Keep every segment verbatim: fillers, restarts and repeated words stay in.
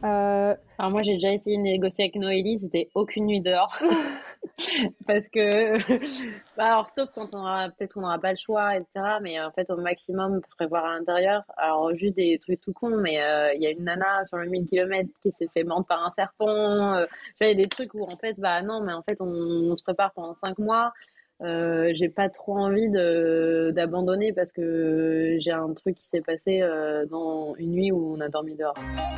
Euh, Alors moi, j'ai déjà essayé de négocier avec Noélie, c'était aucune nuit dehors. Parce que, bah alors, sauf quand on aura, peut-être on n'aura pas le choix, et cetera. Mais euh, en fait, au maximum, prévoir à l'intérieur. Alors, juste des trucs tout cons, mais euh, il y a une nana sur le mille kilomètres qui s'est fait mordre par un serpent. Euh, tu vois, il y a des trucs où, en fait, bah non, mais en fait, on, on se prépare pendant cinq mois. Euh, j'ai pas trop envie de d'abandonner parce que j'ai un truc qui s'est passé euh, dans une nuit où on a dormi dehors.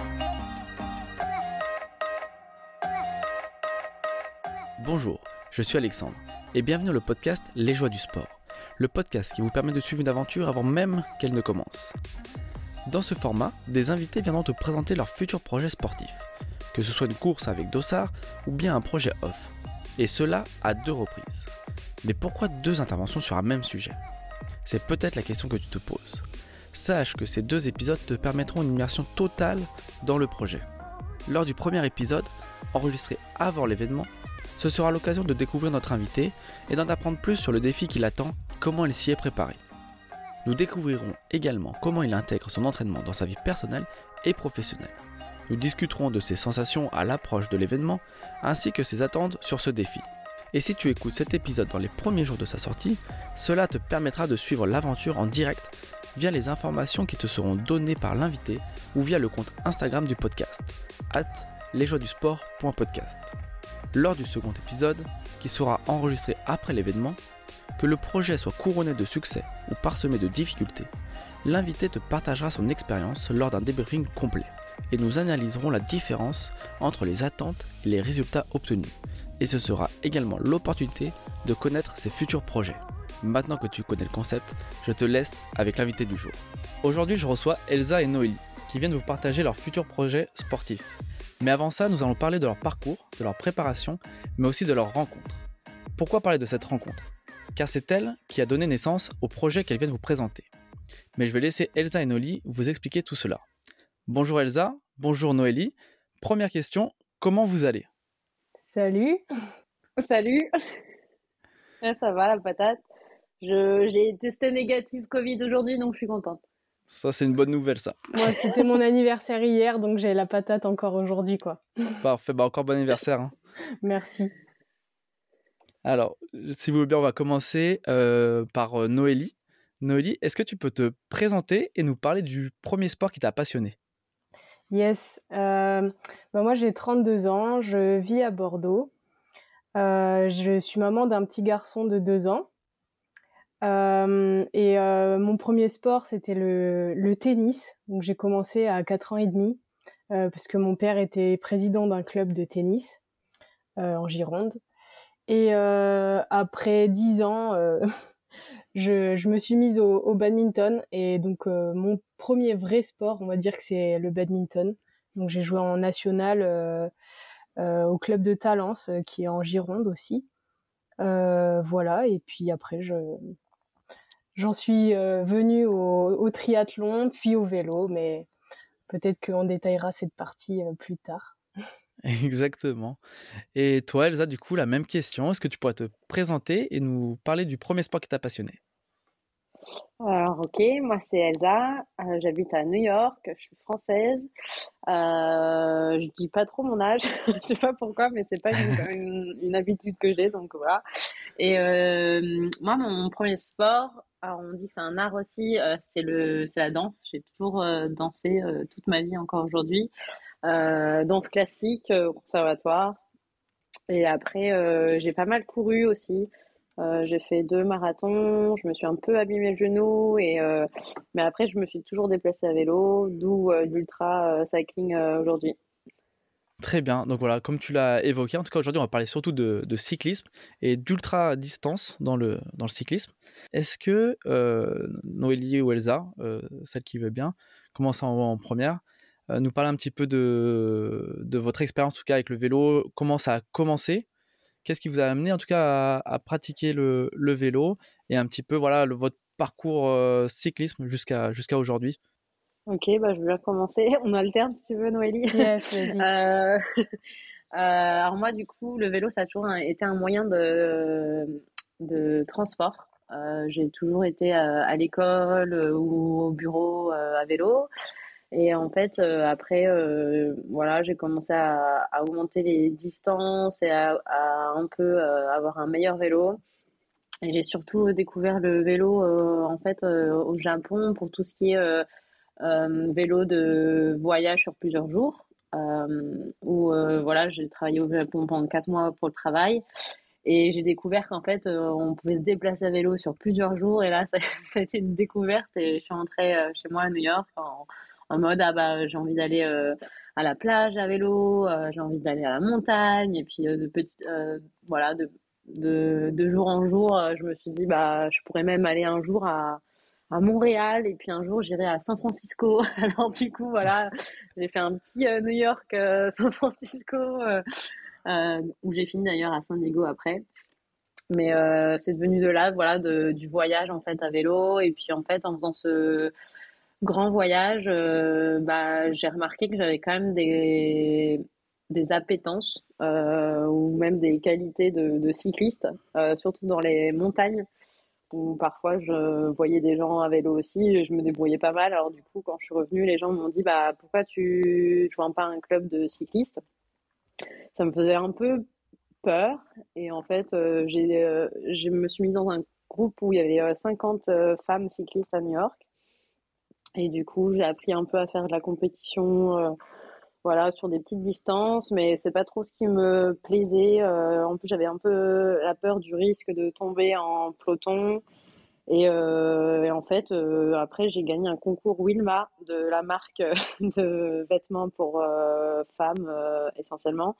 Bonjour, je suis Alexandre et bienvenue dans le podcast Les Joies du Sport, le podcast qui vous permet de suivre une aventure avant même qu'elle ne commence. Dans ce format, des invités viendront te présenter leurs futurs projets sportifs, que ce soit une course avec dossard ou bien un projet off, et cela à deux reprises. Mais pourquoi deux interventions sur un même sujet ? C'est peut-être la question que tu te poses. Sache que ces deux épisodes te permettront une immersion totale dans le projet. Lors du premier épisode, enregistré avant l'événement, ce sera l'occasion de découvrir notre invité et d'en apprendre plus sur le défi qui l'attend, comment il s'y est préparé. Nous découvrirons également comment il intègre son entraînement dans sa vie personnelle et professionnelle. Nous discuterons de ses sensations à l'approche de l'événement ainsi que ses attentes sur ce défi. Et si tu écoutes cet épisode dans les premiers jours de sa sortie, cela te permettra de suivre l'aventure en direct via les informations qui te seront données par l'invité ou via le compte Instagram du podcast, arobase lesjoiesdusport point podcast. Lors du second épisode, qui sera enregistré après l'événement, que le projet soit couronné de succès ou parsemé de difficultés, l'invité te partagera son expérience lors d'un débriefing complet et nous analyserons la différence entre les attentes et les résultats obtenus. Et ce sera également l'opportunité de connaître ses futurs projets. Maintenant que tu connais le concept, je te laisse avec l'invité du jour. Aujourd'hui, je reçois Elsa et Noélie qui viennent vous partager leurs futurs projets sportifs. Mais avant ça, nous allons parler de leur parcours, de leur préparation, mais aussi de leur rencontre. Pourquoi parler de cette rencontre ? Car c'est elle qui a donné naissance au projet qu'elles viennent vous présenter. Mais je vais laisser Elsa et Noélie vous expliquer tout cela. Bonjour Elsa, bonjour Noélie. Première question, comment vous allez ? Salut. Salut! Ouais, ça va, la patate. Je, j'ai testé négatif Covid aujourd'hui, donc je suis contente. Ça, c'est une bonne nouvelle, ça. Moi, c'était mon anniversaire hier, donc j'ai la patate encore aujourd'hui, quoi. Parfait, bah encore bon anniversaire. Hein. Merci. Alors, si vous voulez bien, on va commencer euh, par euh, Noélie. Noélie, est-ce que tu peux te présenter et nous parler du premier sport qui t'a passionné ? Yes. Euh, bah moi, j'ai trente-deux ans, je vis à Bordeaux. Euh, je suis maman d'un petit garçon de deux ans. Euh, et euh, mon premier sport, c'était le, le tennis. Donc, j'ai commencé à quatre ans et demi, euh, parce que mon père était président d'un club de tennis euh, en Gironde. Et euh, après dix ans, euh, je, je me suis mise au, au badminton. Et donc, euh, mon premier vrai sport, on va dire que c'est le badminton. Donc, j'ai joué en national euh, euh, au club de Talence, euh, qui est en Gironde aussi. Euh, voilà, et puis après, je, j'en suis euh, venue au, au triathlon, puis au vélo, mais peut-être qu'on détaillera cette partie euh, plus tard. Exactement. Et toi, Elsa, du coup, la même question. Est-ce que tu pourrais te présenter et nous parler du premier sport qui t'a passionné ? Alors, ok, moi c'est Elsa, euh, j'habite à New York, je suis française. Euh, je dis pas trop mon âge, je sais pas pourquoi, mais c'est pas une, une, une habitude que j'ai, donc voilà. Et euh, moi, mon premier sport, alors on dit que c'est un art aussi, euh, c'est le, c'est la danse. J'ai toujours euh, dansé euh, toute ma vie encore aujourd'hui. Euh, danse classique euh, au conservatoire. Et après, euh, j'ai pas mal couru aussi. Euh, j'ai fait deux marathons, je me suis un peu abîmé le genou, et, euh, mais après, je me suis toujours déplacée à vélo, d'où euh, l'ultra euh, cycling euh, aujourd'hui. Très bien. Donc voilà, comme tu l'as évoqué, en tout cas aujourd'hui, on va parler surtout de, de cyclisme et d'ultra distance dans le, dans le cyclisme. Est-ce que euh, Noélie ou Elsa, euh, celle qui veut bien, commence en, en première, euh, nous parler un petit peu de, de votre expérience en tout cas avec le vélo, comment ça a commencé, qu'est-ce qui vous a amené en tout cas à, à pratiquer le, le vélo et un petit peu voilà le- votre parcours euh, cyclisme jusqu'à jusqu'à aujourd'hui. Ok, bah, je vais bien commencer. On alterne si tu veux, Noélie. Yes, vas-y. Euh, euh, alors moi, du coup, le vélo, ça a toujours un- été un moyen de, de transport. Euh, j'ai toujours été à, à l'école euh, ou au bureau euh, à vélo. Et en fait, euh, après, euh, voilà, j'ai commencé à, à augmenter les distances et à, à un peu euh, avoir un meilleur vélo. Et j'ai surtout découvert le vélo euh, en fait euh, au Japon pour tout ce qui est euh, euh, vélo de voyage sur plusieurs jours. Euh, où euh, voilà, j'ai travaillé au Japon pendant quatre mois pour le travail et j'ai découvert qu'en fait euh, on pouvait se déplacer à vélo sur plusieurs jours et là ça, ça a été une découverte et je suis rentrée euh, chez moi à New York en, en mode ah bah j'ai envie d'aller euh, à la plage à vélo, euh, j'ai envie d'aller à la montagne et puis euh, de petites euh, voilà de, de de jour en jour euh, je me suis dit bah je pourrais même aller un jour à à Montréal et puis un jour j'irai à San Francisco. Alors du coup voilà, j'ai fait un petit euh, New York, euh, San Francisco, euh, euh, où j'ai fini d'ailleurs à San Diego après. Mais euh, c'est devenu de là, voilà, de, du voyage en fait à vélo. Et puis en fait, en faisant ce grand voyage, euh, bah, j'ai remarqué que j'avais quand même des, des appétences euh, ou même des qualités de, de cycliste, euh, surtout dans les montagnes où parfois je voyais des gens à vélo aussi et je me débrouillais pas mal. Alors du coup, quand je suis revenue, les gens m'ont dit bah pourquoi tu joins pas un club de cyclistes? Ça me faisait un peu peur et en fait, euh, j'ai, euh, je me suis mise dans un groupe où il y avait euh, cinquante euh, femmes cyclistes à New York et du coup, j'ai appris un peu à faire de la compétition, euh, voilà, sur des petites distances, mais c'est pas trop ce qui me plaisait. Euh, en plus, j'avais un peu la peur du risque de tomber en peloton. Et, euh, et en fait, euh, après, j'ai gagné un concours Wilma de la marque euh, de vêtements pour euh, femmes euh, essentiellement.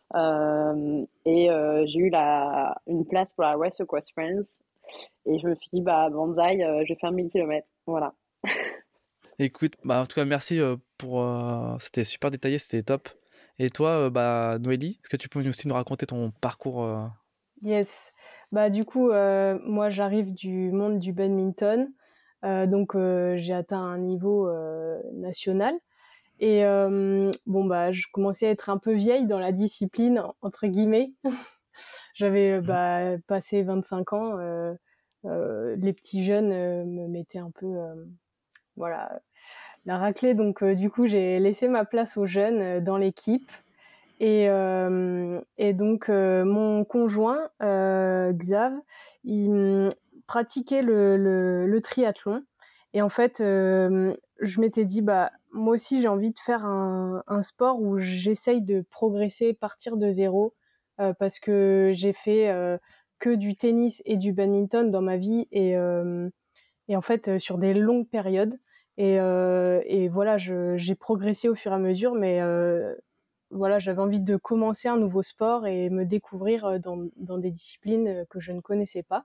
Euh, et euh, j'ai eu la, une place pour la Race Across France. Et je me suis dit, bah, Banzai, euh, je vais faire mille kilomètres. Voilà. Écoute, bah, en tout cas, merci euh, pour. euh, C'était super détaillé, c'était top. Et toi, euh, bah, Noélie, est-ce que tu peux aussi nous raconter ton parcours euh, Yes. Bah du coup, euh, moi j'arrive du monde du badminton, euh, donc euh, j'ai atteint un niveau euh, national. Et euh, bon bah je commençais à être un peu vieille dans la discipline entre guillemets. J'avais euh, bah passé vingt-cinq ans. Euh, euh, les petits jeunes euh, me mettaient un peu euh, voilà la raclée. Donc euh, du coup j'ai laissé ma place aux jeunes euh, dans l'équipe. Et, euh, et donc, euh, mon conjoint, euh, Xav, il mm, pratiquait le, le, le triathlon. Et en fait, euh, je m'étais dit, bah, moi aussi, j'ai envie de faire un, un sport où j'essaye de progresser, partir de zéro, euh, parce que j'ai fait euh, que du tennis et du badminton dans ma vie. Et, euh, et en fait, euh, sur des longues périodes. Et, euh, et voilà, je, j'ai progressé au fur et à mesure, mais euh, voilà, j'avais envie de commencer un nouveau sport et me découvrir euh, dans, dans des disciplines euh, que je ne connaissais pas.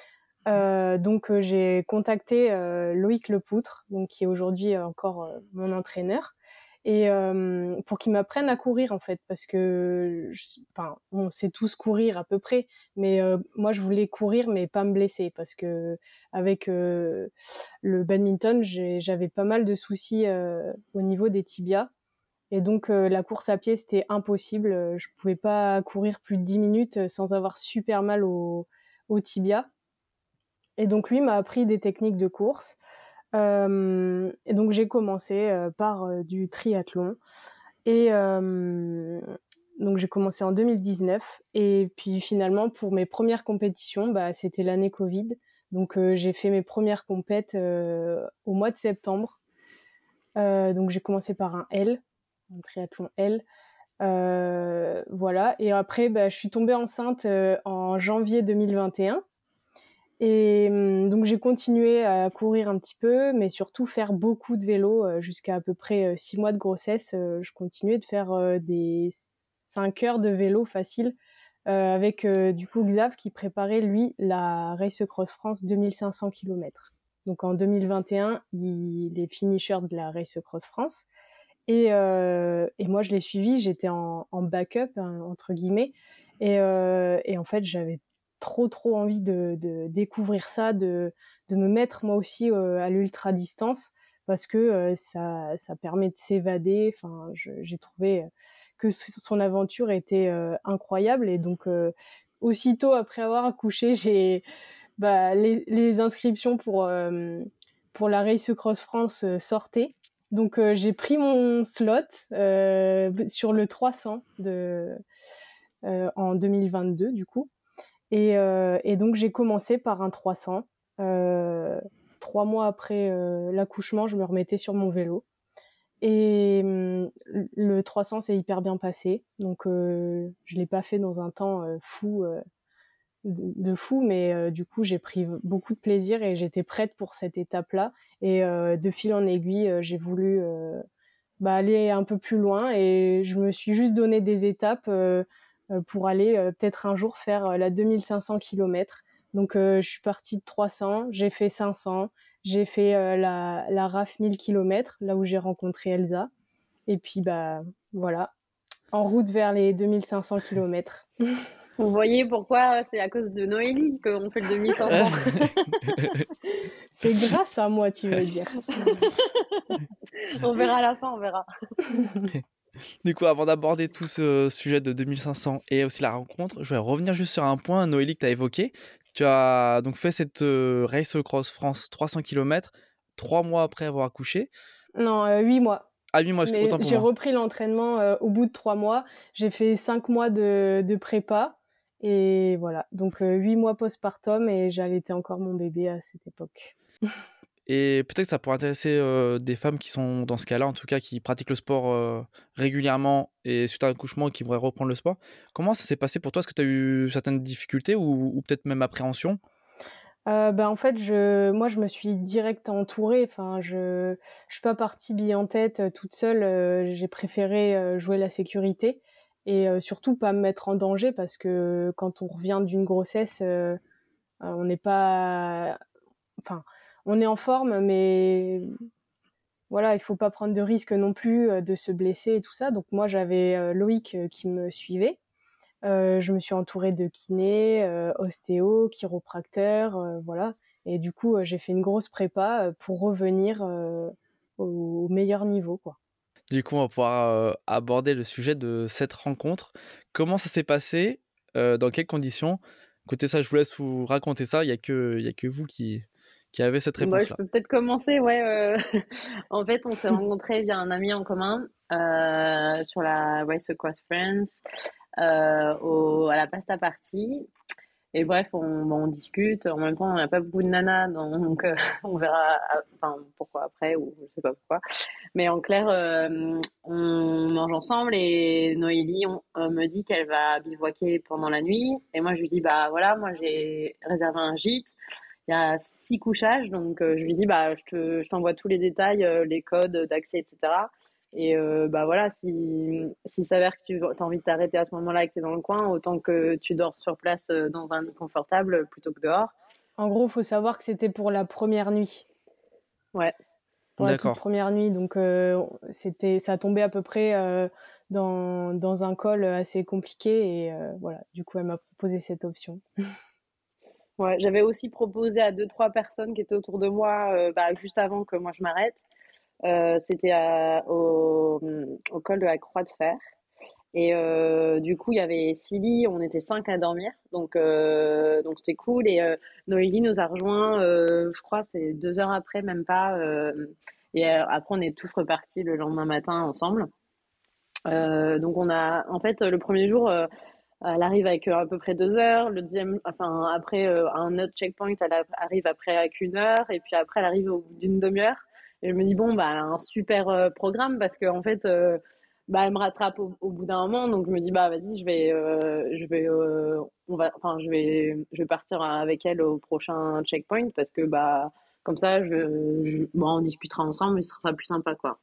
Euh, donc euh, j'ai contacté euh, Loïc Lepoutre, donc qui est aujourd'hui euh, encore euh, mon entraîneur, et euh, pour qu'il m'apprenne à courir en fait, parce que, je, enfin, on sait tous courir à peu près, mais euh, moi je voulais courir mais pas me blesser, parce que avec euh, le badminton j'ai, j'avais pas mal de soucis euh, au niveau des tibias. Et donc euh, la course à pied c'était impossible. Euh, Je pouvais pas courir plus de dix minutes euh, sans avoir super mal au, au tibia. Et donc lui m'a appris des techniques de course. Euh, et donc j'ai commencé euh, par euh, du triathlon. Et euh, donc j'ai commencé en deux mille dix-neuf. Et puis finalement pour mes premières compétitions, bah, c'était l'année Covid. Donc euh, j'ai fait mes premières compètes euh, au mois de septembre. Euh, donc j'ai commencé par un L, un triathlon L. Euh, voilà. Et après, bah, je suis tombée enceinte euh, en janvier deux mille vingt et un. Et hum, donc, j'ai continué à courir un petit peu, mais surtout faire beaucoup de vélo euh, jusqu'à à peu près euh, six mois de grossesse. Euh, je continuais de faire euh, des cinq heures de vélo facile euh, avec euh, du coup Xav qui préparait, lui, la Race Cross France deux mille cinq cents kilomètres. Donc, en deux mille vingt et un, il est finisher de la Race Cross France. Et, euh, et moi, je l'ai suivi, j'étais en, en backup, hein, entre guillemets. Et, euh, et en fait, j'avais trop, trop envie de, de découvrir ça, de, de me mettre moi aussi euh, à l'ultra-distance, parce que euh, ça, ça permet de s'évader. Enfin, je, j'ai trouvé que son aventure était euh, incroyable. Et donc, euh, aussitôt après avoir accouché, j'ai bah, les, les inscriptions pour, euh, pour la Race Cross France euh, sortaient. Donc, euh, j'ai pris mon slot euh, sur le trois cents de, euh, en deux mille vingt-deux, du coup. Et, euh, et donc, j'ai commencé par un trois cents. Euh, trois mois après euh, l'accouchement, je me remettais sur mon vélo. Et hum, le trois cents s'est hyper bien passé. Donc, euh, je ne l'ai pas fait dans un temps euh, fou, euh, de, de fou, mais euh, du coup, j'ai pris beaucoup de plaisir et j'étais prête pour cette étape-là. Et euh, de fil en aiguille, euh, j'ai voulu euh, bah, aller un peu plus loin et je me suis juste donné des étapes euh, euh, pour aller euh, peut-être un jour faire euh, la deux mille cinq cents kilomètres. Donc, euh, je suis partie de trois cents, j'ai fait cinq cents, j'ai fait euh, la, la R A F mille kilomètres, là où j'ai rencontré Elsa. Et puis, bah, voilà, en route vers les deux mille cinq cents kilomètres. Vous voyez pourquoi c'est à cause de Noélie qu'on fait le deux mille cinq cents. C'est grâce à moi, tu veux dire. On verra à la fin, on verra. Du coup, avant d'aborder tout ce sujet de deux mille cinq cents et aussi la rencontre, je vais revenir juste sur un point, Noélie, que tu as évoqué. Tu as donc fait cette euh, Race Cross France trois cents kilomètres, trois mois après avoir accouché. Non, euh, huit mois. Ah, huit mois, Mais autant pour j'ai moi. repris l'entraînement euh, au bout de trois mois. J'ai fait cinq mois de, de prépa. Et voilà, donc euh, huit mois postpartum et j'allaitais encore mon bébé à cette époque. Et peut-être que ça pourrait intéresser euh, des femmes qui sont dans ce cas-là, en tout cas qui pratiquent le sport euh, régulièrement et suite à un accouchement qui voudraient reprendre le sport. Comment ça s'est passé pour toi? Est-ce que tu as eu certaines difficultés ou, ou peut-être même appréhension? euh, ben, En fait, je, moi, je me suis direct entourée. Enfin, je ne suis pas partie bille en tête euh, toute seule. Euh, j'ai préféré euh, jouer la sécurité et euh, surtout pas me mettre en danger parce que quand on revient d'une grossesse, euh, on n'est pas... Enfin, on est en forme, mais voilà, il faut pas prendre de risques non plus euh, de se blesser et tout ça. Donc moi, j'avais euh, Loïc euh, qui me suivait. Euh, je me suis entourée de kinés, euh, ostéo, chiropracteurs, euh, voilà. Et du coup, euh, j'ai fait une grosse prépa euh, pour revenir euh, au, au meilleur niveau, quoi. Du coup, on va pouvoir euh, aborder le sujet de cette rencontre. Comment ça s'est passé? Euh, dans quelles conditions? Écoutez, ça, je vous laisse vous raconter ça. Il n'y a que, il y a que vous qui, qui avez cette Moi, je réponse-là. peux peut-être commencer. Ouais, euh, en fait, on s'est rencontrés via un ami en commun euh, sur la Race Across France euh, au, à la pasta party. Et bref, on, bon, on discute. En même temps, on n'a pas beaucoup de nanas, donc euh, on verra enfin, pourquoi après, ou je sais pas pourquoi. Mais en clair, euh, on mange ensemble et Noélie on, euh, me dit qu'elle va bivouaquer pendant la nuit. Et moi, je lui dis, bah voilà, moi j'ai réservé un gîte. Il y a six couchages, donc euh, je lui dis, bah je te, je t'envoie tous les détails, euh, les codes d'accès, et cetera. Et euh, bah voilà, si s'il s'avère que tu as envie de t'arrêter à ce moment-là et que tu es dans le coin, autant que tu dors sur place euh, dans un lit confortable plutôt que dehors. En gros, il faut savoir que c'était pour la première nuit. Ouais. Pour la toute D'accord. première nuit, donc euh, c'était, ça tombait à peu près euh, dans, dans un col assez compliqué et euh, voilà, du coup elle m'a proposé cette option. Ouais, j'avais aussi proposé à deux, trois personnes qui étaient autour de moi euh, bah, juste avant que moi je m'arrête. Euh, c'était à- au, au col de la Croix de Fer. Et euh, du coup, il y avait Silly, on était cinq à dormir, donc euh, donc c'était cool. Et euh, Noélie nous a rejoint, euh, je crois, c'est deux heures après, même pas. Euh, et euh, après, on est tous repartis le lendemain matin ensemble. Euh, donc on a, en fait, le premier jour, euh, elle arrive avec euh, à peu près deux heures. Le deuxième, enfin après euh, un autre checkpoint, elle a- arrive après avec une heure, et puis après elle arrive au bout d'une demi-heure. Et je me dis bon bah elle a un super euh, programme parce que en fait euh, bah elle me rattrape au, au bout d'un moment, donc je me dis bah vas-y je vais euh, je vais euh, on va enfin je vais je vais partir avec elle au prochain checkpoint parce que bah comme ça je, je bon on discutera ensemble, mais ce sera plus sympa quoi.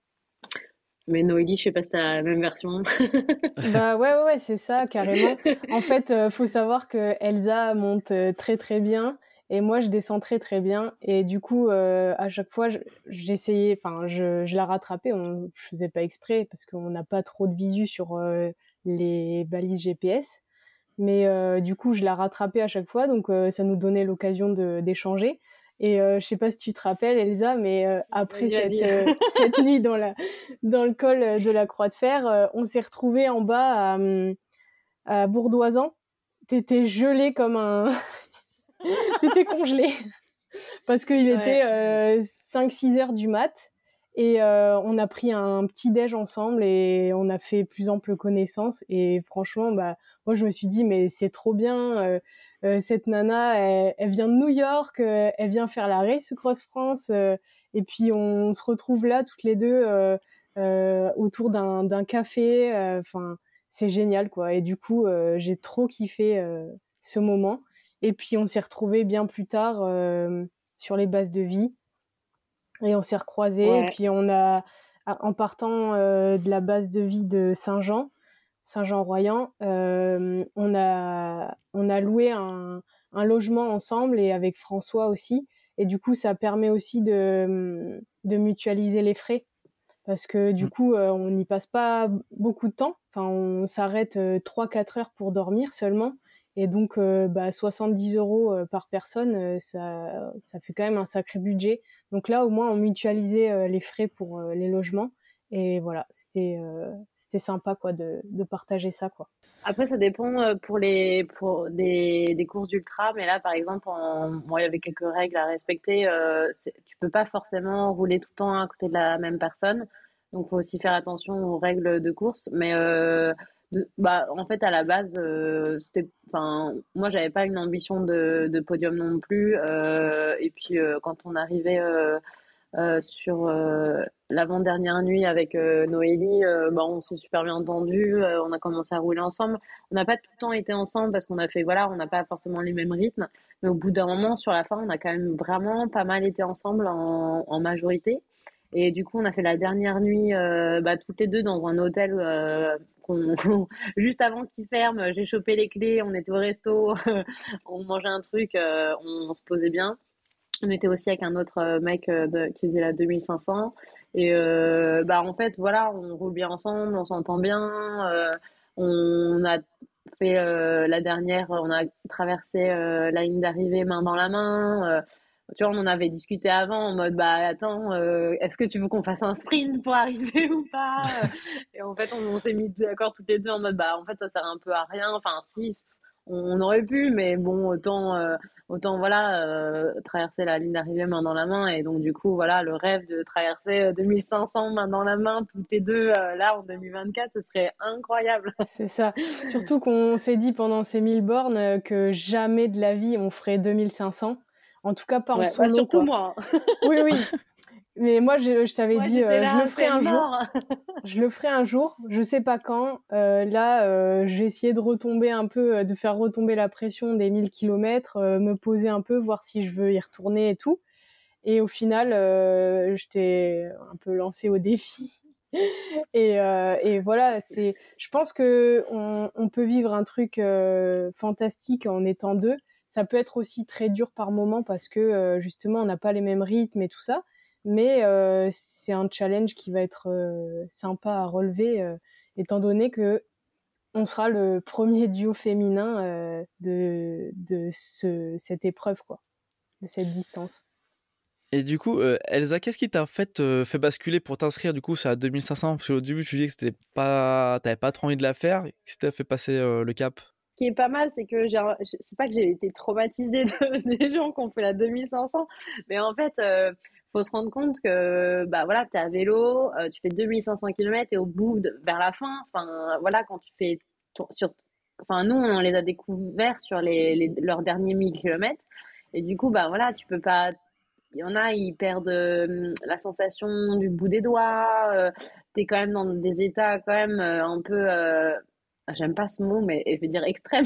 Mais Noélie, je sais pas si t'as la même version. Bah ouais, ouais, ouais, c'est ça, carrément. En fait, euh, faut savoir que Elsa monte euh, très très bien et moi je descends très très bien. Et du coup, euh, à chaque fois, je- j'essayais, enfin, je, je la rattrapais, on, je faisais pas exprès parce qu'on n'a pas trop de visu sur euh, les balises G P S. Mais euh, du coup, je la rattrapais à chaque fois, donc euh, ça nous donnait l'occasion de, d'échanger. Et euh, je sais pas si tu te rappelles, Elsa, mais euh, après Vas-y, cette, vas-y. euh, cette nuit dans, la, dans le col de la Croix de Fer, euh, on s'est retrouvés en bas à, à Bourdoisan. T'étais gelé comme un... T'étais congelé. Parce qu'il Ouais. était euh, cinq six heures du mat. Et euh, on a pris un petit déj ensemble et on a fait plus ample connaissance. Et franchement, bah, moi, je me suis dit, mais c'est trop bien. Euh, euh, cette nana, elle, elle vient de New York, euh, elle vient faire la Race Cross France. Euh, et puis, on se retrouve là, toutes les deux, euh, euh, autour d'un, d'un café. Enfin, euh, c'est génial, quoi. Et du coup, euh, j'ai trop kiffé euh, ce moment. Et puis, on s'est retrouvés bien plus tard euh, sur les bases de vie. Et on s'est recroisés. Et Ouais. puis, on a, en partant euh, de la base de vie de Saint-Jean, Saint-Jean-Royan, euh, on a, on a loué un, un logement ensemble et avec François aussi. Et du coup, ça permet aussi de, de mutualiser les frais. Parce que du Mm. coup, euh, on n'y passe pas beaucoup de temps. Enfin, on s'arrête euh, trois quatre heures pour dormir seulement. Et donc, euh, bah, soixante-dix euros euh, par personne, euh, ça, ça fait quand même un sacré budget. Donc là, au moins, on mutualisait euh, les frais pour euh, les logements. Et voilà, c'était, euh, c'était sympa, quoi, de, de partager ça, quoi. Après, ça dépend euh, pour les pour des, des courses d'ultra, mais là, par exemple, en, bon, il y avait quelques règles à respecter. Euh, c'est- tu peux pas forcément rouler tout le temps à côté de la même personne, donc faut aussi faire attention aux règles de course. Mais euh, de- bah, en fait, à la base, euh, c'était, enfin, moi, j'avais pas une ambition de, de podium non plus. Euh, et puis, euh, quand on arrivait euh, euh, sur euh, l'avant-dernière nuit avec euh, Noélie, euh, bah, on s'est super bien entendu, euh, on a commencé à rouler ensemble. On n'a pas tout le temps été ensemble parce qu'on a fait, voilà, on n'a pas forcément les mêmes rythmes, mais au bout d'un moment, sur la fin, on a quand même vraiment pas mal été ensemble en, en majorité. Et du coup, on a fait la dernière nuit, euh, bah, toutes les deux dans un hôtel euh, qu'on, qu'on- juste avant qu'il ferme. J'ai chopé les clés, on était au resto, on mangeait un truc, euh, on, on se posait bien. On était aussi avec un autre euh, mec euh, de- qui faisait la deux mille cinq cents. Et euh, bah, en fait, voilà, on roule bien ensemble, on s'entend bien. Euh, on a fait euh, la dernière, on a traversé euh, la ligne d'arrivée main dans la main. Euh, tu vois, on en avait discuté avant en mode, bah attends, euh, est-ce que tu veux qu'on fasse un sprint pour arriver ou pas? Et en fait, on, on s'est mis d'accord toutes les deux en mode, bah en fait, ça sert un peu à rien. Enfin, si, on aurait pu, mais bon, autant. Euh, autant voilà euh, traverser la ligne d'arrivée main dans la main. Et donc du coup voilà, le rêve de traverser euh, deux mille cinq cents main dans la main toutes les deux euh, là en deux mille vingt-quatre, ce serait incroyable. C'est ça. Surtout qu'on s'est dit pendant ces mille bornes euh, que jamais de la vie on ferait deux mille cinq cents. En tout cas, pas en Ouais, bah solo, surtout quoi. moi, hein. Oui, oui. Mais moi, je, je t'avais Moi dit, j'étais euh, je le là, ferai c'est un jour. mort. Je le ferai un jour. Je sais pas quand. Euh, là, euh, j'ai essayé de retomber un peu, euh, de faire retomber la pression des mille kilomètres, euh, me poser un peu, voir si je veux y retourner et tout. Et au final, euh, je t'ai un peu lancé au défi. Et, euh, et voilà, c'est. Je pense que on, on peut vivre un truc euh, fantastique en étant deux. Ça peut être aussi très dur par moment parce que euh, justement on n'a pas les mêmes rythmes et tout ça. Mais euh, c'est un challenge qui va être euh, sympa à relever, euh, étant donné que on sera le premier duo féminin euh, de de ce, cette épreuve, quoi, de cette distance. Et du coup, euh, Elsa, qu'est-ce qui t'a en fait euh, fait basculer pour t'inscrire du coup sur la deux mille cinq cents? Parce qu'au début, tu disais que c'était pas, t'avais pas trop envie de la faire. Qu'est-ce qui t'a fait passer euh, le cap? Ce qui est pas mal, c'est que j'ai, c'est pas que j'ai été traumatisée de, des gens qui ont fait la deux mille cinq cents, mais en fait, euh, faut se rendre compte que bah voilà, t'es à vélo, euh, tu fais deux mille cinq cents kilomètres et au bout de, vers la fin, enfin voilà, quand tu fais ton- sur, enfin nous on les a découverts sur les, les leurs derniers mille kilomètres et du coup bah voilà, tu peux pas, il y en a ils perdent euh, la sensation du bout des doigts, euh, t'es quand même dans des états quand même euh, un peu euh, j'aime pas ce mot, mais je vais dire extrême.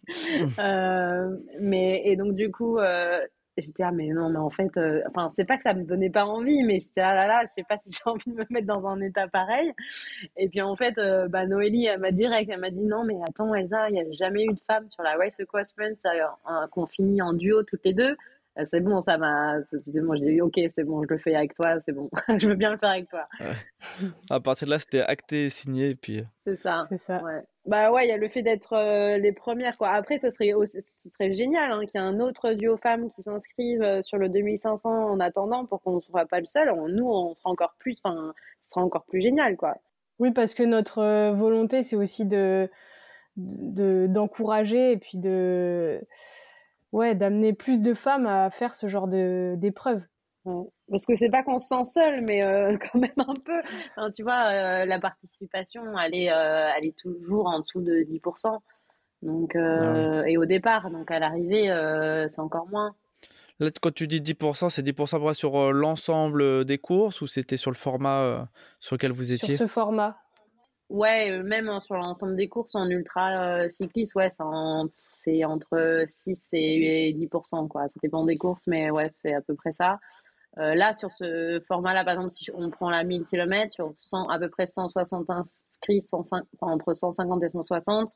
Euh, mais et donc du coup, euh, j'étais ah mais non, mais en fait, euh, enfin c'est pas que ça me donnait pas envie, mais j'étais ah là là, je sais pas si j'ai envie de me mettre dans un état pareil. Et puis en fait, euh, bah Noélie, elle m'a direct, elle m'a dit non mais attends Elsa, il y a jamais eu de femme sur la Race Across France euh, qu'on finit en duo toutes les deux. Euh, C'est bon, ça m'a, c'est bon, je dis ok, c'est bon, je le fais avec toi, c'est bon, je veux bien le faire avec toi. Ouais. À partir de là, c'était acté, signé, et puis. C'est ça, C'est ça. ouais. Bah ouais, il y a le fait d'être euh, les premières, quoi. Après, ça serait, aussi- ce serait génial hein, qu'il y ait un autre duo femmes qui s'inscrivent euh, sur le deux mille cinq cents en attendant pour qu'on ne soit pas le seul. On- nous, on sera encore plus, enfin, ce sera encore plus génial, quoi. Oui, parce que notre euh, volonté, c'est aussi de, de d'encourager et puis de ouais d'amener plus de femmes à faire ce genre de d'épreuves. Ouais. Parce que c'est pas qu'on se sent seul, mais euh, quand même un peu. Enfin, tu vois, euh, la participation, elle est, euh, elle est toujours en dessous de dix pour cent. Donc, Ah oui. euh, et au départ, donc à l'arrivée, euh, c'est encore moins. Là, quand tu dis dix pour cent, c'est dix pour cent à peu près sur euh, l'ensemble euh, des courses ou c'était sur le format euh, sur lequel vous Sur étiez? ce format. Ouais, euh, même hein, sur l'ensemble des courses en ultra euh, cycliste, ouais, c'est en- c'est entre six et dix pour cent, quoi. Ça dépend des courses, mais ouais, c'est à peu près ça. Euh, là, sur ce format-là, par exemple, si on prend la mille kilomètres, sur cent, à peu près cent soixante inscrits, cent cinq, enfin, entre cent cinquante et cent soixante,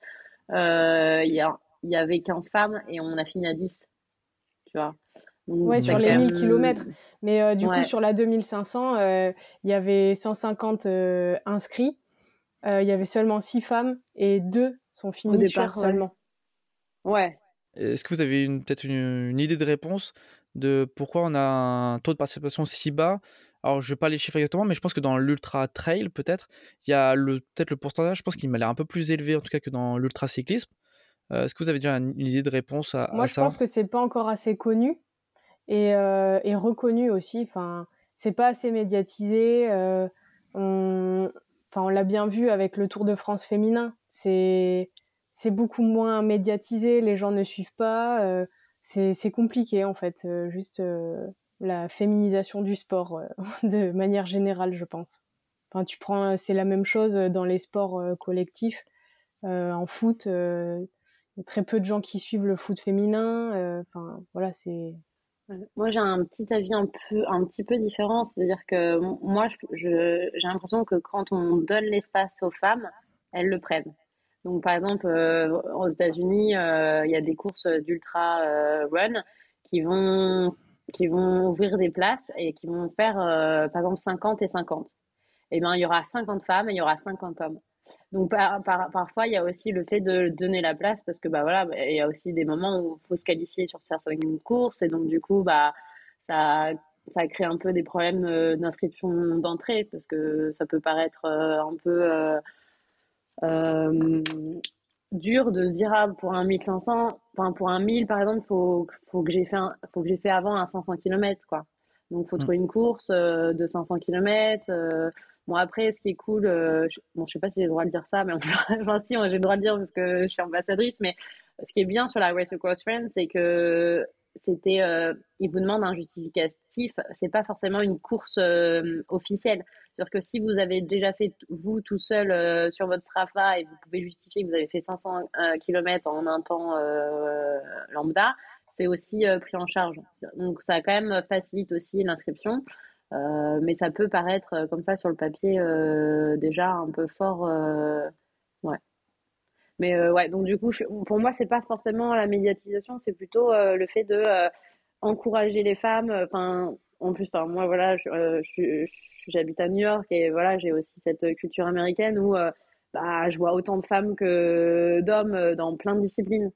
euh, il y a, il y avait quinze femmes et on a fini à dix, tu vois. Donc, Ouais, c'est sur Ouais. quand les mille même. kilomètres. Mais euh, du coup, Ouais, sur la deux mille cinq cents, euh, il y avait cent cinquante euh, inscrits. Euh, Il y avait seulement six femmes et deux sont au finisseurs départ, ouais. seulement. Ouais. Est-ce que vous avez une, peut-être une, une idée de réponse de pourquoi on a un taux de participation si bas? Alors, je vais pas les chiffres exactement, mais je pense que dans l'ultra trail, peut-être, il y a le, peut-être le pourcentage, je pense qu'il m'a l'air un peu plus élevé en tout cas que dans l'ultra cyclisme. Euh, est-ce que vous avez déjà une, une idée de réponse à, Moi, à je ça? pense que c'est pas encore assez connu et, euh, et reconnu aussi. Enfin, c'est pas assez médiatisé. Euh, on, enfin, on l'a bien vu avec le Tour de France féminin. C'est, c'est beaucoup moins médiatisé. Les gens ne suivent pas. Euh, c'est, c'est compliqué en fait. Euh, juste euh, la féminisation du sport euh, de manière générale, je pense. Enfin, tu prends, c'est la même chose dans les sports euh, collectifs. Euh, en foot, euh, il y a très peu de gens qui suivent le foot féminin. euh, Enfin, voilà, c'est. Ouais. Moi, j'ai un petit avis un peu, un petit peu différent. C'est-à-dire que m- moi, je, je- j'ai l'impression que quand on donne l'espace aux femmes, elles le prennent. Donc, par exemple, euh, aux États-Unis, euh, il y a des courses d'ultra euh, run qui vont, qui vont ouvrir des places et qui vont faire, euh, par exemple, cinquante et cinquante. Eh ben, il y aura cinquante femmes et il y aura cinquante hommes. Donc par, par- parfois il y a aussi le fait de donner la place parce que bah voilà, bah, il y a aussi des moments où il faut se qualifier sur certaines courses et donc du coup bah ça ça crée un peu des problèmes euh, d'inscription d'entrée parce que ça peut paraître euh, un peu euh, euh, dur de se dire ah, pour un mille cinq cents, enfin pour un mille par exemple, faut faut que j'ai fait un, faut que j'ai fait avant un cinq cents kilomètres quoi. Donc faut Hmm. trouver une course euh, de cinq cents kilomètres. Euh, bon après ce qui est cool, euh, je, bon je sais pas si j'ai le droit de dire ça, mais enfin, enfin si j'ai le droit de dire parce que je suis ambassadrice, mais ce qui est bien sur la Race Across France, c'est que c'était, euh, ils vous demandent un justificatif. C'est pas forcément une course euh, officielle. C'est-à-dire que si vous avez déjà fait, vous, tout seul, euh, sur votre Strava et vous pouvez justifier que vous avez fait cinq cents euh, kilomètres en un temps euh, lambda, c'est aussi euh, pris en charge. Donc ça quand même facilite aussi l'inscription. Euh, mais ça peut paraître euh, comme ça sur le papier euh, déjà un peu fort. Euh, ouais. Mais euh, ouais, donc du coup, je- pour moi, c'est pas forcément la médiatisation, c'est plutôt euh, le fait de euh, encourager les femmes. Enfin, en plus, enfin, moi, voilà, je- euh, je- je- j'habite à New York et voilà, j'ai aussi cette culture américaine où euh, bah, je vois autant de femmes que d'hommes euh, dans plein de disciplines.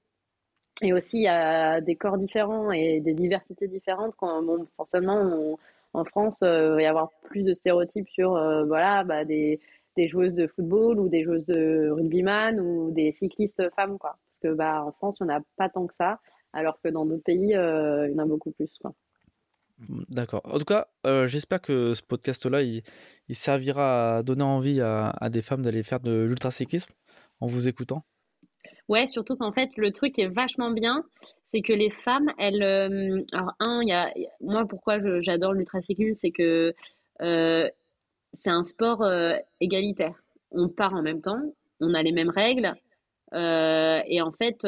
Et aussi, il y a des corps différents et des diversités différentes. Quand, bon, forcément, on- en France, euh, il va y avoir plus de stéréotypes sur euh, voilà, bah, des, des joueuses de football ou des joueuses de rugbyman ou des cyclistes femmes, quoi. Parce que bah, en France, on n'a pas tant que ça, alors que dans d'autres pays, euh, il y en a beaucoup plus, quoi. D'accord. En tout cas, euh, j'espère que ce podcast-là, il, il servira à donner envie à, à des femmes d'aller faire de l'ultracyclisme en vous écoutant. Ouais, surtout qu'en fait, le truc qui est vachement bien, c'est que les femmes, elles. Euh, alors, un, il y a, moi, pourquoi je- j'adore l'ultracyclisme, c'est que euh, c'est un sport euh, égalitaire. On part en même temps, on a les mêmes règles. Euh, et en fait,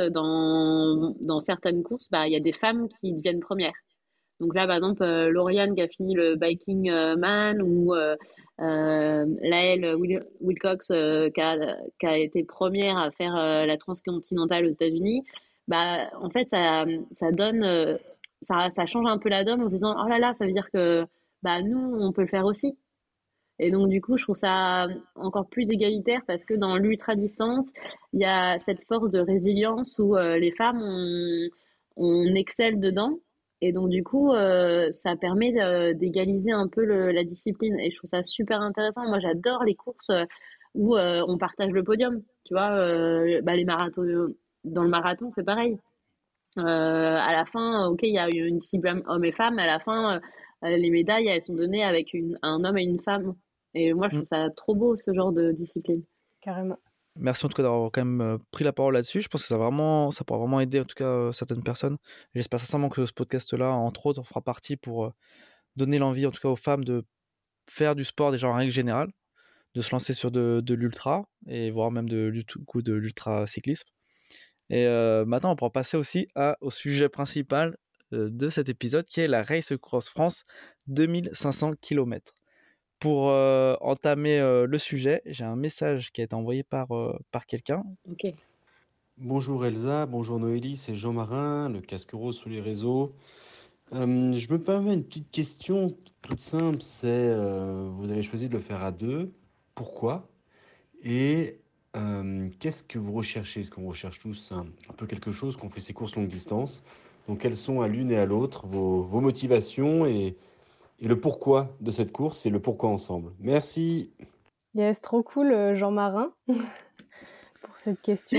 dans, dans certaines courses, bah, il y a des femmes qui deviennent premières. Donc là, par exemple, euh, Lauriane qui a fini le Biking euh, Man ou euh, euh, Laëlle Wil- Wilcox euh, qui a, qui a été première à faire euh, la transcontinentale aux États-Unis, bah, en fait, ça, ça donne, euh, ça, ça change un peu la donne en se disant, oh là là, ça veut dire que bah, nous, on peut le faire aussi. Et donc, du coup, je trouve ça encore plus égalitaire parce que dans l'ultra-distance, il y a cette force de résilience où euh, les femmes, on, on excelle dedans. Et donc, du coup, euh, ça permet de- d'égaliser un peu le- la discipline. Et je trouve ça super intéressant. Moi, j'adore les courses euh, où euh, on partage le podium. Tu vois, euh, bah, les marathons, dans le marathon, c'est pareil. Euh, à la fin, ok, il y a une discipline hommes et femmes, mais à la fin, euh, euh, les médailles, elles sont données avec une, un homme et une femme. Et moi, je Mm. trouve ça trop beau, ce genre de discipline. Carrément. Merci en tout cas d'avoir quand même euh, pris la parole là-dessus. Je pense que ça, va vraiment, ça pourra vraiment aider en tout cas euh, certaines personnes. J'espère sincèrement que ce podcast-là, entre autres, en fera partie pour euh, donner l'envie en tout cas aux femmes de faire du sport déjà en règle générale, de se lancer sur de, de l'ultra et voire même de, du tout coup de l'ultra cyclisme. Et euh, maintenant, on pourra passer aussi à, au sujet principal euh, de cet épisode qui est la Race Cross France deux mille cinq cents kilomètres. Pour euh, entamer euh, le sujet, j'ai un message qui a été envoyé par, euh, par quelqu'un. Ok. Bonjour Elsa, bonjour Noélie, c'est Jean Marin, le casque rose sur les réseaux. Euh, je me permets une petite question toute simple, c'est euh, vous avez choisi de le faire à deux, pourquoi? Et euh, qu'est-ce que vous recherchez? Est-ce qu'on recherche tous un, un peu quelque chose, qu'on fait ces courses longue distance? Donc quelles sont à l'une et à l'autre vos, vos motivations et, et le pourquoi de cette course et le pourquoi ensemble? Merci. Yes, trop cool, euh, Jean Marin, pour cette question.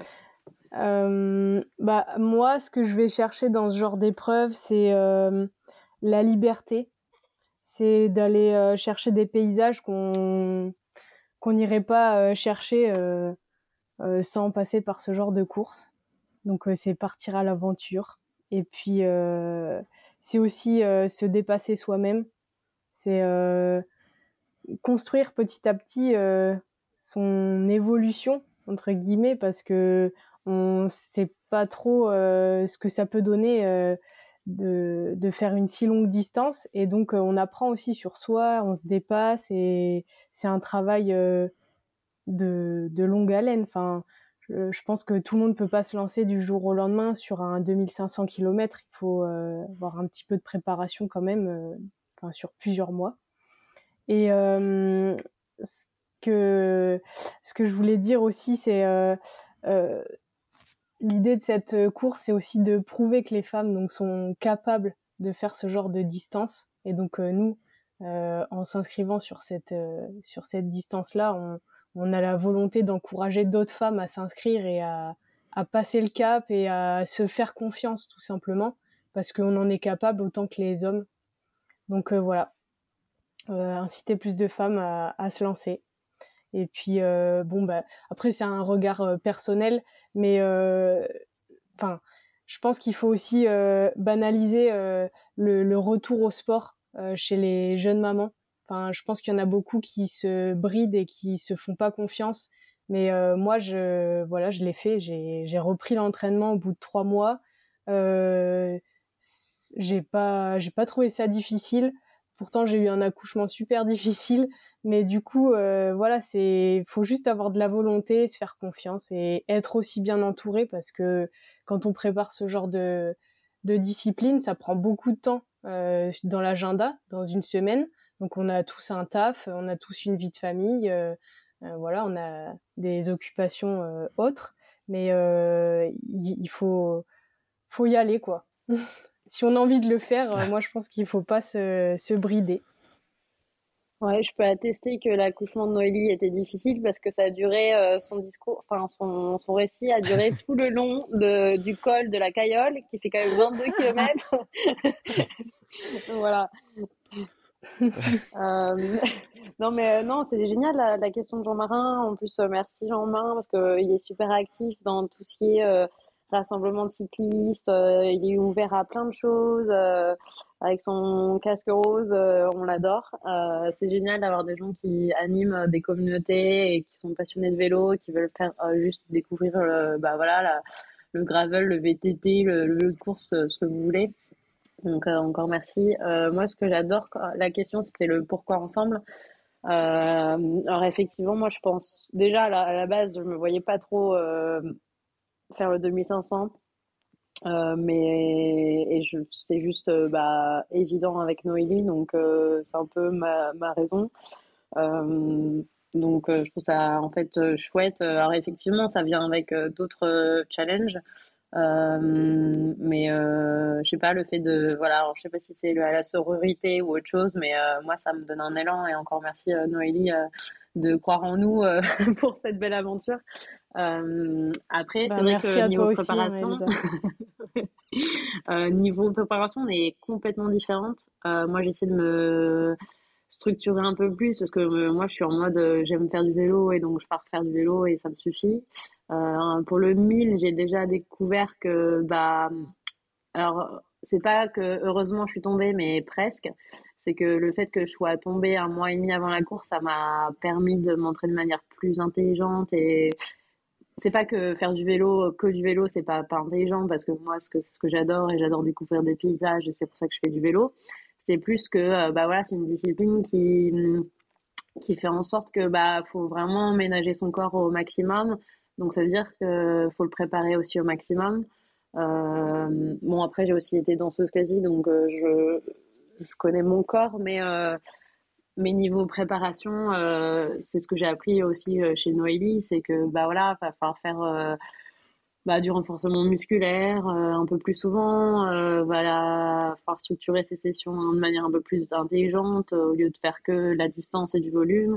Euh, bah, moi, ce que je vais chercher dans ce genre d'épreuve, c'est euh, la liberté. C'est d'aller euh, chercher des paysages qu'on qu'on n'irait pas euh, chercher euh, euh, sans passer par ce genre de course. Donc, euh, c'est partir à l'aventure. Et puis, euh, c'est aussi euh, se dépasser soi-même. C'est euh, construire petit à petit euh, son évolution, entre guillemets, parce que on sait pas trop euh, ce que ça peut donner euh, de, de faire une si longue distance. Et donc, euh, on apprend aussi sur soi, on se dépasse et c'est un travail euh, de, de longue haleine. Enfin, je, je pense que tout le monde peut pas se lancer du jour au lendemain sur un deux mille cinq cents kilomètres. Il faut euh, avoir un petit peu de préparation quand même, euh, enfin, sur plusieurs mois. Et euh, ce que ce que je voulais dire aussi, c'est euh, euh, l'idée de cette course, c'est aussi de prouver que les femmes donc sont capables de faire ce genre de distance. Et donc euh, nous, euh, en s'inscrivant sur cette euh, sur cette distance-là, on on a la volonté d'encourager d'autres femmes à s'inscrire et à à passer le cap et à se faire confiance tout simplement parce qu'on en est capable autant que les hommes. Donc euh, voilà. Euh, inciter plus de femmes à, à se lancer. Et puis, euh, bon, bah, après, c'est un regard euh, personnel, mais enfin, euh, je pense qu'il faut aussi euh, banaliser euh, le, le retour au sport euh, chez les jeunes mamans. Enfin, je pense qu'il y en a beaucoup qui se brident et qui se font pas confiance. Mais euh, moi, je, voilà, je l'ai fait. J'ai, j'ai repris l'entraînement au bout de trois mois. Euh, j'ai pas, j'ai pas trouvé ça difficile. Pourtant, j'ai eu un accouchement super difficile, mais du coup, euh, voilà, c'est, faut juste avoir de la volonté, se faire confiance et être aussi bien entouré parce que quand on prépare ce genre de, de discipline, ça prend beaucoup de temps euh, dans l'agenda, dans une semaine. Donc, on a tous un taf, on a tous une vie de famille, euh, euh, voilà, on a des occupations euh, autres, mais euh, il, il faut, faut y aller, quoi. Si on a envie de le faire, euh, moi je pense qu'il faut pas se, se brider. Ouais, je peux attester que l'accouchement de Noélie était difficile parce que ça a duré euh, son discours, enfin son, son récit a duré tout le long de, du col de la Cayolle qui fait quand même vingt-deux kilomètres. Voilà. Euh, non mais euh, non, c'est génial la, la question de Jean Marin. En plus, euh, merci Jean Marin parce que il est super actif dans tout ce qui est euh, rassemblement de cyclistes. Euh, il est ouvert à plein de choses. Euh, avec son casque rose, euh, on l'adore. Euh, c'est génial d'avoir des gens qui animent des communautés et qui sont passionnés de vélo, qui veulent faire euh, juste découvrir le, bah voilà, la, le gravel, le V T T, le, le vélo de course, ce que vous voulez. Donc euh, encore merci. Euh, moi, ce que j'adore, la question, c'était le pourquoi ensemble. Euh, alors effectivement, moi, je pense déjà à la, à la base, je me voyais pas trop euh, faire le deux mille cinq cents, euh, mais et je, c'est juste euh, bah, évident avec Noélie, donc euh, c'est un peu ma, ma raison. Euh, donc euh, je trouve ça en fait euh, chouette. Alors effectivement, ça vient avec euh, d'autres euh, challenges. Euh, mais euh, je sais pas, le fait de voilà, alors je sais pas si c'est la, la sororité ou autre chose, mais euh, moi ça me donne un élan et encore merci euh, Noélie euh, de croire en nous euh, pour cette belle aventure. Euh, après Bah, c'est vrai merci que à niveau toi aussi, hein, préparation, Elsa. Euh, niveau préparation, on est complètement différentes. Euh, moi, j'essaie de me structurer un peu plus parce que euh, moi, je suis en mode euh, j'aime faire du vélo et donc je pars faire du vélo et ça me suffit. Euh, pour le mille, j'ai déjà découvert que bah alors, c'est pas que heureusement je suis tombée, mais presque. C'est que le fait que je sois tombée un mois et demi avant la course, ça m'a permis de m'entraîner de manière plus intelligente. Et c'est pas que faire du vélo, que du vélo, c'est pas, pas intelligent, parce que moi, ce que, ce que j'adore, et j'adore découvrir des paysages, et c'est pour ça que je fais du vélo, c'est plus que, euh, bah voilà, c'est une discipline qui, qui fait en sorte que bah faut vraiment ménager son corps au maximum. Donc ça veut dire que faut le préparer aussi au maximum. Euh, bon après j'ai aussi été danseuse classique donc euh, je je connais mon corps mais euh, mes niveaux préparation euh, c'est ce que j'ai appris aussi euh, chez Noélie, c'est que bah voilà va falloir faire euh, bah, du renforcement musculaire euh, un peu plus souvent, euh, voilà, falloir structurer ses sessions de manière un peu plus intelligente euh, au lieu de faire que la distance et du volume.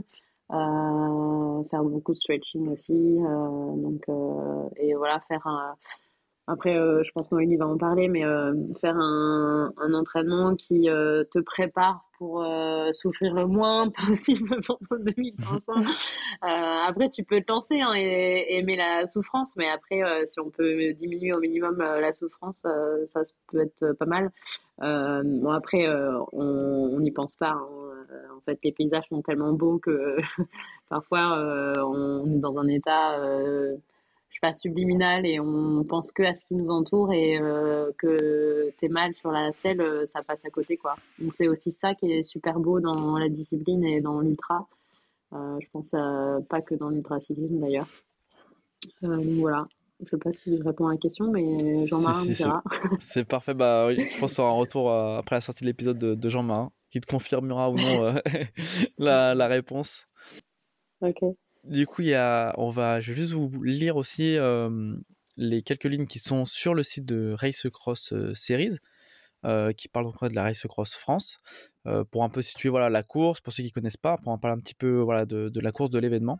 Euh, faire beaucoup de stretching aussi, euh, donc euh, et voilà, faire un, après, euh, je pense que Noélie va en parler, mais euh, faire un, un entraînement qui euh, te prépare pour euh, souffrir le moins possible pendant deux mille cinq cents. Euh, après, tu peux te lancer hein, et, et aimer la souffrance, mais après, euh, si on peut diminuer au minimum euh, la souffrance, euh, ça peut être pas mal. Euh, bon, après, euh, on n'y pense pas. Hein. En fait, les paysages sont tellement beaux que parfois, euh, on est dans un état... Euh, je sais pas, subliminal et on pense que à ce qui nous entoure et euh, que t'es mal sur la selle, euh, ça passe à côté, quoi. Donc c'est aussi ça qui est super beau dans la discipline et dans l'ultra. Euh, je pense euh, pas que dans l'ultracyclisme d'ailleurs. Euh, donc voilà. Je sais pas si je réponds à la question, mais Si, Jean-Marin me si, c'est dira. c'est parfait. Bah, oui, je pense qu'il y aura un retour euh, après la sortie de l'épisode de, de Jean-Marin qui te confirmera ou non euh, la, la réponse. Ok. Du coup, il y a, on va, je vais juste vous lire aussi euh, les quelques lignes qui sont sur le site de Race Cross euh, Series, euh, qui parlent donc de la Race Cross France, euh, pour un peu situer voilà, la course, pour ceux qui ne connaissent pas, pour en parler un petit peu voilà, de, de la course, de l'événement.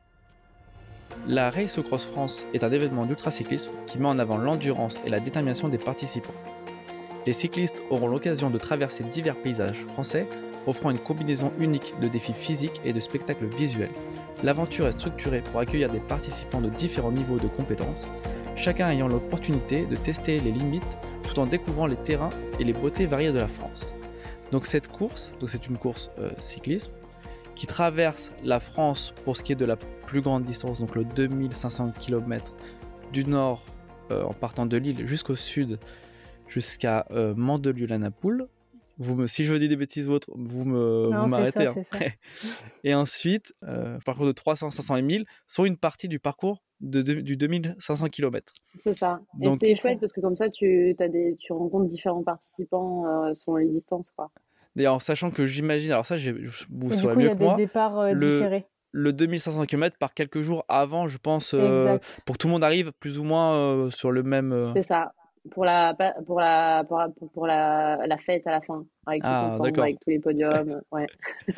La Race Cross France est un événement d'ultracyclisme qui met en avant l'endurance et la détermination des participants. Les cyclistes auront l'occasion de traverser divers paysages français, offrant une combinaison unique de défis physiques et de spectacles visuels. L'aventure est structurée pour accueillir des participants de différents niveaux de compétences, chacun ayant l'opportunité de tester les limites tout en découvrant les terrains et les beautés variées de la France. Donc cette course, donc c'est une course euh, cyclisme, qui traverse la France pour ce qui est de la plus grande distance, donc le deux mille cinq cents kilomètres du nord euh, en partant de Lille jusqu'au sud, jusqu'à euh, Mandelieu-la-Napoule. Vous me, si je dis des bêtises ou autres, vous me, Non, vous c'est m'arrêtez. ça, Hein. c'est ça. Et ensuite, euh, parcours de trois cents, cinq cents et mille, sont une partie du parcours de, de, du deux mille cinq cents kilomètres. C'est ça. Et Donc, c'est C'est chouette ça. parce que comme ça, tu, t'as des, tu rencontres différents participants euh, selon les distances, quoi. d'ailleurs, en sachant que j'imagine, alors ça, j'ai- vous Et du saurez coup, il y mieux a que des moi, départs euh, le, différés. le deux mille cinq cents kilomètres part quelques jours avant, je pense, euh, Exact. pour que tout le monde arrive plus ou moins euh, sur le même. euh, C'est ça. Pour la, pa- pour la, pour la, pour la, la fête à la fin, avec tous Ah, ensemble, d'accord. avec tous les podiums. Ouais.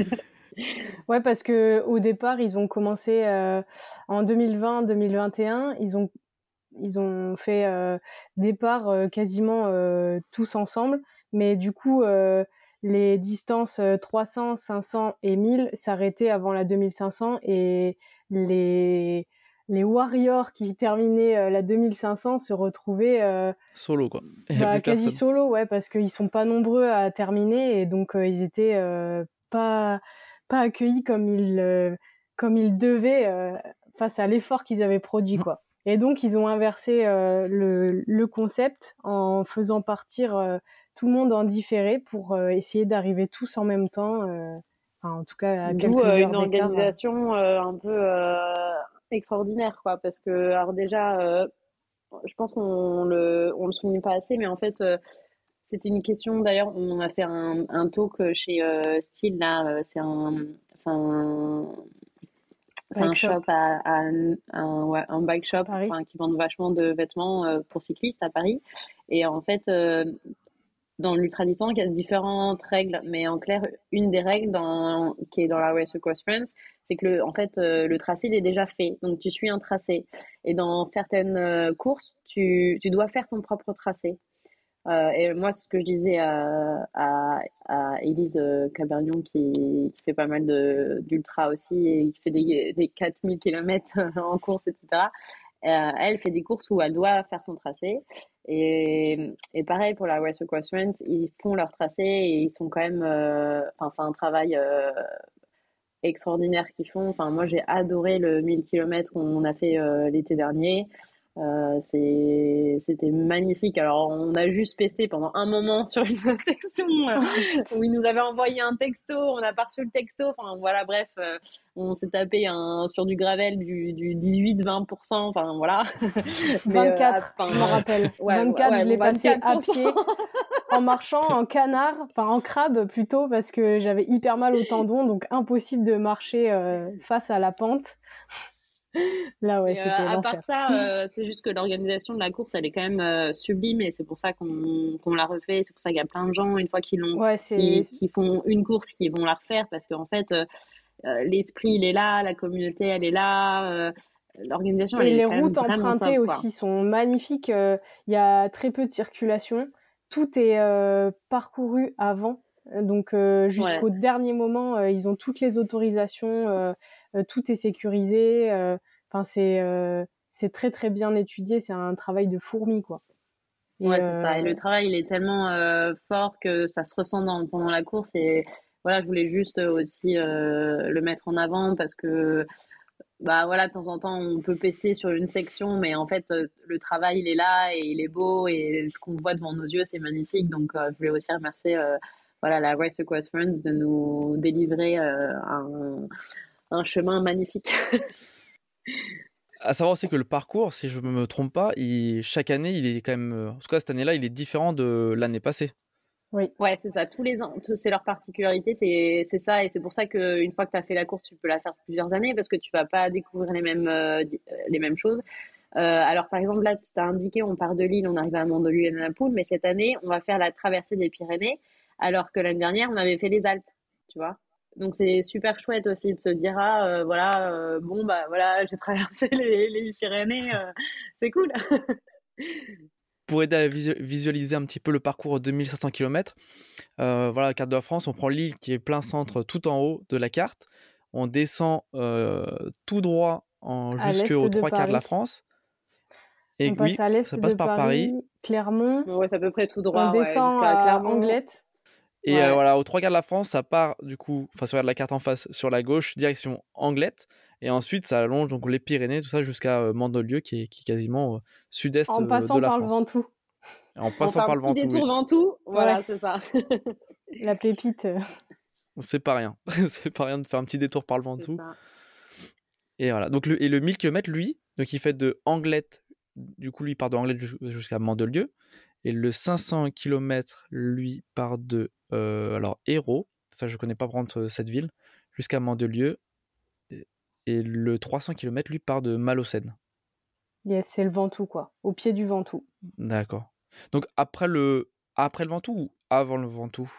Ouais, parce que au départ, ils ont commencé euh, en deux mille vingt, deux mille vingt et un. Ils ont ils ont fait euh, départ euh, quasiment euh, tous ensemble, mais du coup, euh, les distances euh, trois cents, cinq cents et mille s'arrêtaient avant la deux mille cinq cents et les les warriors qui terminaient euh, la deux mille cinq cents se retrouvaient euh, Solo, quoi. Il n'y a bah, plus quasi personne. solo, ouais, parce qu'ils sont pas nombreux à terminer et donc euh, ils étaient euh, pas pas accueillis comme ils euh, comme ils devaient euh, face à l'effort qu'ils avaient produit, quoi. Et donc ils ont inversé euh, le le concept en faisant partir euh, tout le monde en différé pour euh, essayer d'arriver tous en même temps, euh, enfin, en tout cas à D'où quelques euh, heures une d'écart. euh. organisation euh, un peu euh, extraordinaire, quoi. Parce que, alors déjà, euh, je pense qu'on le, on le souligne pas assez, mais en fait, euh, c'était une question. D'ailleurs, on a fait un, un talk chez euh, Style, là. euh, C'est un, c'est un, c'est un Bike shop shop à, à un, ouais, un bike à shop, Paris. enfin, qui vend vachement de vêtements euh, pour cyclistes à Paris. Et en fait, euh, dans l'ultra-distance, il y a différentes règles, mais en clair, une des règles dans, qui est dans la Race Across France, c'est que le, en fait, euh, le tracé il est déjà fait, donc tu suis un tracé. Et dans certaines euh, courses, tu, tu dois faire ton propre tracé. Euh, et moi, ce que je disais à, à, à Élise euh, Cabernion, qui, qui fait pas mal de, d'ultra aussi, et qui fait des, des quatre mille kilomètres en course, et cetera. Euh, elle fait des courses où elle doit faire son tracé. Et, et pareil pour la Race Across France, ils font leur tracé et ils sont quand même. euh, Enfin, c'est un travail euh, extraordinaire qu'ils font. Enfin, moi, j'ai adoré le mille kilomètres qu'on a fait euh, l'été dernier. Euh, c'est, c'était magnifique. Alors, on a juste pesté pendant un moment sur une section euh, Oh putain. où ils nous avaient envoyé un texto, on n'a pas reçu le texto. Enfin, voilà, bref, euh, on s'est tapé un, sur du gravel du, du dix-huit vingt pour cent. Enfin, voilà. Mais, euh, vingt-quatre, enfin, je m'en rappelle. ouais, vingt-quatre, ouais, je bon, l'ai passé à vingt-quatre pour cent. pied, en marchant, en canard, enfin en crabe plutôt, parce que j'avais hyper mal au tendon, donc impossible de marcher euh, face à la pente. Là, ouais, Mais euh, c'était à part l'enfer. ça, euh, c'est juste que l'organisation de la course, elle est quand même euh, sublime et c'est pour ça qu'on qu'on l'a refait. C'est pour ça qu'il y a plein de gens, une fois qu'ils l'ont, Ouais, c'est... qui, qui font une course, qui vont la refaire parce qu'en fait, euh, euh, l'esprit, il est là, la communauté, elle est là. euh, l'organisation, elle Et est les quand même routes vraiment empruntées top, quoi. aussi sont magnifiques. euh, Il y a très peu de circulation. Tout est euh, parcouru avant. Donc euh, Ouais. jusqu'au dernier moment, euh, ils ont toutes les autorisations, euh, euh, tout est sécurisé. euh, Enfin, c'est euh, c'est très très bien étudié. C'est un travail de fourmi, quoi. Et Ouais, c'est ça. Et euh, le travail, il est tellement euh, fort que ça se ressent dans, pendant la course. Et voilà, je voulais juste aussi euh, le mettre en avant parce que bah voilà, de temps en temps, on peut pester sur une section, mais en fait, euh, le travail, il est là et il est beau et ce qu'on voit devant nos yeux, c'est magnifique. Donc, euh, je voulais aussi remercier euh, voilà, la Race Across Friends de nous délivrer euh, un, un chemin magnifique. À savoir aussi que le parcours, si je ne me trompe pas, il- chaque année, il est quand même. euh, En tout cas, cette année-là, il est différent de l'année passée. oui, Ouais, c'est ça. Tous les ans, tout- c'est leur particularité, c'est c'est ça, et c'est pour ça qu'une fois que tu as fait la course, tu peux la faire plusieurs années parce que tu vas pas découvrir les mêmes euh, di- euh, les mêmes choses. Euh, alors par exemple là, tu as indiqué, on part de Lille, on arrive à Mandelieu et Napoule, mais cette année, on va faire la traversée des Pyrénées, alors que l'année dernière, on avait fait les Alpes, tu vois. Donc c'est super chouette aussi de se dire ah euh, voilà euh, bon bah voilà j'ai traversé les, les Pyrénées, euh, c'est cool. Pour aider à visu- visualiser un petit peu le parcours deux mille cinq cents kilomètres, euh, voilà la carte de la France, on prend l'île qui est plein centre tout en haut de la carte, on descend euh, tout droit en, à l'est jusqu'aux de trois quarts de la Paris. France, et On passe oui, à ça l'est de passe par Paris, Paris, Clermont. Ouais, c'est à peu près tout On droit, ouais, descend jusqu'à à Clermont. Anglet. et euh, Ouais. voilà, aux trois quarts de la France, ça part du coup, enfin si on regarde la carte en face, sur la gauche, direction Anglette, et ensuite ça allonge donc les Pyrénées, tout ça jusqu'à euh, Mandelieu, qui est, qui est quasiment euh, sud-est En euh, de passant la par le France. Ventoux. En On fait passant un par le petit Ventoux, oui. détour dans tout. Ouais, Voilà, c'est ça. la pépite. euh. C'est pas rien. C'est pas rien de faire un petit détour par le C'est Ventoux. ça. Et voilà. Donc le, et le mille kilomètres, lui, donc il fait de Anglette, du coup, lui part de Anglette jus- jusqu'à Mandelieu. Et le cinq cents kilomètres, lui, part de euh, alors Hérault, ça je connais pas par contre cette ville, jusqu'à Mandelieu. Et, et le trois cents kilomètres, lui, part de Malaucène. Yes, c'est le Ventoux, quoi. Au pied du Ventoux. D'accord. Donc après le, après le Ventoux ou avant le Ventoux?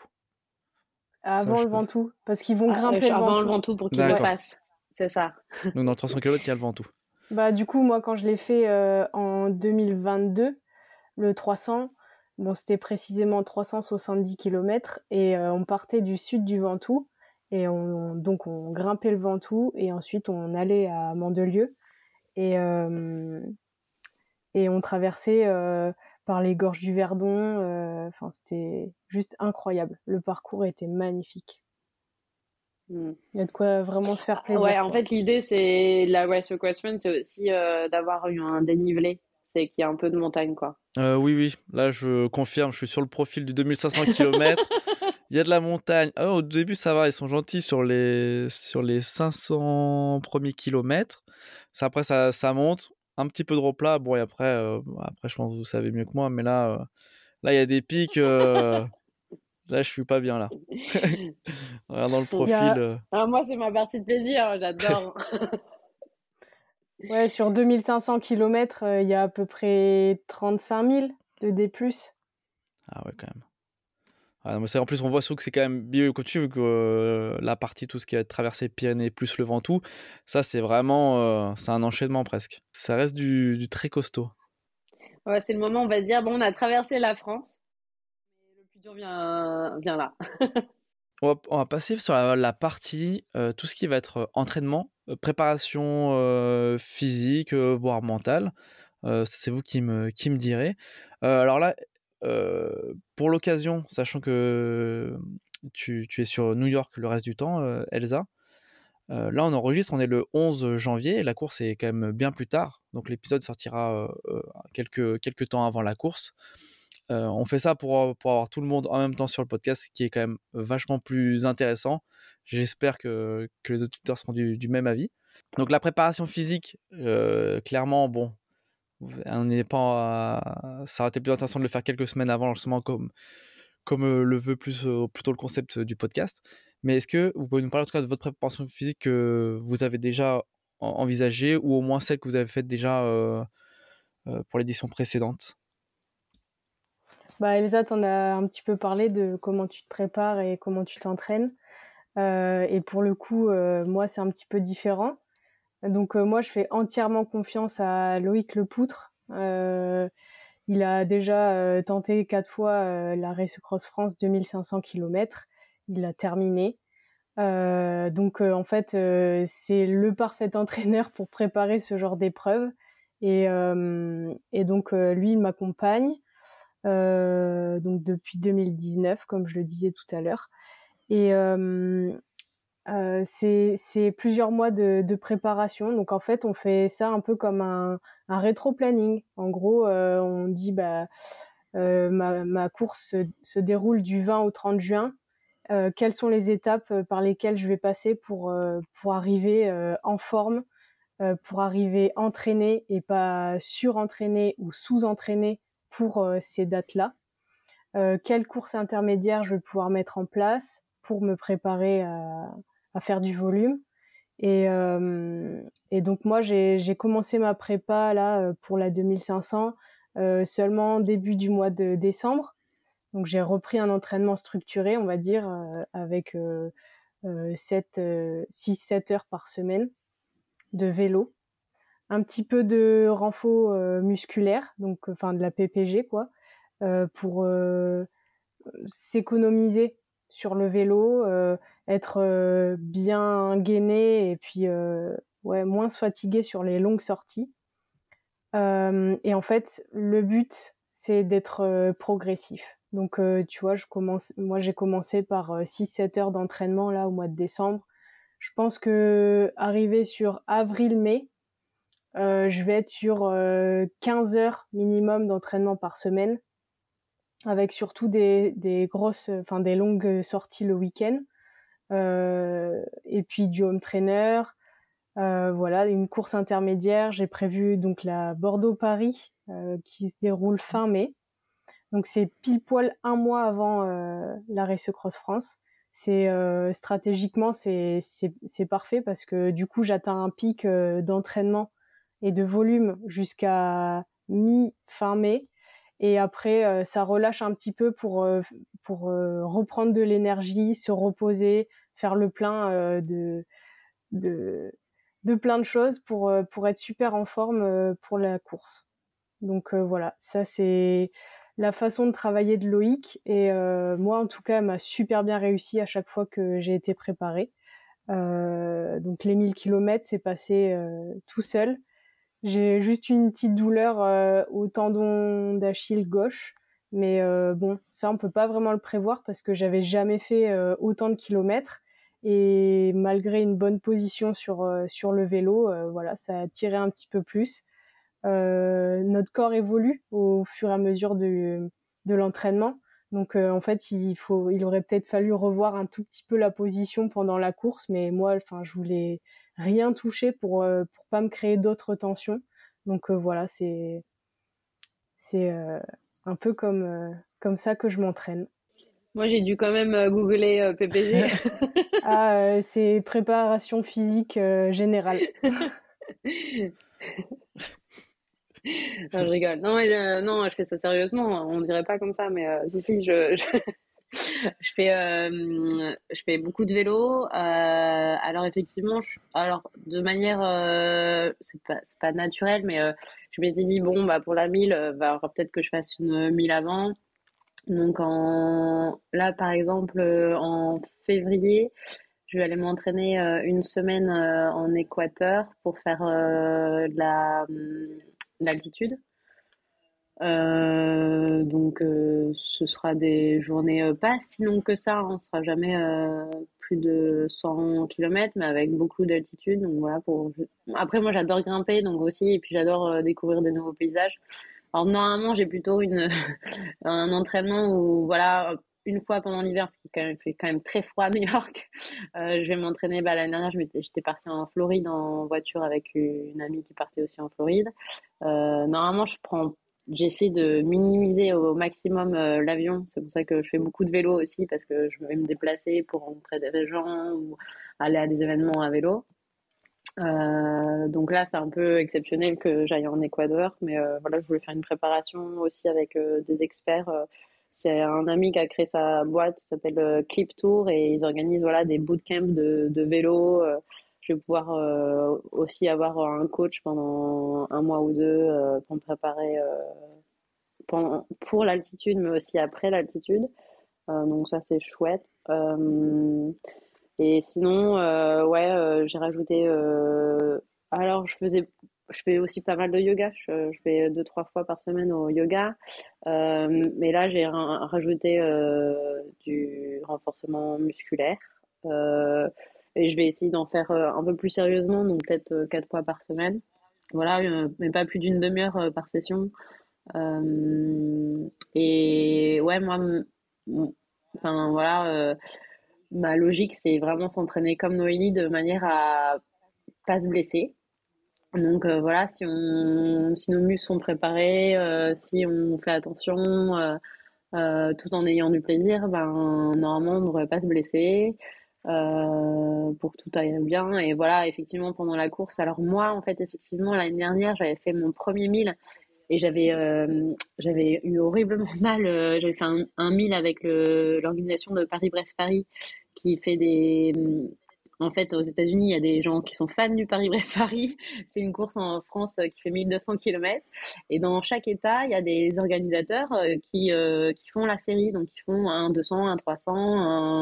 Ça, Avant je le sais pas. Ventoux. Parce qu'ils vont Ah, euh, grimper le avant le Ventoux. Ventoux pour qu'il le Ouais. D'accord. fasse. C'est ça. Donc dans le trois cents kilomètres, il y a le Ventoux. Bah, du coup, moi, quand je l'ai fait euh, en deux mille vingt-deux, le trois cents, bon, c'était précisément trois cent soixante-dix kilomètres et euh, on partait du sud du Ventoux et on, donc on grimpait le Ventoux et ensuite on allait à Mandelieu et, euh, et on traversait euh, par les gorges du Verdon. euh, Enfin, c'était juste incroyable. Le parcours était magnifique. Mm. Il y a de quoi vraiment se faire Ah, ouais, plaisir, en quoi. fait, l'idée, c'est la Race Across France, c'est aussi euh, d'avoir eu un dénivelé. C'est qu'il y a un peu de montagne, quoi. Euh, oui, oui, là je confirme, je suis sur le profil du deux mille cinq cents kilomètres. Il y a de la montagne. Ah, au début, ça va, ils sont gentils sur les, sur les cinq cents premiers kilomètres. Ça, après, ça, ça monte. Un petit peu de replat. Bon, et après, euh, après, je pense que vous savez mieux que moi, mais là, euh, là, il y a des pics. euh, Là, je suis pas bien là. Regardant le Il y profil. a, euh, Ah, moi, c'est ma partie de plaisir, j'adore. ouais, sur deux mille cinq cents kilomètres, euh, il y a à peu près trente-cinq mille de D plus. Ah ouais, quand même. Ah, non, mais c'est- en plus, on voit surtout que c'est quand même bien coutu, vu que euh, la partie, tout ce qui est traversée Pyrénées plus le Ventoux, ça, c'est vraiment. euh, c'est un enchaînement presque. Ça reste du, du très costaud. Ouais, c'est le moment où on va se dire, bon, on a traversé la France. futur vient, vient là. On va, on va passer sur la, la partie, euh, tout ce qui va être euh, entraînement, euh, préparation euh, physique, euh, voire mentale. Euh, c'est vous qui me, qui me direz. Euh, alors là, euh, pour l'occasion, sachant que tu, tu es sur New York le reste du temps, euh, Elsa, euh, là on enregistre, on est le onze janvier, et la course est quand même bien plus tard. Donc l'épisode sortira euh, quelques, quelques temps avant la course. Euh, on fait ça pour, pour avoir tout le monde en même temps sur le podcast, qui est quand même vachement plus intéressant. J'espère que, que les auditeurs seront du, du même avis. Donc la préparation physique, euh, clairement, bon, on n'est pas, à... ça aurait été plus intéressant de le faire quelques semaines avant, justement, comme, comme euh, le veut plus, euh, plutôt le concept du podcast. Mais est-ce que vous pouvez nous parler en tout cas de votre préparation physique que vous avez déjà envisagée, ou au moins celle que vous avez faite déjà euh, euh, pour l'édition précédente? Bah, Elsa, t'en as un petit peu parlé de comment tu te prépares et comment tu t'entraînes. Euh, et pour le coup, euh, moi, c'est un petit peu différent. Donc, euh, moi, je fais entièrement confiance à Loïc Lepoutre. Euh, il a déjà euh, tenté quatre fois euh, la Race Cross France deux mille cinq cents kilomètres. Il l'a terminé. Euh, donc, euh, en fait, euh, c'est le parfait entraîneur pour préparer ce genre d'épreuve. Et, euh, et donc, euh, lui, il m'accompagne. Euh, donc depuis deux mille dix-neuf, comme je le disais tout à l'heure. Et euh, euh, c'est, c'est plusieurs mois de, de préparation. Donc en fait, on fait ça un peu comme un, un rétro-planning. En gros, euh, on dit bah euh, ma, ma course se, se déroule du vingt au trente juin. Euh, quelles sont les étapes par lesquelles je vais passer pour euh, pour arriver euh, en forme, euh, pour arriver entraîné et pas surentraîné ou sous-entraîné pour euh, ces dates-là. Euh, quelle course intermédiaire je vais pouvoir mettre en place pour me préparer à, à faire du volume. Et, euh, et donc moi, j'ai, j'ai commencé ma prépa là pour la deux mille cinq cents euh, seulement début du mois de décembre. Donc j'ai repris un entraînement structuré, on va dire, euh, avec euh, euh, six sept heures par semaine de vélo. Un petit peu de renfort euh, musculaire, donc enfin de la P P G quoi, euh, pour euh, s'économiser sur le vélo, euh, être euh, bien gainé et puis euh, ouais, moins se fatiguer sur les longues sorties. Euh, et en fait, le but, c'est d'être euh, progressif. Donc, euh, tu vois, je commence, moi, j'ai commencé par euh, six sept heures d'entraînement là au mois de décembre. Je pense que arrivé sur avril-mai, euh, je vais être sur euh, quinze heures minimum d'entraînement par semaine, avec surtout des, des grosses, enfin des longues sorties le week-end, euh, et puis du home trainer, euh, voilà, une course intermédiaire. J'ai prévu donc la Bordeaux-Paris euh, qui se déroule fin mai. Donc c'est pile poil un mois avant euh, la Race Cross France. C'est euh, stratégiquement c'est, c'est c'est parfait parce que du coup j'atteins un pic euh, d'entraînement et de volume jusqu'à mi-fin mai. Et après, euh, ça relâche un petit peu pour, euh, pour euh, reprendre de l'énergie, se reposer, faire le plein euh, de, de, de plein de choses pour, euh, pour être super en forme euh, pour la course. Donc euh, voilà, ça c'est la façon de travailler de Loïc. Et euh, moi, en tout cas, elle m'a super bien réussi à chaque fois que j'ai été préparée. Euh, donc les mille kilomètres, c'est passé euh, tout seul. J'ai juste une petite douleur euh, au tendon d'Achille gauche, mais euh, bon, ça on peut pas vraiment le prévoir parce que j'avais jamais fait euh, autant de kilomètres et malgré une bonne position sur euh, sur le vélo, euh, voilà, ça a tiré un petit peu plus. Euh, notre corps évolue au fur et à mesure de de l'entraînement, donc euh, en fait il faut, il aurait peut-être fallu revoir un tout petit peu la position pendant la course, mais moi, enfin, je voulais rien toucher pour euh, pour pas me créer d'autres tensions. Donc euh, voilà, c'est c'est euh, un peu comme euh, comme ça que je m'entraîne. Moi, j'ai dû quand même euh, googler euh, P P G. Ah, euh, c'est préparation physique euh, générale. Non, je rigole. Non, mais, euh, non, je fais ça sérieusement. On dirait pas comme ça, mais euh, si, si, je, je, je fais, euh, je fais beaucoup de vélo. Euh, alors effectivement, je- alors de manière, euh, c'est pas, c'est pas naturel, mais euh, je m'étais dit bon, bah pour la mille, euh, va alors peut-être que je fasse une mille avant. Donc en, là, par exemple, euh, en février, je vais aller m'entraîner euh, une semaine euh, en Équateur pour faire euh, de la, hum, de l'altitude. Euh, donc euh, ce sera des journées euh, pas si longues que ça, hein, ce sera jamais euh, plus de cent kilomètres, mais avec beaucoup d'altitude. Donc voilà pour. Après moi j'adore grimper donc aussi et puis j'adore euh, découvrir des nouveaux paysages. Alors normalement j'ai plutôt une un entraînement où voilà une fois pendant l'hiver parce qu'il quand même- fait quand même très froid à New York. Euh, je vais m'entraîner. Bah, l'année dernière je m'étais- j'étais partie en Floride en voiture avec une amie qui partait aussi en Floride. Euh, normalement, je prends, j'essaie de minimiser au maximum euh, l'avion. C'est pour ça que je fais beaucoup de vélo aussi parce que je vais me déplacer pour rencontrer des gens ou aller à des événements à vélo. Euh, donc là, c'est un peu exceptionnel que j'aille en Équateur, mais euh, voilà, je voulais faire une préparation aussi avec euh, des experts. Euh, c'est un ami qui a créé sa boîte, ça s'appelle euh, Clip Tour, et ils organisent voilà des bootcamps de, de vélo. Euh, je vais pouvoir euh, aussi avoir un coach pendant un mois ou deux euh, pour me préparer euh, pendant, pour l'altitude, mais aussi après l'altitude. Euh, donc ça, c'est chouette. Euh, et sinon, euh, ouais, euh, j'ai rajouté. Euh, alors, je faisais, je fais aussi pas mal de yoga. Je, je vais deux, trois fois par semaine au yoga. Euh, mais là, j'ai ra- rajouté euh, du renforcement musculaire. Euh, et je vais essayer d'en faire euh, un peu plus sérieusement, donc peut-être euh, quatre fois par semaine. Voilà, euh, mais pas plus d'une demi-heure euh, par session. Euh, et ouais, moi, m- m- enfin voilà. Euh, Ma logique, c'est vraiment s'entraîner comme Noélie de manière à pas se blesser. Donc euh, voilà, si on, si nos muscles sont préparés, euh, si on fait attention, euh, euh, tout en ayant du plaisir, ben normalement on ne devrait pas se blesser euh, pour que tout aille bien. Et voilà, effectivement pendant la course. Alors moi, en fait, effectivement l'année dernière, j'avais fait mon premier mille et j'avais euh, j'avais eu horriblement mal. Euh, j'avais fait un, un mille avec le- l'organisation de Paris-Brest-Paris qui fait des. En fait, aux États-Unis, il y a des gens qui sont fans du Paris-Brest-Paris. C'est une course en France euh, qui fait mille deux cents kilomètres. Et dans chaque État, il y a des organisateurs euh, qui, euh, qui font la série. Donc, ils font un deux cents, un trois cents, un,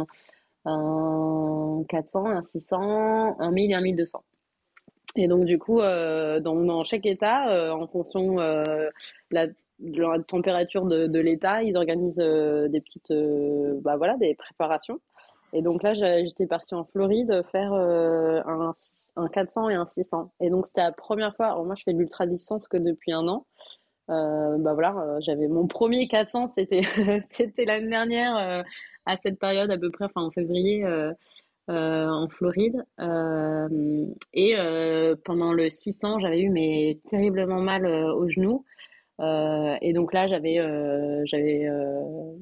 un quatre cents, un six cents, un mille et un mille deux cents. Et donc, du coup, euh, dans, dans chaque État, euh, en fonction euh, la, de la température de, de l'État, ils organisent euh, des petites, euh, bah voilà, des préparations. Et donc là, j'ai- j'étais partie en Floride faire euh, un, six- un quatre cents et un six cents. Et donc, c'était la première fois. Alors, moi, je fais de l'ultra-distance que depuis un an. Euh, bah voilà, euh, j'avais mon premier quatre cents, c'était c'était l'année dernière euh, à cette période à peu près, enfin en février. Euh, euh, en Floride. Euh, et euh, pendant le six cents, j'avais eu mais terriblement mal euh, au genou. Euh, et donc là, j'avais euh, j'avais euh,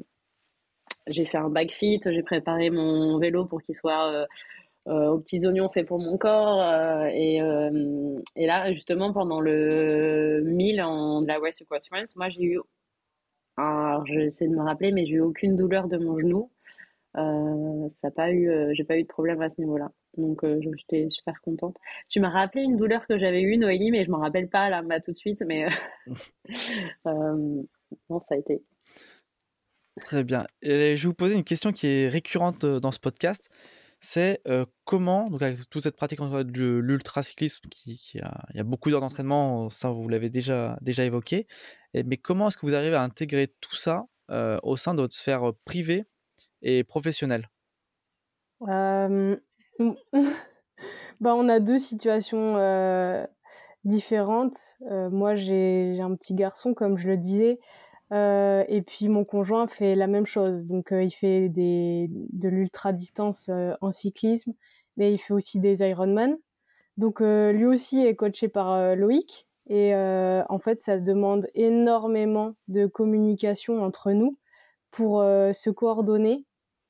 j'ai fait un backfit, j'ai préparé mon vélo pour qu'il soit euh, euh, aux petits oignons faits pour mon corps. Euh, et, euh, et là, justement, pendant le mille en, de la Race Across France, moi j'ai eu, alors j'essaie de me rappeler, mais j'ai eu aucune douleur de mon genou. Euh, ça a pas eu, euh, j'ai pas eu de problème à ce niveau-là. Donc euh, je- j'étais super contente. Tu m'as rappelé une douleur que j'avais eue, Noélie, mais je m'en rappelle pas là, bah, tout de suite. Mais euh, euh, bon, ça a été. Très bien. Et je vais vous poser une question qui est récurrente euh, dans ce podcast. C'est euh, comment, donc avec toute cette pratique en- de l'ultracyclisme, qui, qui a, il y a beaucoup d'heures d'entraînement, ça vous l'avez déjà, déjà évoqué, et- mais comment est-ce que vous arrivez à intégrer tout ça euh, au sein de votre sphère euh, privée et professionnelle? Euh, bah, on a deux situations euh, différentes. Euh, moi, j'ai j'ai un petit garçon, comme je le disais, euh, et puis mon conjoint fait la même chose. Donc, euh, il fait des, de l'ultra-distance euh, en cyclisme, mais il fait aussi des Ironman. Donc, euh, lui aussi est coaché par euh, Loïc. Et euh, en fait, ça demande énormément de communication entre nous pour euh, se coordonner,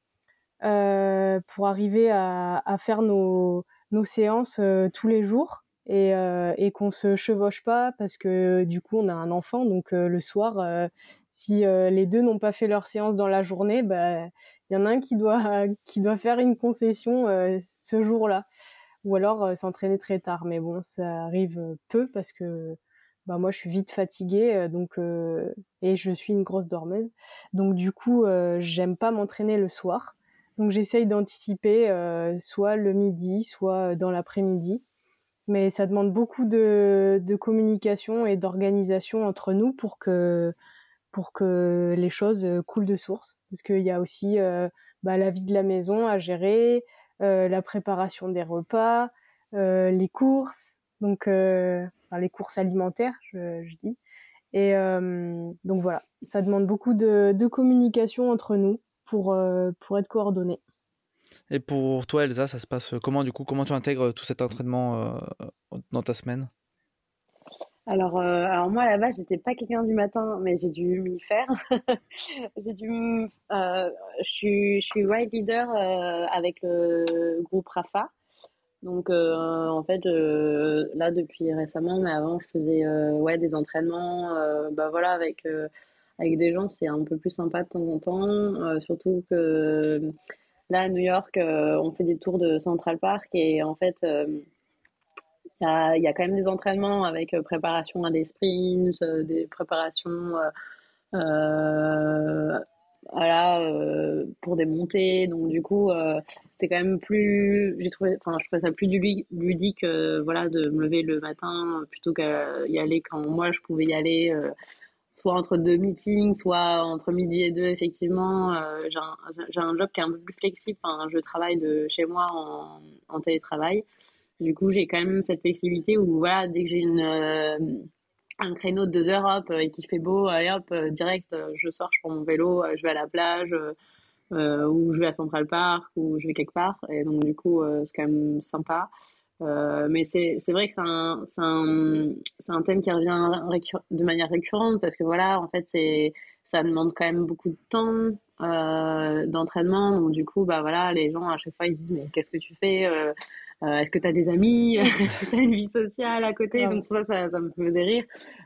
euh, pour arriver à, à faire nos, nos séances euh, tous les jours et, euh, et qu'on se chevauche pas parce que du coup on a un enfant, donc euh, le soir euh, si euh, les deux n'ont pas fait leur séance dans la journée, bah il y en a un qui doit qui doit faire une concession euh, ce jour-là ou alors euh, s'entraîner très tard, mais bon ça arrive peu parce que bah moi je suis vite fatiguée, euh, donc euh, et je suis une grosse dormeuse, donc du coup euh, j'aime pas m'entraîner le soir, donc j'essaye d'anticiper euh, soit le midi, soit dans l'après-midi, mais ça demande beaucoup de, de communication et d'organisation entre nous pour que pour que les choses coulent de source, parce qu'il y a aussi euh, bah, la vie de la maison à gérer, euh, la préparation des repas, euh, les courses, donc euh, enfin, les courses alimentaires, je, je dis. Et euh, donc voilà, ça demande beaucoup de, de communication entre nous pour, euh, pour être coordonnés. Et pour toi, Elsa, ça se passe comment du coup? Comment tu intègres tout cet entraînement euh, dans ta semaine? Alors, euh, alors moi, à la base, j'étais pas quelqu'un du matin, mais j'ai dû m'y faire. J'ai dû, m- euh, je suis, je suis ride leader euh, avec le groupe Rafa. Donc, euh, en fait, euh, là, depuis récemment, mais avant, je faisais euh, ouais, des entraînements, euh, bah voilà, avec, euh, avec des gens, c'est un peu plus sympa de temps en temps. Euh, surtout que là, à New York, euh, on fait des tours de Central Park et en fait, euh, il y a, il y a quand même des entraînements avec euh, préparation à des sprints, euh, des préparations euh, euh, voilà, euh, pour des montées. Donc du coup, euh, c'était quand même plus, j'ai trouvé, enfin, je trouvais ça plus ludi- ludique, euh, voilà, de me lever le matin euh, plutôt qu'à y aller quand moi je pouvais y aller, euh, soit entre deux meetings, soit entre midi et deux. Effectivement, euh, j'ai un, j'ai un job qui est un peu plus flexible. Enfin, je travaille de chez moi en, en télétravail. Du coup, j'ai quand même cette flexibilité où, voilà, dès que j'ai une, euh, un créneau de deux heures, hop, euh, et qu'il fait beau, allez hop, euh, direct, euh, je sors, je prends mon vélo, euh, je vais à la plage, euh, euh, ou je vais à Central Park, ou je vais quelque part. Et donc, du coup, euh, c'est quand même sympa. Euh, mais c'est, c'est vrai que c'est un, c'est un, c'est un thème qui revient récur- de manière récurrente parce que voilà, en fait, c'est, ça demande quand même beaucoup de temps, euh, d'entraînement. Donc, du coup, bah voilà, les gens, à chaque fois, ils disent, mais qu'est-ce que tu fais? Euh, euh, est-ce que tu as des amis? Est-ce que tu as une vie sociale à côté? Grave. Donc, ça, ça, ça me faisait rire.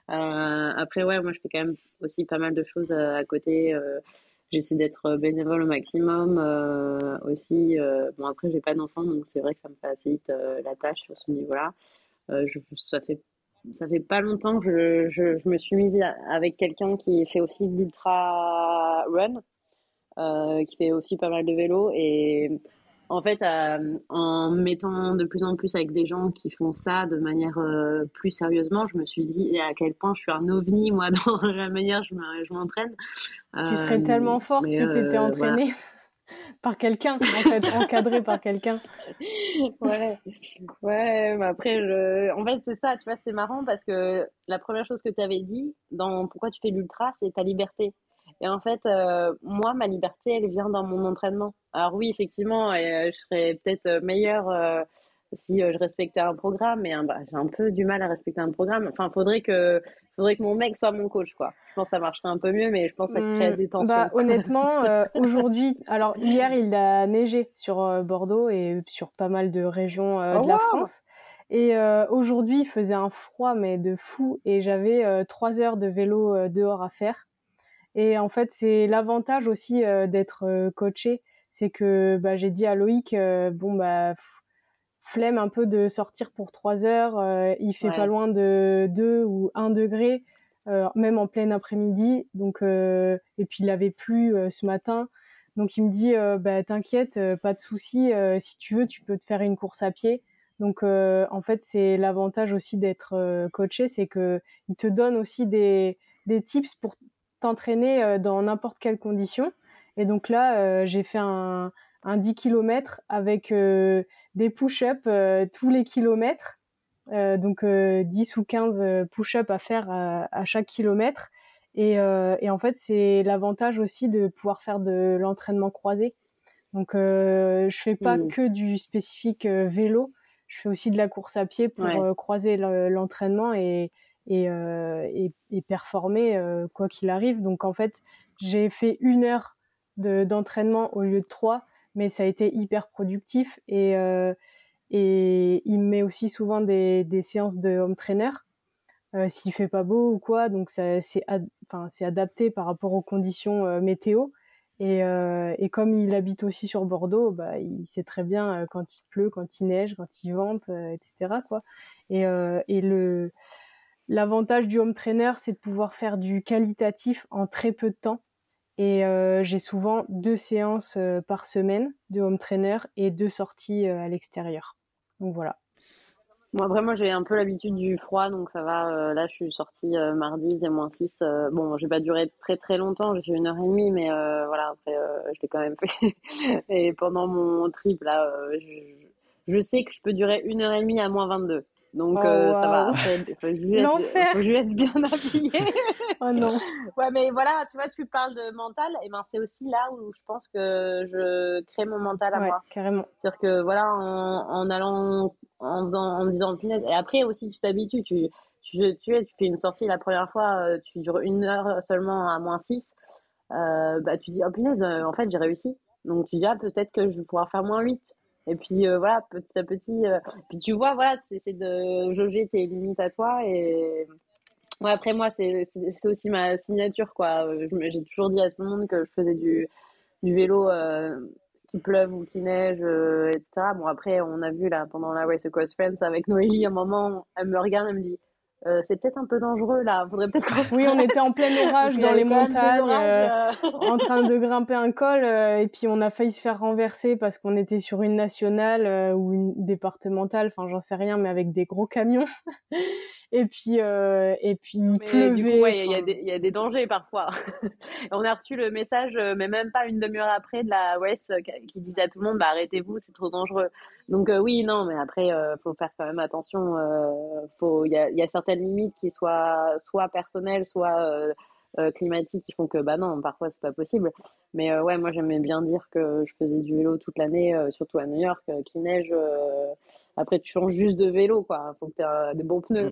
Euh, après, ouais, moi, je fais quand même aussi pas mal de choses euh, à côté. Euh, j'essaie d'être bénévole au maximum euh, aussi. Euh, bon, après, j'ai pas d'enfant, donc c'est vrai que ça me facilite euh, la tâche sur ce niveau-là. Euh, je, ça fait ça fait pas longtemps que je, je, je me suis mise à- avec quelqu'un qui fait aussi de l'ultra run, euh, qui fait aussi pas mal de vélo. Et en fait, euh, en me mettant de plus en plus avec des gens qui font ça de manière euh, plus sérieusement, je me suis dit à quel point je suis un ovni, moi, dans la manière dont je me- je m'entraîne. Tu serais Euh, tellement forte mais si tu étais euh, voilà. entraînée par quelqu'un, en fait, encadrée par quelqu'un. Ouais, ouais, mais après, je... en fait, c'est ça, tu vois, c'est marrant parce que la première chose que tu avais dit dans pourquoi tu fais l'ultra, c'est ta liberté. Et en fait, euh, moi, ma liberté, elle vient dans mon entraînement. Alors oui, effectivement, euh, je serais peut-être meilleure euh, si euh, je respectais un programme, mais hein, bah, j'ai un peu du mal à respecter un programme. Enfin, faudrait que, faudrait que mon mec soit mon coach, quoi. Je pense que ça marcherait un peu mieux, mais je pense que ça crée Hum, des bah tensions. honnêtement, euh, aujourd'hui, alors hier il a neigé sur euh, Bordeaux et sur pas mal de régions euh, Oh de la wow! France. Et euh, aujourd'hui il faisait un froid mais de fou et j'avais euh, trois heures de vélo euh, dehors à faire. Et en fait c'est l'avantage aussi euh, d'être euh, coaché, c'est que bah, j'ai dit à Loïc euh, bon bah pff, flemme un peu de sortir pour trois heures, euh, il fait pas Ouais. loin de deux ou un degré, euh, même en plein après-midi. Donc, euh, et puis il avait plu euh, ce matin. Donc il me dit, euh, bah, t'inquiète, euh, pas de souci, euh, si tu veux, tu peux te faire une course à pied. Donc euh, en fait, c'est l'avantage aussi d'être euh, coaché, c'est que il te donne aussi des, des tips pour t'entraîner euh, dans n'importe quelle condition. Et donc là, euh, j'ai fait un, un dix kilomètres avec euh, des push-ups euh, tous les kilomètres, euh, donc euh, dix ou quinze push-ups à faire à, à chaque kilomètre. Et, euh, et en fait, c'est l'avantage aussi de pouvoir faire de l'entraînement croisé. Donc, euh, je fais pas Hmm. que du spécifique euh, vélo, je fais aussi de la course à pied pour Ouais. euh, croiser le- l'entraînement et, et, euh, et, et performer euh, quoi qu'il arrive. Donc, en fait, j'ai fait une heure de, d'entraînement au lieu de trois, mais ça a été hyper productif et, euh, et il me met aussi souvent des, des séances de home trainer euh, s'il fait pas beau ou quoi, donc ça, c'est, ad, enfin, c'est adapté par rapport aux conditions euh, météo. Et, euh, et comme il habite aussi sur Bordeaux, bah, il sait très bien euh, quand il pleut, quand il neige, quand il vente, euh, et cetera quoi. Et, euh, et le l'avantage du home trainer, c'est de pouvoir faire du qualitatif en très peu de temps. Et euh, j'ai souvent deux séances euh, par semaine de home trainer et deux sorties euh, à l'extérieur. Donc voilà. Bon, après, moi, j'ai un peu l'habitude du froid, donc ça va. Euh, là, je suis sortie euh, mardi, il faisait moins six. Euh, bon, j'ai pas duré très très longtemps, j'ai fait une heure et demie, mais euh, voilà, après, euh, je l'ai quand même fait. Et pendant mon trip, là, euh, je, je sais que je peux durer une heure et demie à moins vingt-deux. Donc, Oh euh, ça va. waouh, Après, faut que je lui laisse, l'enfer. faut que je lui laisse bien habillé. Oh non. Ouais, mais voilà, tu vois, tu parles de mental, et ben c'est aussi là où je pense que je crée mon mental à Ouais, moi. carrément. C'est-à-dire que voilà, en, en allant, en faisant, en me disant punaise, et après aussi tu t'habitues, tu, tu, tu, es, tu fais une sortie la première fois, euh, tu dures une heure seulement à moins six, euh, bah tu dis oh punaise, euh, en fait j'ai réussi. Donc tu dis ah peut-être que je vais pouvoir faire moins huit. Et puis euh, voilà, petit à petit, euh, puis tu vois, voilà, tu essaies de jauger tes limites à toi et ouais, après moi c'est c'est c'est aussi ma signature quoi. Euh, je me- J'ai toujours dit à tout le monde que je faisais du du vélo euh, qu'il pleuve ou qu'il neige, euh, et cetera. Bon, après, on a vu là pendant la Race Across France avec Noélie, à un moment, elle me regarde, elle me dit euh, c'est peut-être un peu dangereux là, faudrait peut-être qu'on Oui, on s'arrête. était en plein Parce orage qu'il y dans les avait quand même des montagnes, euh, orages. euh. en train de grimper un col, euh, et puis on a failli se faire renverser parce qu'on était sur une nationale euh, ou une départementale, enfin j'en sais rien, mais avec des gros camions. Et puis, euh, et puis Non, il mais du coup, pleuvait. ouais, il y a Enfin, des, il y a des dangers parfois. On a reçu le message, euh, mais même pas une demi-heure après, de la West euh, qui qui disait à tout le monde, bah arrêtez-vous, c'est trop dangereux. Donc euh, oui, non, mais après, euh, faut faire quand même attention. Euh, faut, il y a, il y a certaines limites qui soient soit personnelles, soit euh, euh, climatiques, qui font que bah non, parfois c'est pas possible. Mais euh, ouais, moi j'aimais bien dire que je faisais du vélo toute l'année, euh, surtout à New York, euh, qu'il neige. euh, Après, tu changes juste de vélo, quoi. Faut que tu aies des bons Mm. pneus.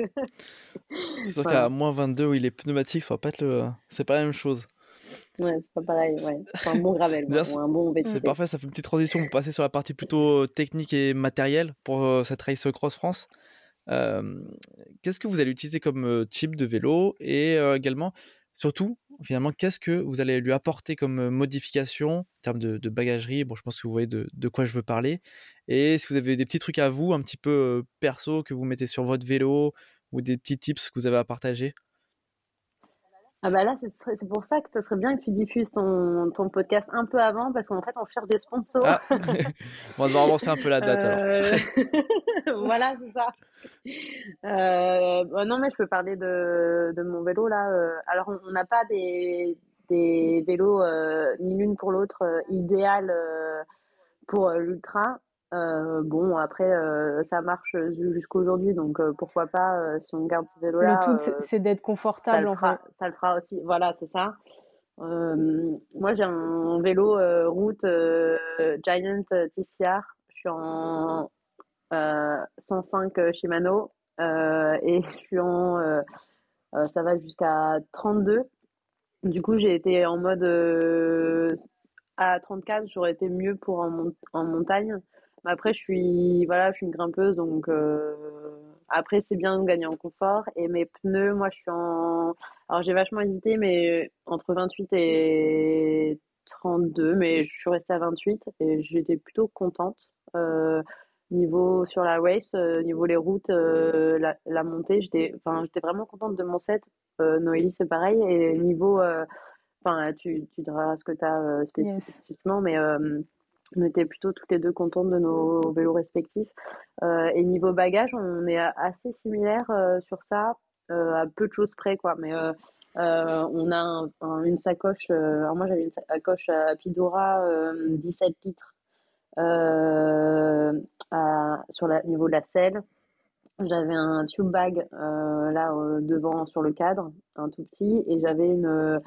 C'est sûr qu'à Voilà. moins vingt-deux, oui, les pneumatiques, ça va pas être le... c'est pas la même chose. Ouais, c'est pas pareil, ouais. Faut un bon gravel, quoi, Déjà, ou c'est un bon mm. c'est V T T. parfait, ça fait une petite transition pour passer sur la partie plutôt euh, technique et matérielle pour euh, cette Race Cross France. Euh, Qu'est-ce que vous allez utiliser comme euh, type de vélo et euh, également, surtout, finalement, qu'est-ce que vous allez lui apporter comme euh, modification en termes de, de bagagerie? Bon, je pense que vous voyez de, de quoi je veux parler. Et si vous avez des petits trucs à vous, un petit peu euh, perso, que vous mettez sur votre vélo ou des petits tips que vous avez à partager. Ah bah là, c'est c'est pour ça que ça serait bien que tu diffuses ton, ton podcast un peu avant, parce qu'en fait, on cherche des sponsors. Ah, on va devoir avancer un peu la date alors. Euh, Voilà, c'est ça. Euh, bah non, mais je peux parler de, de mon vélo là. Euh, alors, on on n'a pas des, des vélos euh, ni l'une pour l'autre euh, idéal euh, pour euh, l'ultra. Euh, bon, après, euh, ça marche jusqu'à aujourd'hui, donc euh, pourquoi pas, euh, si on garde ce Le vélo-là, tout, c'est euh, c'est d'être ça le confortable en fera, fait. ça le fera aussi. Voilà, c'est ça. Euh, Moi, j'ai un vélo euh, route euh, Giant T C R. Je suis en euh, cent cinq euh, Shimano euh, et je suis en, euh, euh, ça va jusqu'à trente-deux. Du coup, j'ai été en mode euh, à trente-quatre, j'aurais été mieux pour en, mon- en montagne. Mais après, je suis, voilà, je suis une grimpeuse, donc euh, après, c'est bien de gagner en confort. Et mes pneus, moi, je suis en. Alors, j'ai vachement hésité, mais entre vingt-huit et trente-deux, mais je suis restée à vingt-huit et j'étais plutôt contente. Euh, Niveau sur la race, euh, niveau les routes, euh, la, la montée, j'étais, enfin, j'étais vraiment contente de mon set. Euh, Noélie, c'est pareil. Et niveau euh, Enfin, tu, tu diras ce que tu as Yes. spécifiquement, mais euh, on était plutôt toutes les deux contentes de nos vélos respectifs. Euh, et niveau bagage, on est a- assez similaires euh, sur ça, euh, à peu de choses près, quoi. Mais euh, euh, on a un- un- une sacoche. Euh, alors moi, j'avais une sacoche à Pidora euh, dix-sept litres euh, à- sur le niveau de la selle. J'avais un tube bag euh, là euh, devant sur le cadre, un tout petit, et j'avais une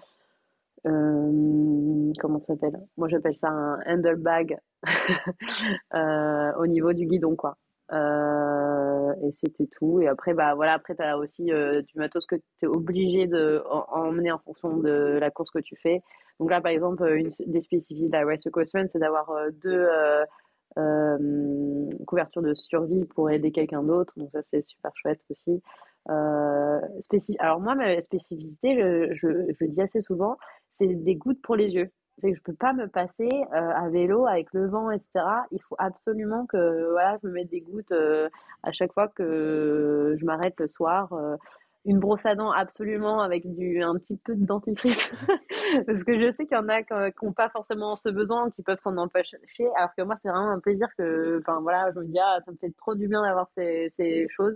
euh, comment ça s'appelle? Moi, j'appelle ça un handlebar euh, au niveau du guidon, quoi. Euh, et c'était tout. Et après, bah voilà, après, tu as aussi euh, du matos que tu es obligé de en- emmener en fonction de la course que tu fais. Donc là, par exemple, une des spécificités de la Race Across France, c'est d'avoir euh, deux euh, euh, couvertures de survie pour aider quelqu'un d'autre. Donc ça, c'est super chouette aussi. Euh, spécif- Alors moi, ma spécificité, je, je, je le dis assez souvent, c'est des gouttes pour les yeux. c'est que je peux pas me passer euh, à vélo avec le vent, et cetera. Il faut absolument que voilà, je me mette des gouttes euh, à chaque fois que je m'arrête le soir. euh, une brosse à dents absolument avec du un petit peu de dentifrice parce que je sais qu'il y en a qui n'ont pas forcément ce besoin, qui peuvent s'en empêcher, alors que moi c'est vraiment un plaisir que, enfin voilà, je me dis ah ça me fait trop du bien d'avoir ces, ces choses.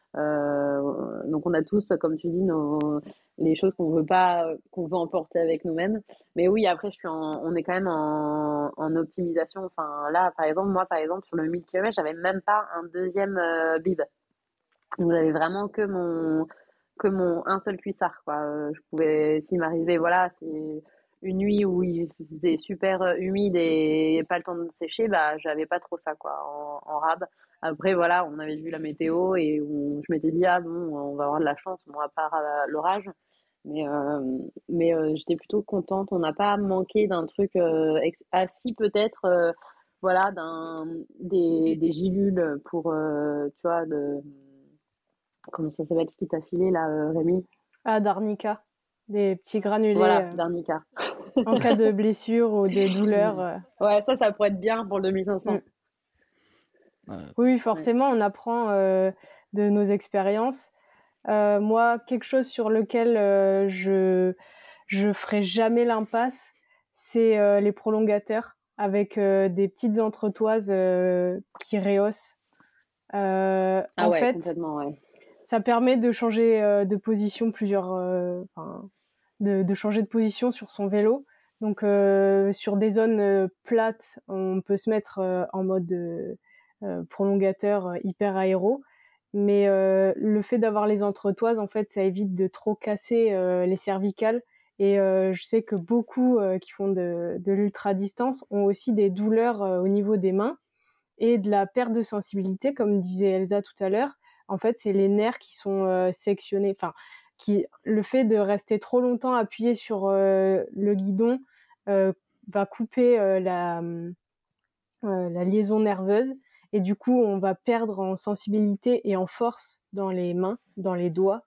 Euh, donc on a tous, comme tu dis, nos, les choses qu'on veut pas, qu'on veut emporter avec nous-mêmes. Mais oui, après, je suis en, on est quand même en, en optimisation. Enfin, là, par exemple, moi, par exemple, sur le mille kilomètres, j'avais même pas un deuxième euh, bib. Donc j'avais vraiment que mon, que mon un seul cuissard, quoi. Euh, je pouvais, s'il m'arrivait, voilà, si une nuit où il faisait super euh, humide et pas le temps de sécher, bah j'avais pas trop ça, quoi, en, en rab. Après, voilà, on avait vu la météo et on, je m'étais dit ah bon, on va avoir de la chance, bon, à part euh, l'orage. Mais euh, mais euh, j'étais plutôt contente. On n'a pas manqué d'un truc euh, ex- ah si peut-être euh, voilà d'un des des gilules pour euh, tu vois de comment ça s'appelle ce qui t'a filé là, euh, Rémi? Ah, d'arnica, des petits granulés Voilà, euh, d'arnica. en cas de blessure ou de douleur. euh. Ouais, ça, ça pourrait être bien pour le deux mille cinq Mm. cents. Euh, Oui, Ouais. forcément, on apprend euh, de nos expériences. Euh, moi, quelque chose sur lequel euh, je je ferai jamais l'impasse, c'est euh, les prolongateurs avec euh, des petites entretoises euh, qui rehaussent. Euh, Ah en ouais, fait, complètement, ouais. ça permet de changer euh, de position plusieurs, euh, enfin, de, de changer de position sur son vélo. Donc euh, sur des zones euh, plates, on peut se mettre euh, en mode euh, euh, prolongateur euh, hyper aéro. Mais euh, le fait d'avoir les entretoises, en fait, ça évite de trop casser euh, les cervicales. Et euh, je sais que beaucoup euh, qui font de, de l'ultra-distance ont aussi des douleurs euh, au niveau des mains et de la perte de sensibilité, comme disait Elsa tout à l'heure. En fait, c'est les nerfs qui sont euh, sectionnés. Enfin, qui, le fait de rester trop longtemps appuyé sur euh, le guidon euh, va couper euh, la, euh, la liaison nerveuse. Et du coup, on va perdre en sensibilité et en force dans les mains, dans les doigts.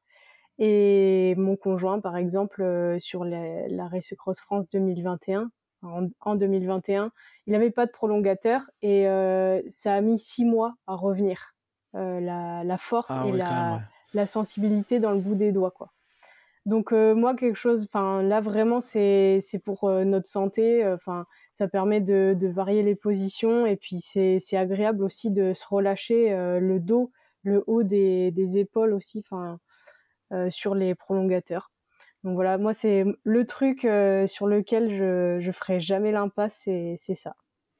Et mon conjoint, par exemple, euh, sur la, la Race Cross France deux mille vingt et un, en, en deux mille vingt et un, il n'avait pas de prolongateur et euh, ça a mis six mois à revenir, euh, la, la force Ah et oui, quand même, la, ouais. la sensibilité dans le bout des doigts, quoi. Donc euh, moi quelque chose, enfin là vraiment c'est c'est pour euh, notre santé, enfin ça permet de, de varier les positions et puis c'est c'est agréable aussi de se relâcher euh, le dos, le haut des des épaules aussi, enfin euh, sur les prolongateurs. Donc voilà, moi c'est le truc euh, sur lequel je je ferai jamais l'impasse, c'est c'est ça.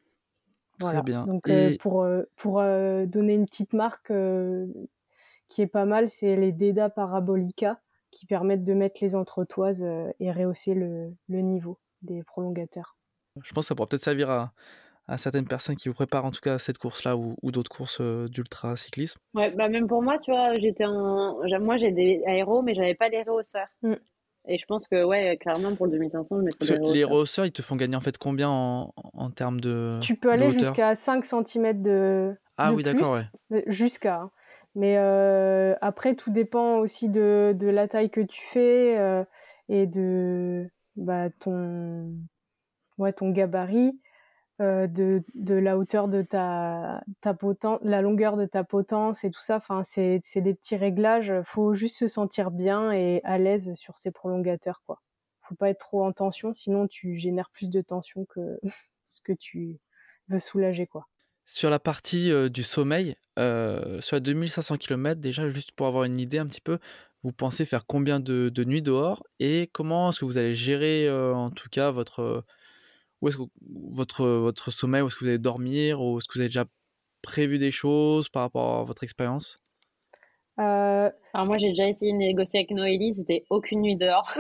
Très Voilà. bien. Donc euh, Et pour euh, pour euh, donner une petite marque euh, qui est pas mal, c'est les Deda Parabolica qui permettent de mettre les entretoises euh, et rehausser le, le niveau des prolongateurs. je pense que ça pourra peut-être servir à, à certaines personnes qui vous préparent en tout cas à cette course-là ou, ou d'autres courses euh, d'ultra-cyclisme. Ouais, bah même pour moi, tu vois, j'étais en... j'a- moi j'ai des aéros, mais j'avais pas les rehausseurs. Mm. Et je pense que, ouais, clairement, pour le deux mille cinq cents, je mettrais Parce des que les rehausseurs. rehausseurs, ils te font gagner en fait combien en, en termes de, Tu peux de aller hauteur? jusqu'à cinq centimètres de, Ah de oui, d'accord, plus, ouais. euh, jusqu'à. Hein. Mais euh, après, tout dépend aussi de, de la taille que tu fais euh, et de bah, ton, ouais, ton gabarit. Euh, de, de la hauteur de ta, ta potence, la longueur de ta potence et tout ça. Enfin, c'est, c'est des petits réglages. Faut juste se sentir bien et à l'aise sur ces prolongateurs, quoi. Faut pas être trop en tension, sinon tu génères plus de tension que ce que tu veux soulager, quoi. Sur la partie euh, du sommeil, euh, sur les deux mille cinq cents kilomètres, déjà, juste pour avoir une idée un petit peu, vous pensez faire combien de, de nuits dehors et comment est-ce que vous allez gérer euh, en tout cas votre, où est-ce que, votre, votre sommeil, où est-ce que vous allez dormir, ou est-ce que vous avez déjà prévu des choses par rapport à votre expérience? Euh... Alors moi, j'ai déjà essayé de négocier avec Noélie, c'était aucune nuit dehors.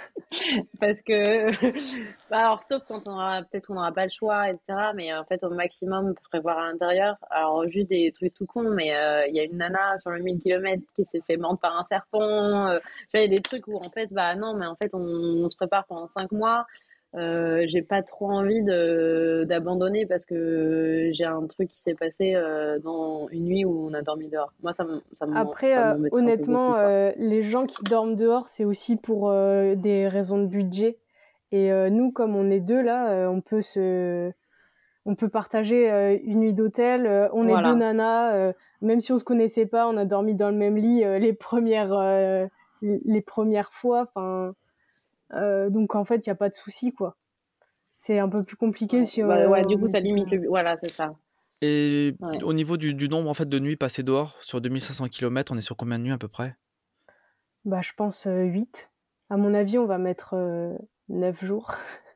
Parce que, bah alors, sauf quand on aura, peut-être qu'on n'aura pas le choix, et cetera. Mais en fait, au maximum, prévoir à l'intérieur. Alors, juste des trucs tout cons, mais euh, il y a une nana sur le mille kilomètres qui s'est fait mordre par un serpent. Euh, tu vois, il y a des trucs où, en fait, bah non, mais en fait, on, on se prépare pendant cinq mois. Euh, j'ai pas trop envie de d'abandonner parce que j'ai un truc qui s'est passé euh, dans une nuit où on a dormi dehors. Moi, ça m- ça m- Après, ça euh, m'embêterait un peu beaucoup, honnêtement, quoi. euh, les gens qui dorment dehors, c'est aussi pour euh, des raisons de budget. Et euh, nous, comme on est deux là, euh, on peut se, on peut partager euh, une nuit d'hôtel. Euh, on voilà. est deux nanas, euh, même si on se connaissait pas, on a dormi dans le même lit euh, les premières, euh, les premières fois. Enfin, euh, donc en fait, il y a pas de souci quoi. C'est un peu plus compliqué ouais, si. Bah, euh, ouais, du coup, ça limite le. Voilà, c'est ça. Et ouais. Au niveau du, du nombre en fait de nuits passées dehors sur deux mille cinq cents kilomètres, on est sur combien de nuits à peu près? Bah, je pense euh, huit. À mon avis, on va mettre euh, neuf jours.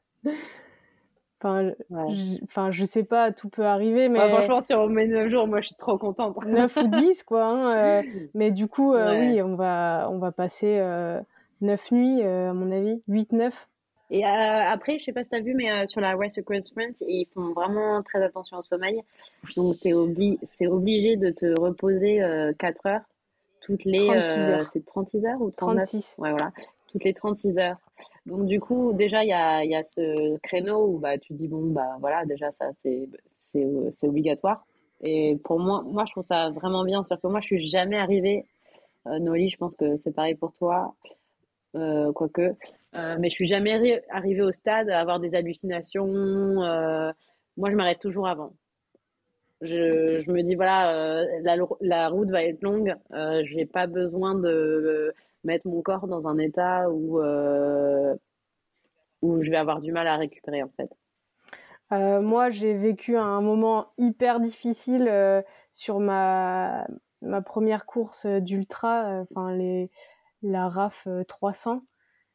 Enfin, ouais. je, enfin, je sais pas, tout peut arriver, mais... Ouais, franchement, si on met neuf jours, moi, je suis trop contente. neuf ou dix, quoi. Hein, euh, mais du coup, euh, ouais. oui, on va, on va passer euh, neuf nuits, euh, à mon avis. huit neuf. Et euh, après, je sais pas si tu as vu, mais euh, sur la West Coast Sprint, ils font vraiment très attention au sommeil. Donc, t'es obli- c'est obligé de te reposer euh, quatre heures. Toutes les... trente-six heures. Euh, c'est trente-six heures ou trente-neuf? trente-six. Ouais, voilà. Toutes les trente-six heures. Donc, du coup, déjà, il y a, y a ce créneau où bah, tu dis, bon, bah voilà, déjà, ça, c'est, c'est, c'est obligatoire. Et pour moi, moi, je trouve ça vraiment bien. C'est-à-dire que moi, je suis jamais arrivée. Euh, Noélie, je pense que c'est pareil pour toi. Euh, quoique. Euh, mais je suis jamais arri- arrivée au stade à avoir des hallucinations. Euh, moi, je m'arrête toujours avant. Je, je me dis, voilà, euh, la, la route va être longue. Euh, j'ai pas besoin de mettre mon corps dans un état où, euh, où je vais avoir du mal à récupérer, en fait. Euh, moi, j'ai vécu un moment hyper difficile euh, sur ma, ma première course d'ultra, enfin, euh, les la R A F trois cents,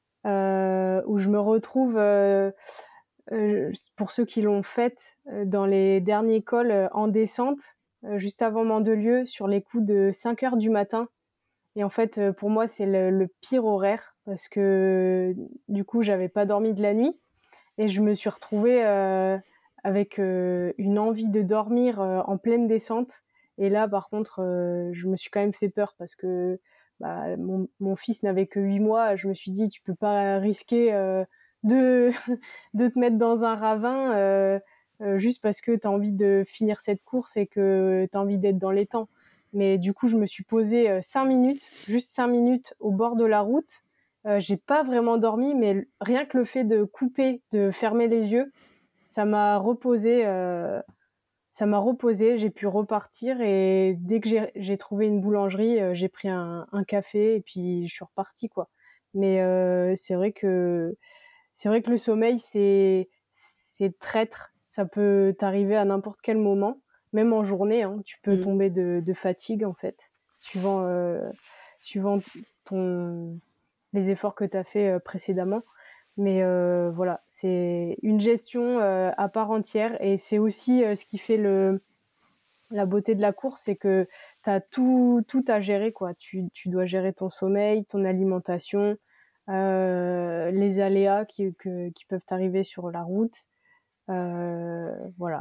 euh, où je me retrouve, euh, euh, pour ceux qui l'ont faite, euh, dans les derniers cols euh, en descente, euh, juste avant Mandelieu, sur les coups de cinq heures du matin. Et en fait, euh, pour moi, c'est le, le pire horaire, parce que du coup, j'avais pas dormi de la nuit, et je me suis retrouvée euh, avec euh, une envie de dormir euh, en pleine descente. Et là, par contre, euh, je me suis quand même fait peur, parce que bah, mon, mon fils n'avait que huit mois. Je me suis dit, tu peux pas risquer euh, de, de te mettre dans un ravin euh, euh, juste parce que tu as envie de finir cette course et que tu as envie d'être dans les temps. Mais du coup, je me suis posée euh, cinq minutes, juste cinq minutes au bord de la route. Euh, j'ai pas vraiment dormi, mais rien que le fait de couper, de fermer les yeux, ça m'a reposé. Euh, ça m'a reposé, j'ai pu repartir, et dès que j'ai, j'ai trouvé une boulangerie, euh, j'ai pris un, un café et puis je suis repartie quoi. Mais euh, c'est vrai que c'est vrai que le sommeil c'est c'est traître, ça peut t'arriver à n'importe quel moment, même en journée. Hein, tu peux mmh. tomber de, de fatigue en fait, suivant euh, suivant ton les efforts que tu as fait euh, précédemment. Mais euh, voilà, c'est une gestion euh, à part entière, et c'est aussi euh, ce qui fait le, la beauté de la course, c'est que tu as tout, tout à gérer, quoi. Tu, tu dois gérer ton sommeil, ton alimentation, euh, les aléas qui, que, qui peuvent t'arriver sur la route. Euh, voilà.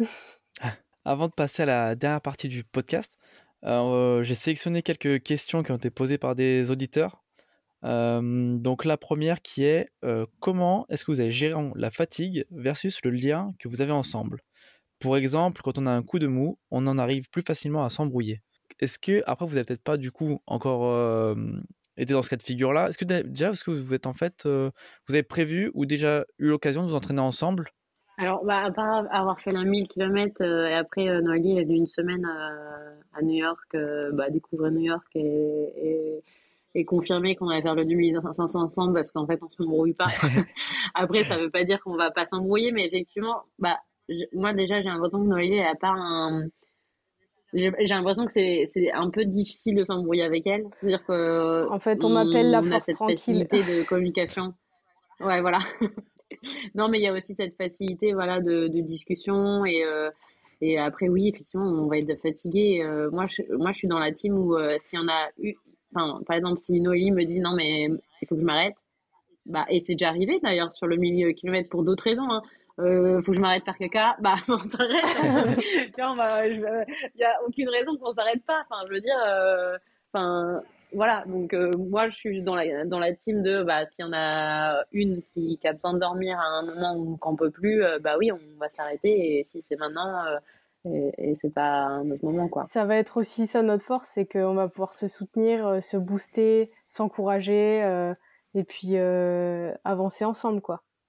Avant de passer à la dernière partie du podcast, euh, j'ai sélectionné quelques questions qui ont été posées par des auditeurs. Euh, donc la première qui est euh, comment est-ce que vous avez géré la fatigue versus le lien que vous avez ensemble? Pour exemple, quand on a un coup de mou, on en arrive plus facilement à s'embrouiller. Est-ce que, après vous n'avez peut-être pas du coup encore euh, été dans ce cas de figure-là, est-ce que déjà, est-ce que vous êtes en fait, euh, vous avez prévu ou déjà eu l'occasion de vous entraîner ensemble? Alors, bah, à part avoir fait la mille kilomètres euh, et après euh, Noélie elle est venue une semaine euh, à New York, euh, bah, découvrir New York et, et, et confirmer qu'on allait faire le deux mille cinq cents ensemble, parce qu'en fait on s'embrouille pas. Après, ça veut pas dire qu'on va pas s'embrouiller, mais effectivement, bah, j- moi déjà j'ai l'impression que Noélie elle a pas un... J'ai j'ai l'impression que c'est c'est un peu difficile de s'embrouiller avec elle. C'est-à-dire que En fait, on m'appelle la on a force cette tranquille. facilité de communication. Ouais, voilà. Non, mais il y a aussi cette facilité, voilà, de, de discussion, et euh, et après oui, effectivement, on va être fatigué. Euh, moi, je, moi, je suis dans la team où euh, s'il y en a eu, enfin, par exemple, si Noélie me dit non, mais il faut que je m'arrête, bah, et c'est déjà arrivé d'ailleurs sur le milieu kilomètre pour d'autres raisons, hein. Euh, faut que je m'arrête faire caca, bah on s'arrête. Tu vois, on va, je, y a aucune raison qu'on s'arrête pas. Enfin, je veux dire, euh, enfin. Voilà, donc euh, moi je suis dans la dans la team de bah s'il y en a une qui, qui a besoin de dormir à un moment où qu'on peut plus, euh, bah oui, on va s'arrêter, et si c'est maintenant euh, et, et c'est pas un autre moment quoi. Ça va être aussi ça notre force, c'est qu'on va pouvoir se soutenir, euh, se booster, s'encourager, euh, et puis euh, avancer ensemble quoi.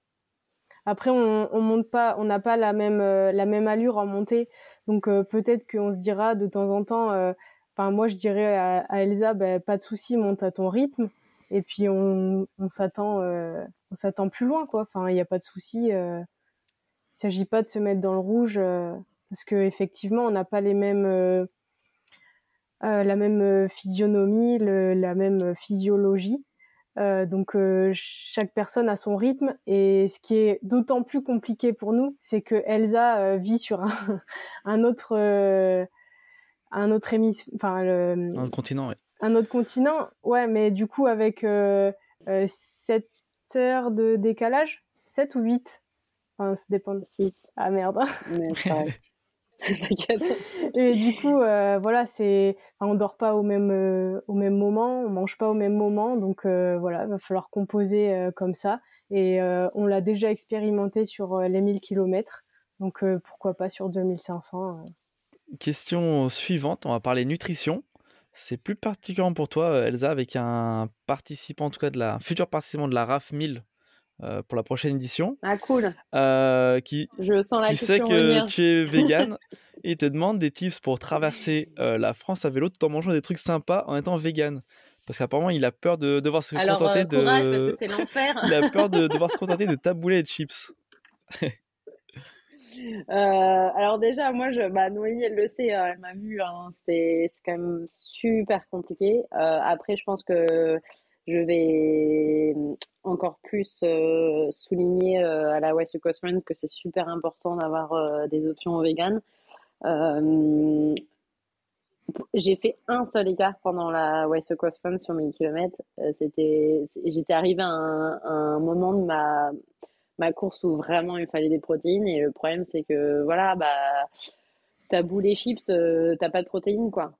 Après, on, on monte pas, on n'a pas la même euh, la même allure en montée, donc euh, peut-être qu'on se dira de temps en temps. Enfin, euh, moi, je dirais à, à Elsa, bah, pas de souci, monte à ton rythme, et puis on, on s'attend, euh, on s'attend plus loin, quoi. Enfin, il y a pas de souci. Euh, il s'agit pas de se mettre dans le rouge, euh, parce que effectivement, on n'a pas les mêmes. Euh, euh, la même physionomie, le, la même physiologie. Euh, donc euh, chaque personne a son rythme et ce qui est d'autant plus compliqué pour nous, c'est que Elsa euh, vit sur un, un autre euh, un autre hémisphère, enfin le, Un continent, ouais. un autre continent, ouais, mais du coup avec euh, euh, sept heures de décalage, sept ou huit, enfin ça dépend. six. Ah merde. Mais c'est pareil. Et du coup, euh, voilà, c'est, enfin, on dort pas au même euh, au même moment, on mange pas au même moment, donc euh, voilà, il va falloir composer euh, comme ça. Et euh, on l'a déjà expérimenté sur euh, les mille kilomètres, donc euh, pourquoi pas sur deux mille cinq cents. Euh. Question suivante, on va parler nutrition. C'est plus particulièrement pour toi, Elsa, avec un participant, en tout cas de la un futur participant de la R A F mille euh, pour la prochaine édition. Ah cool. Euh, qui Je sens la qui sait question que venir. tu es vegan et te demande des tips pour traverser euh, la France à vélo tout en mangeant des trucs sympas en étant vegan. Parce qu'apparemment, il a peur de devoir se Alors, contenter euh, courage, parce que de. c'est l'enfer. Il a peur de devoir se contenter de taboulés et de chips. Euh, alors déjà, moi, je, bah, Noélie, elle le sait, euh, elle m'a vu, hein, c'est, c'est quand même super compliqué. Euh, après, je pense que je vais encore plus euh, souligner euh, à la West Coast Run que c'est super important d'avoir euh, des options véganes. Euh, j'ai fait un seul écart pendant la West Coast Run sur mille kilomètres. Euh, c'était, j'étais arrivée à un, à un moment de ma ma course où vraiment il fallait des protéines et le problème c'est que voilà bah t'as beau les chips euh, t'as pas de protéines quoi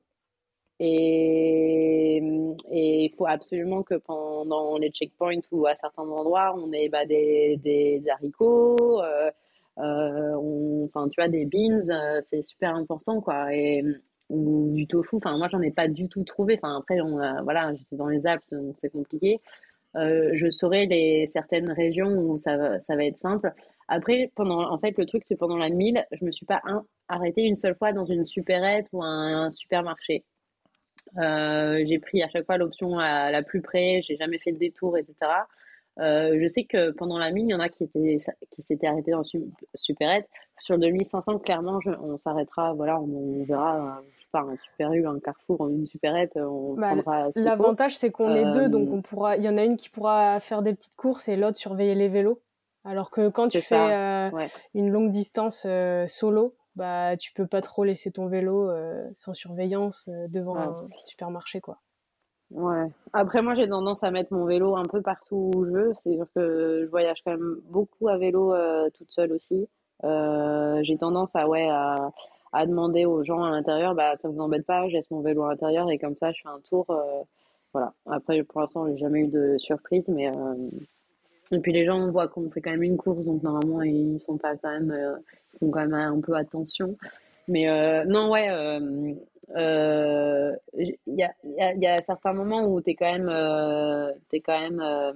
et et il faut absolument que pendant les checkpoints ou à certains endroits on ait bah, des, des haricots euh, euh, on, enfin tu vois des beans euh, c'est super important quoi et ou du tofu enfin moi j'en ai pas du tout trouvé enfin après on a, voilà j'étais dans les Alpes donc c'est compliqué euh, je saurai les certaines régions où ça va, ça va être simple. Après, pendant, en fait, le truc, c'est pendant la mille, je me suis pas un, arrêtée une seule fois dans une supérette ou un, un supermarché. Euh, j'ai pris à chaque fois l'option à la plus près, j'ai jamais fait de détour, et cetera. Euh, je sais que pendant la mine, il y en a qui étaient qui s'étaient arrêtés dans une supérette. Sur le mille cinq cents, clairement, je, on s'arrêtera, voilà, on, on verra, euh, je sais pas, un Super U, un Carrefour, une supérette, on Bah, prendra ce qu'il faut. l'avantage, c'est qu'on est deux, donc Euh, on pourra, il y en a une qui pourra faire des petites courses et l'autre surveiller les vélos. Alors que quand tu c'est fais ça, euh, ouais. une longue distance euh, solo, bah tu peux pas trop laisser ton vélo euh, sans surveillance euh, devant Ouais. un supermarché, quoi. Ouais. Après, moi, j'ai tendance à mettre mon vélo un peu partout où je veux. C'est sûr que je voyage quand même beaucoup à vélo euh, toute seule aussi. Euh, j'ai tendance à, ouais, à, à demander aux gens à l'intérieur, bah, ça vous embête pas, je laisse mon vélo à l'intérieur et comme ça, je fais un tour. Euh, voilà. Après, pour l'instant, j'ai jamais eu de surprise, mais euh, et puis les gens voient qu'on fait quand même une course, donc normalement, ils sont pas quand même, euh, ils font quand même un peu attention. Mais euh, non, ouais, euh, euh, il y a, il y a, il y a certains moments où t'es quand même, euh, t'es quand même euh,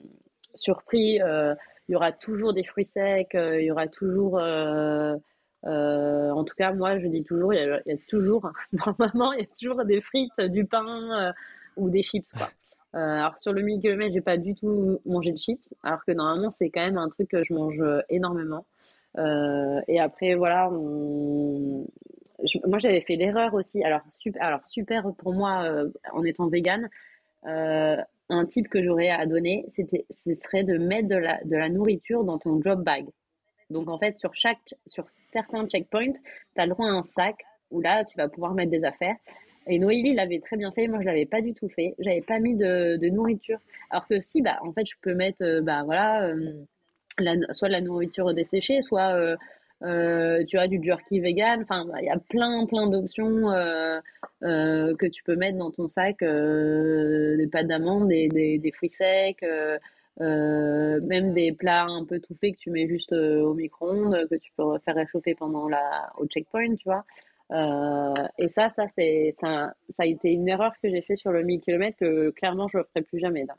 surpris. euh, Il y aura toujours des fruits secs, euh, il y aura toujours, euh, euh, en tout cas, moi, je dis toujours, il y a, il y a toujours, normalement, il y a toujours des frites, du pain euh, ou des chips, quoi. Euh, alors sur le mille kilomètres, j'ai pas du tout mangé de chips, alors que normalement, c'est quand même un truc que je mange énormément. Euh, et après, voilà, on... je- moi j'avais fait l'erreur aussi. Alors super, alors super pour moi euh, en étant végane. Euh, un tip que j'aurais à donner, c'était, ce serait de mettre de la, de la nourriture dans ton job bag. Donc en fait, sur chaque, sur certains checkpoints, tu as le droit à un sac où là, tu vas pouvoir mettre des affaires. Et Noélie l'avait très bien fait. Moi, je l'avais pas du tout fait. J'avais pas mis de, de nourriture. Alors que si, bah, en fait, je peux mettre, euh, bah, voilà, euh, la, soit de la nourriture desséchée, soit euh, euh, tu as du jerky vegan. Enfin, il y a plein, plein d'options euh, euh, que tu peux mettre dans ton sac, euh, des pâtes d'amandes, des, des, des fruits secs, euh, euh, même des plats un peu tout faits que tu mets juste euh, au micro-ondes, que tu peux faire réchauffer pendant la au checkpoint, tu vois. Euh, et ça, ça c'est ça, ça a été une erreur que j'ai fait sur le mille kilomètres que clairement je ne ferai plus jamais là.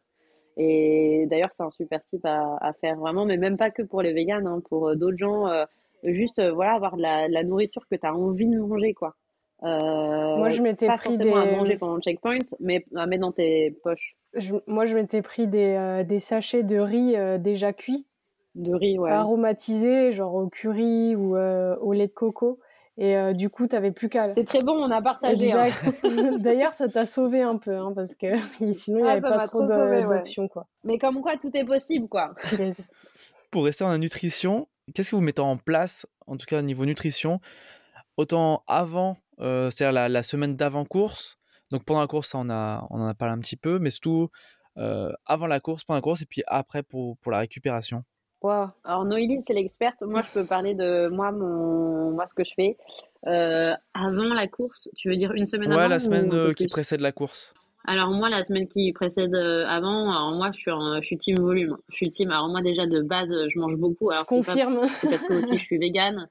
Et d'ailleurs, c'est un super type à, à faire vraiment, mais même pas que pour les véganes, hein, pour euh, d'autres gens, euh, juste euh, voilà, avoir de la, de la nourriture que tu as envie de manger, quoi. Moi, Euh, je m'étais pas pris forcément à manger des, pendant le checkpoint, mais à mettre dans tes poches je- moi, je m'étais pris des, euh, des sachets de riz euh, déjà cuits, de riz, ouais. aromatisés, genre au curry ou euh, au lait de coco. Et euh, du coup, t'avais plus qu'à. C'est très bon, on a partagé, hein. Exact. D'ailleurs, ça t'a sauvé un peu, hein, parce que sinon, il n'y Ah, avait ça pas m'a trop trop de- sauvé, ouais. d'options, quoi. Mais comme quoi, tout est possible, quoi. Yes. Pour rester dans la nutrition, qu'est-ce que vous mettez en place, en tout cas au niveau nutrition, autant avant, euh, c'est-à-dire la, la semaine d'avant-course, donc pendant la course, ça, on, a, on en a parlé un petit peu, mais surtout euh, avant la course, pendant la course, et puis après pour, pour la récupération. Waouh. Alors Noélie, c'est l'experte. Moi, je peux parler de moi, mon, moi, ce que je fais. Euh, avant la course, tu veux dire une semaine Ouais, avant la semaine ou un peu euh, qui plus? précède la course. Alors moi, la semaine qui précède euh, avant, alors moi, je suis en, je suis team volume. Je suis team. Alors moi, déjà de base, je mange beaucoup. Je Alors c'est pas, confirme. c'est parce que aussi je suis végane.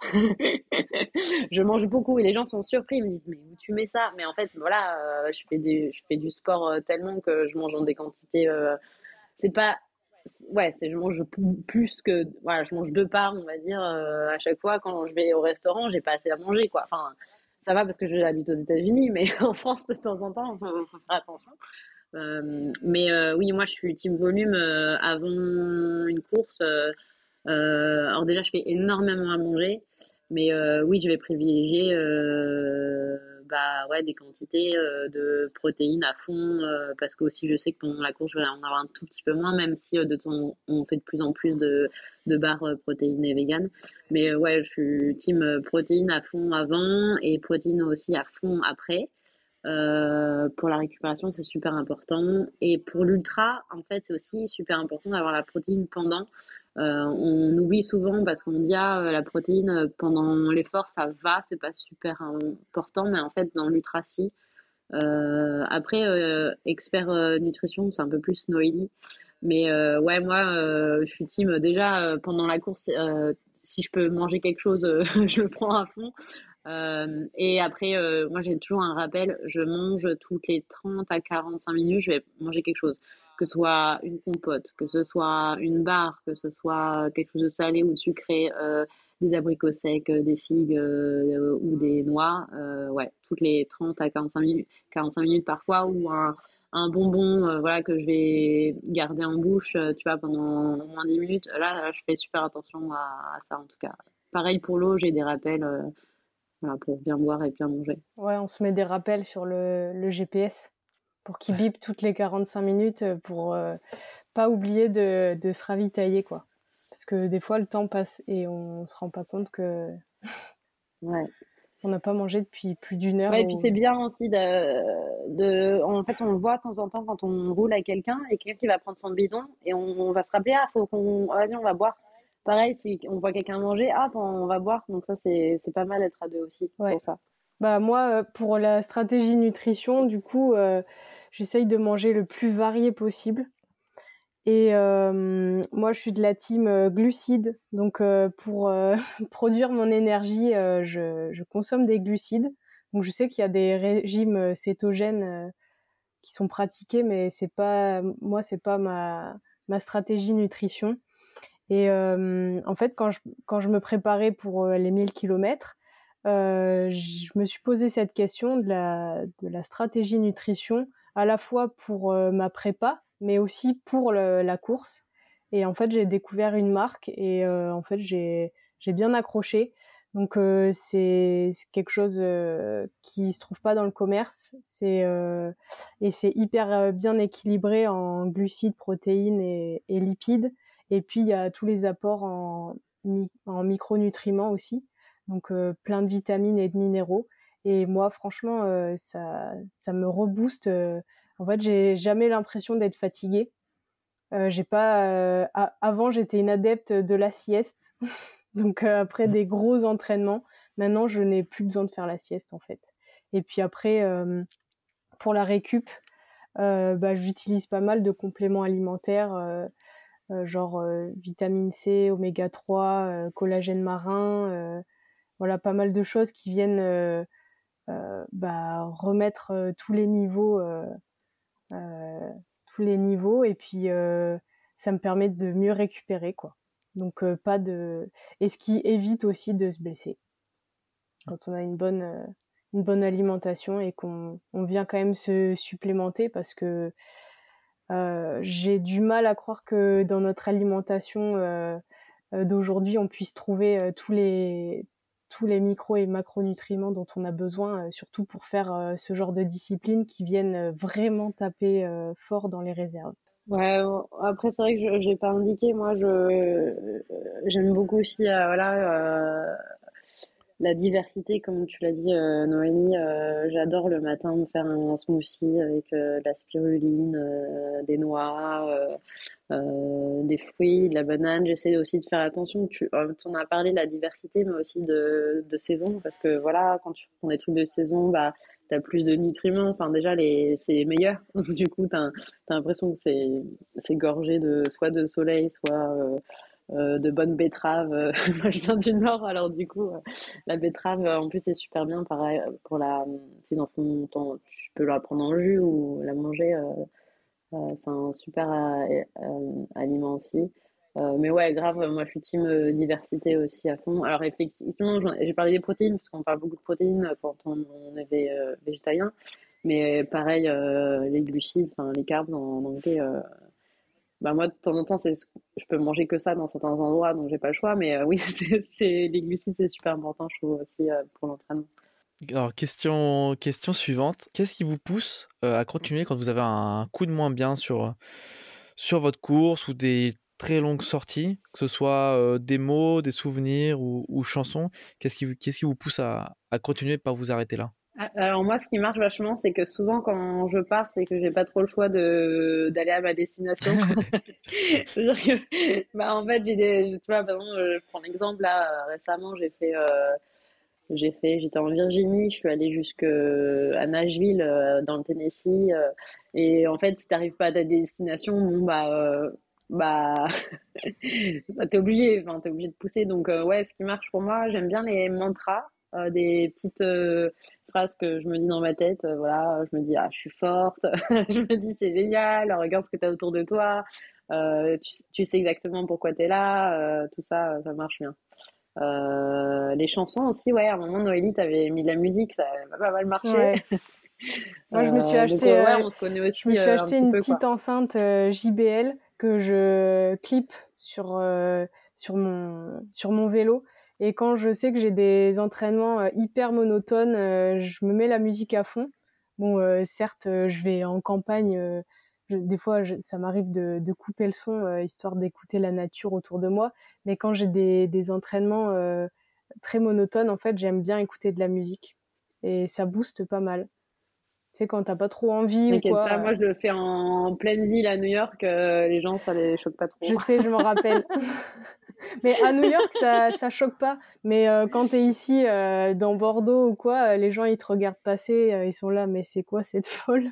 Je mange beaucoup et les gens sont surpris. Ils me disent mais où tu mets ça? Mais en fait, voilà, euh, je fais des, je fais du sport euh, tellement que je mange en des quantités. Euh, c'est pas ouais, c'est je mange plus que voilà, je mange deux parts, on va dire euh, à chaque fois quand je vais au restaurant, j'ai pas assez à manger quoi. Enfin, ça va parce que j'habite aux États-Unis, mais en France de temps en temps, faut, faut faire attention. Euh, mais euh, oui, moi je suis team volume euh, avant une course. Euh, euh, alors déjà, je fais énormément à manger, mais euh, oui, je vais privilégier euh, bah ouais des quantités euh, de protéines à fond euh, parce que aussi je sais que pendant la course, je vais en avoir un tout petit peu moins, même si euh, de temps on fait de plus en plus de de barres euh, protéinées véganes. Mais euh, ouais, je suis team euh, protéines à fond avant et protéines aussi à fond après. Euh, pour la récupération, c'est super important. Et pour l'ultra, en fait, c'est aussi super important d'avoir la protéine pendant. Euh, on oublie souvent parce qu'on dit ah la protéine euh, pendant l'effort ça va, c'est pas super important, mais en fait dans l'ultra si. Euh, après euh, expert euh, nutrition c'est un peu plus Noélie, mais euh, ouais moi euh, je suis team déjà euh, pendant la course euh, si je peux manger quelque chose euh, je le prends à fond. Euh, et après, euh, moi j'ai toujours un rappel, je mange toutes les trente à quarante-cinq minutes, je vais manger quelque chose. Que ce soit une compote, que ce soit une barre, que ce soit quelque chose de salé ou de sucré, euh, des abricots secs, euh, des figues euh, ou des noix, euh, ouais, toutes les trente à quarante-cinq minutes, quarante-cinq minutes parfois, ou un, un bonbon euh, voilà, que je vais garder en bouche, euh, tu vois, pendant au moins dix minutes. Là, là, je fais super attention à, à ça en tout cas. Pareil pour l'eau, j'ai des rappels. Euh, voilà, pour bien boire et bien manger. Ouais, on se met des rappels sur le, le G P S pour qu'il bip toutes les quarante-cinq minutes pour euh, pas oublier de, de se ravitailler, quoi. Parce que des fois, le temps passe et on se rend pas compte que Ouais. on n'a pas mangé depuis plus d'une heure. Ouais, et puis Ou... c'est bien aussi de, de, en fait, on le voit de temps en temps quand on roule avec quelqu'un et quelqu'un qui va prendre son bidon et on, on va se rappeler, ah, faut qu'on, ah, vas-y, on va boire. Pareil, si on voit quelqu'un manger, ah, bon, on va boire. Donc ça, c'est, c'est pas mal d'être à deux aussi Ouais. pour ça. Bah moi, euh, pour la stratégie nutrition, du coup, euh, j'essaye de manger le plus varié possible. Et euh, moi, je suis de la team euh, glucides. Donc, euh, pour euh, produire mon énergie, euh, je, je consomme des glucides. Donc, je sais qu'il y a des régimes euh, cétogènes euh, qui sont pratiqués, mais c'est pas, moi, c'est pas ma, ma stratégie nutrition. Et euh, en fait, quand je, quand je me préparais pour euh, les mille kilomètres, euh, je me suis posé cette question de la, de la stratégie nutrition, à la fois pour euh, ma prépa, mais aussi pour le, la course. Et en fait, j'ai découvert une marque et euh, en fait, j'ai, j'ai bien accroché. Donc, euh, c'est, c'est quelque chose euh, qui se trouve pas dans le commerce. C'est, euh, et c'est hyper euh, bien équilibré en glucides, protéines et, et lipides. Et puis, il y a tous les apports en, mi- en micronutriments aussi. Donc, euh, plein de vitamines et de minéraux. Et moi, franchement, euh, ça, ça me rebooste. Euh, en fait, j'ai jamais l'impression d'être fatiguée. Euh, j'ai pas. Euh, a- avant, j'étais une adepte de la sieste. Donc, euh, après des gros entraînements, maintenant, je n'ai plus besoin de faire la sieste, en fait. Et puis après, euh, pour la récup, euh, bah, j'utilise pas mal de compléments alimentaires. Euh, euh, genre euh, vitamine C, oméga trois, euh, collagène marin, euh, voilà pas mal de choses qui viennent euh, euh, bah, remettre euh, tous les niveaux, euh, euh, tous les niveaux et puis euh, ça me permet de mieux récupérer, quoi. Donc euh, pas de et ce qui évite aussi de se blesser quand on a une bonne euh, une bonne alimentation et qu'on on vient quand même se supplémenter parce que euh, j'ai du mal à croire que dans notre alimentation euh, euh, d'aujourd'hui on puisse trouver euh, tous les tous les micros et macronutriments dont on a besoin, euh, surtout pour faire euh, ce genre de disciplines qui viennent euh, vraiment taper euh, fort dans les réserves. Ouais, euh, après c'est vrai que je j'ai pas indiqué, moi je euh, j'aime beaucoup aussi euh, voilà euh, la diversité comme tu l'as dit euh, Noémie, euh, j'adore le matin me faire un smoothie avec euh, de la spiruline, euh, des noix, euh, euh, des fruits, de la banane. J'essaie aussi de faire attention. Tu euh, on a parlé de la diversité, mais aussi de, de saison, parce que voilà, quand tu prends des trucs de saison, bah t'as plus de nutriments. Enfin déjà les c'est meilleur. Donc du coup t'as t'as l'impression que c'est c'est gorgé de soit de soleil, soit euh, euh, de bonnes betteraves. Euh, Moi je viens du Nord, alors du coup euh, la betterave euh, en plus c'est super bien. Pareil euh, pour la s'ils en font, t'en- tu peux la prendre en jus ou la manger. euh, euh, c'est un super euh, euh, aliment aussi. Euh, mais ouais, grave, moi je suis team euh, diversité aussi à fond. Alors effectivement, j'en- j'ai parlé des protéines, parce qu'on parle beaucoup de protéines quand on, on est vé- euh, végétalien. Mais pareil, euh, les glucides, enfin les carbs en, en anglais, euh, bah moi de temps en temps, c'est, je peux manger que ça dans certains endroits, donc j'ai pas le choix. Mais euh, oui, c'est, c'est, les glucides, c'est super important, je trouve aussi euh, pour l'entraînement. Alors, question, question suivante. Qu'est-ce qui vous pousse euh, à continuer quand vous avez un coup de moins bien sur, sur votre course ou des très longues sorties, que ce soit euh, des mots, des souvenirs ou, ou chansons? Qu'est-ce qui, vous- qu'est-ce qui vous pousse à, à continuer et pas vous arrêter là? Ah, alors moi, ce qui marche vachement, c'est que souvent quand je pars, c'est que j'ai pas trop le choix de d'aller à ma destination. C'est-à-dire que, bah en fait, j'ai des, tu vois, par exemple, je prends l'exemple là, euh, récemment, j'ai fait, euh, j'ai fait, j'étais en Virginie, je suis allée jusque à Nashville, euh, dans le Tennessee, euh, et en fait, si t'arrives pas à ta destination, bon bah, euh, bah, bah, t'es obligé, enfin, t'es obligé de pousser. Donc, euh, ouais, ce qui marche pour moi, j'aime bien les mantras, euh, des petites euh, phrases que je me dis dans ma tête. Euh, voilà, je me dis, ah, je suis forte. Je me dis, c'est génial. Regarde ce que t'as autour de toi. Euh, tu, tu sais exactement pourquoi t'es là. Euh, tout ça, ça marche bien. Euh, les chansons aussi, ouais. À un moment, Noélie, t'avais mis de la musique, ça avait pas mal marché. Ouais. Moi, je me suis Euh, donc, acheté, euh, ouais, euh, on se connaît je me aussi suis euh, un acheté petit une peu, petite quoi. enceinte euh, J B L que je clip sur euh, sur mon sur mon vélo. Et quand je sais que j'ai des entraînements euh, hyper monotones, euh, je me mets la musique à fond. Bon, euh, certes, euh, je vais en campagne. Euh, je- des fois, je- ça m'arrive de, de couper le son euh, histoire d'écouter la nature autour de moi. Mais quand j'ai des, des entraînements euh, très monotones, en fait, j'aime bien écouter de la musique et ça booste pas mal. Tu sais, quand t'as pas trop envie ou T'inquiète pas, quoi. moi je le fais en pleine ville à New York, euh, les gens ça les choque pas Je trop. sais, je m'en rappelle. Mais à New York, ça, ça choque pas. Mais euh, quand t'es ici, euh, dans Bordeaux ou quoi, euh, les gens, ils te regardent passer, euh, ils sont là, mais c'est quoi cette folle?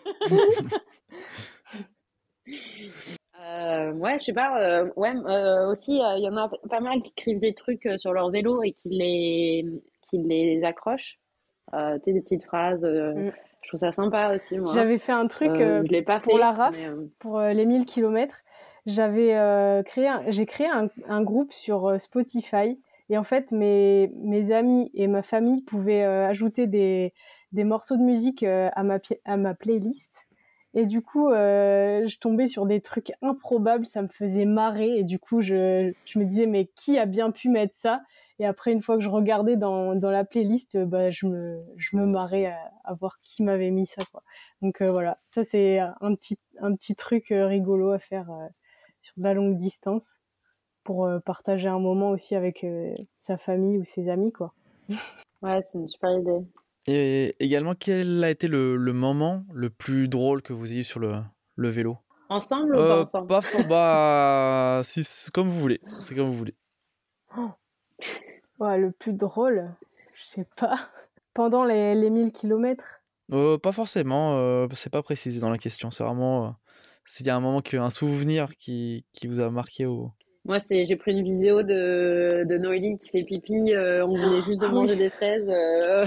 Euh, ouais, je sais pas, euh, ouais, euh, aussi il y en a pas mal qui écrivent des trucs euh, sur leur vélo et qui les, qui les accrochent. Euh, tu sais, des petites phrases, euh, Mm. je trouve ça sympa aussi, moi. J'avais fait un truc Euh, euh, je l'ai pas pour fait, la mais R A F, euh, pour euh, les mille kilomètres. J'avais euh, créé, un- j'ai créé un, un groupe sur euh, Spotify. Et en fait, mes, mes amis et ma famille pouvaient euh, ajouter des, des morceaux de musique euh, à ma, pi- à ma playlist. Et du coup, euh, je tombais sur des trucs improbables, ça me faisait marrer. Et du coup, je, je me disais, mais qui a bien pu mettre ça? Et après, une fois que je regardais dans, dans la playlist, euh, bah, je me, je me marrais à, à voir qui m'avait mis ça, quoi. Donc euh, voilà, ça c'est un petit, un petit truc euh, rigolo à faire euh, sur de la longue distance pour euh, partager un moment aussi avec euh, sa famille ou ses amis, quoi. ouais, c'est une super idée. Et également, quel a été le, le moment le plus drôle que vous ayez eu sur le, le vélo? Ensemble ou pas Euh, ensemble? pas for- bah, si, c'est comme vous voulez. C'est comme vous voulez. Oh, ouais, le plus drôle, je sais pas. Pendant les, les mille kilomètres. Euh, pas forcément, euh, c'est pas précisé dans la question. C'est vraiment euh, s'il y a un moment, que, un souvenir qui, qui vous a marqué au, Moi, c'est, j'ai pris une vidéo de, de Noélie qui fait pipi. Euh, on venait juste de Ah oui. manger des fraises. euh.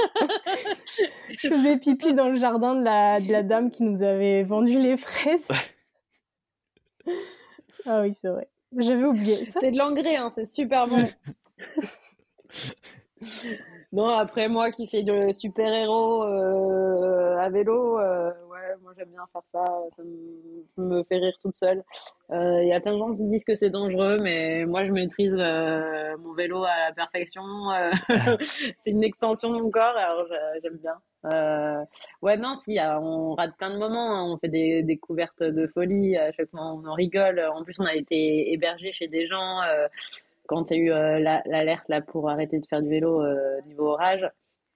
Je faisais pipi dans le jardin de la, de la dame qui nous avait vendu les fraises. Ah oui, c'est vrai. J'avais oublié ça. C'est de l'engrais, hein, c'est super bon. Non, après moi qui fais de super-héros euh, à vélo, euh, ouais, moi j'aime bien faire ça, ça me, me fait rire toute seule. Euh, Il y a plein de gens qui disent que c'est dangereux, mais moi je maîtrise euh, mon vélo à la perfection. euh, c'est une extension de mon corps, alors j'a- j'aime bien. Euh, ouais, non, si, euh, on rate plein de moments, hein, on fait des découvertes de folie, à chaque fois on en rigole. En plus, on a été hébergés chez des gens. Euh, quand il y a eu euh, la- l'alerte là pour arrêter de faire du vélo euh, niveau orage,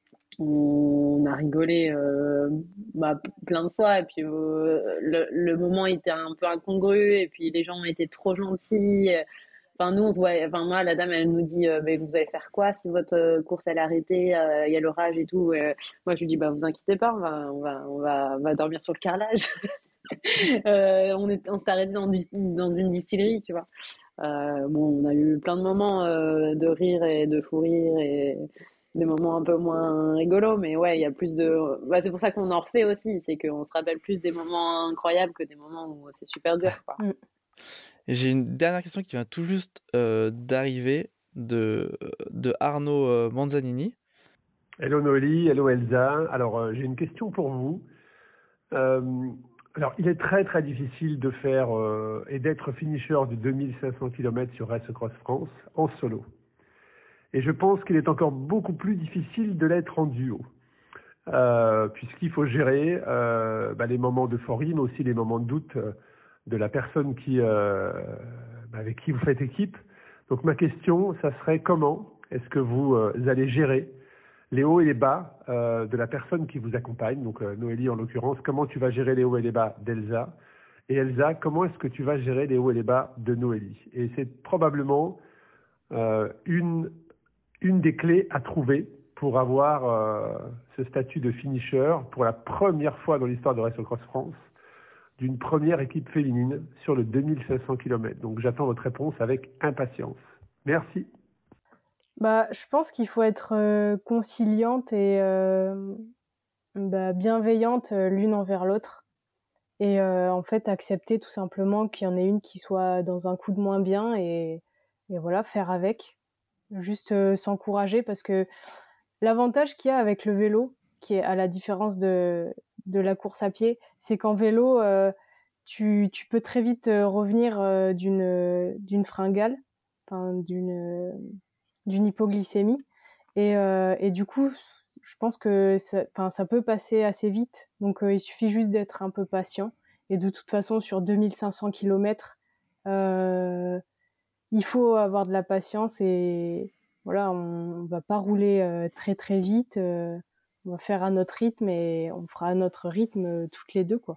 on a rigolé euh, bah, plein de fois et puis euh, le, le moment était un peu incongru et puis les gens ont été trop gentils. Enfin nous on se voit, enfin moi la dame elle nous dit euh, mais vous allez faire quoi si votre euh, course elle est arrêtée, euh, il y a l'orage et tout. Et, euh, moi je lui dis bah vous inquiétez pas, on va on va on va, on va dormir sur le carrelage. euh, on est on s'est arrêté dans, du- dans une distillerie, tu vois. Euh, bon, on a eu plein de moments euh, de rire et de fou rire et des moments un peu moins rigolos, mais ouais, il y a plus de. Bah, c'est pour ça qu'on en refait aussi, c'est qu'on se rappelle plus des moments incroyables que des moments où c'est super dur, quoi. Mm. Et j'ai une dernière question qui vient tout juste euh, d'arriver de, de Arnaud euh, Manzanini. Hello Noélie, hello Elsa. Alors euh, j'ai une question pour vous. Euh, alors il est très très difficile de faire euh, et d'être finisher de deux mille cinq cents kilomètres sur Race Cross France en solo. Et je pense qu'il est encore beaucoup plus difficile de l'être en duo. Euh, puisqu'il faut gérer euh, bah, les moments d'euphorie, mais aussi les moments de doute euh, de la personne qui, euh, bah, avec qui vous faites équipe. Donc ma question, ça serait comment est-ce que vous euh, allez gérer les hauts et les bas euh, de la personne qui vous accompagne, donc euh, Noélie en l'occurrence, comment tu vas gérer les hauts et les bas d'Elsa, et Elsa, comment est-ce que tu vas gérer les hauts et les bas de Noélie. Et c'est probablement euh, une, une des clés à trouver pour avoir euh, ce statut de finisher pour la première fois dans l'histoire de Race Cross France, d'une première équipe féminine sur le deux mille cinq cents kilomètres. Donc j'attends votre réponse avec impatience. Merci. Bah, je pense qu'il faut être euh, conciliante et euh, bah, bienveillante euh, l'une envers l'autre. Et euh, en fait, accepter tout simplement qu'il y en ait une qui soit dans un coup de moins bien et, et voilà, faire avec. Juste euh, s'encourager parce que l'avantage qu'il y a avec le vélo, qui est à la différence de, de la course à pied, c'est qu'en vélo, euh, tu, tu peux très vite euh, revenir euh, d'une, d'une fringale, enfin, d'une, d'une hypoglycémie. Et, euh, et du coup, je pense que ça, enfin, ça peut passer assez vite. Donc, euh, il suffit juste d'être un peu patient. Et de toute façon, sur deux mille cinq cents kilomètres, euh, il faut avoir de la patience et voilà, on, on va pas rouler euh, très très vite. Euh, on va faire à notre rythme et on fera à notre rythme euh, toutes les deux, quoi.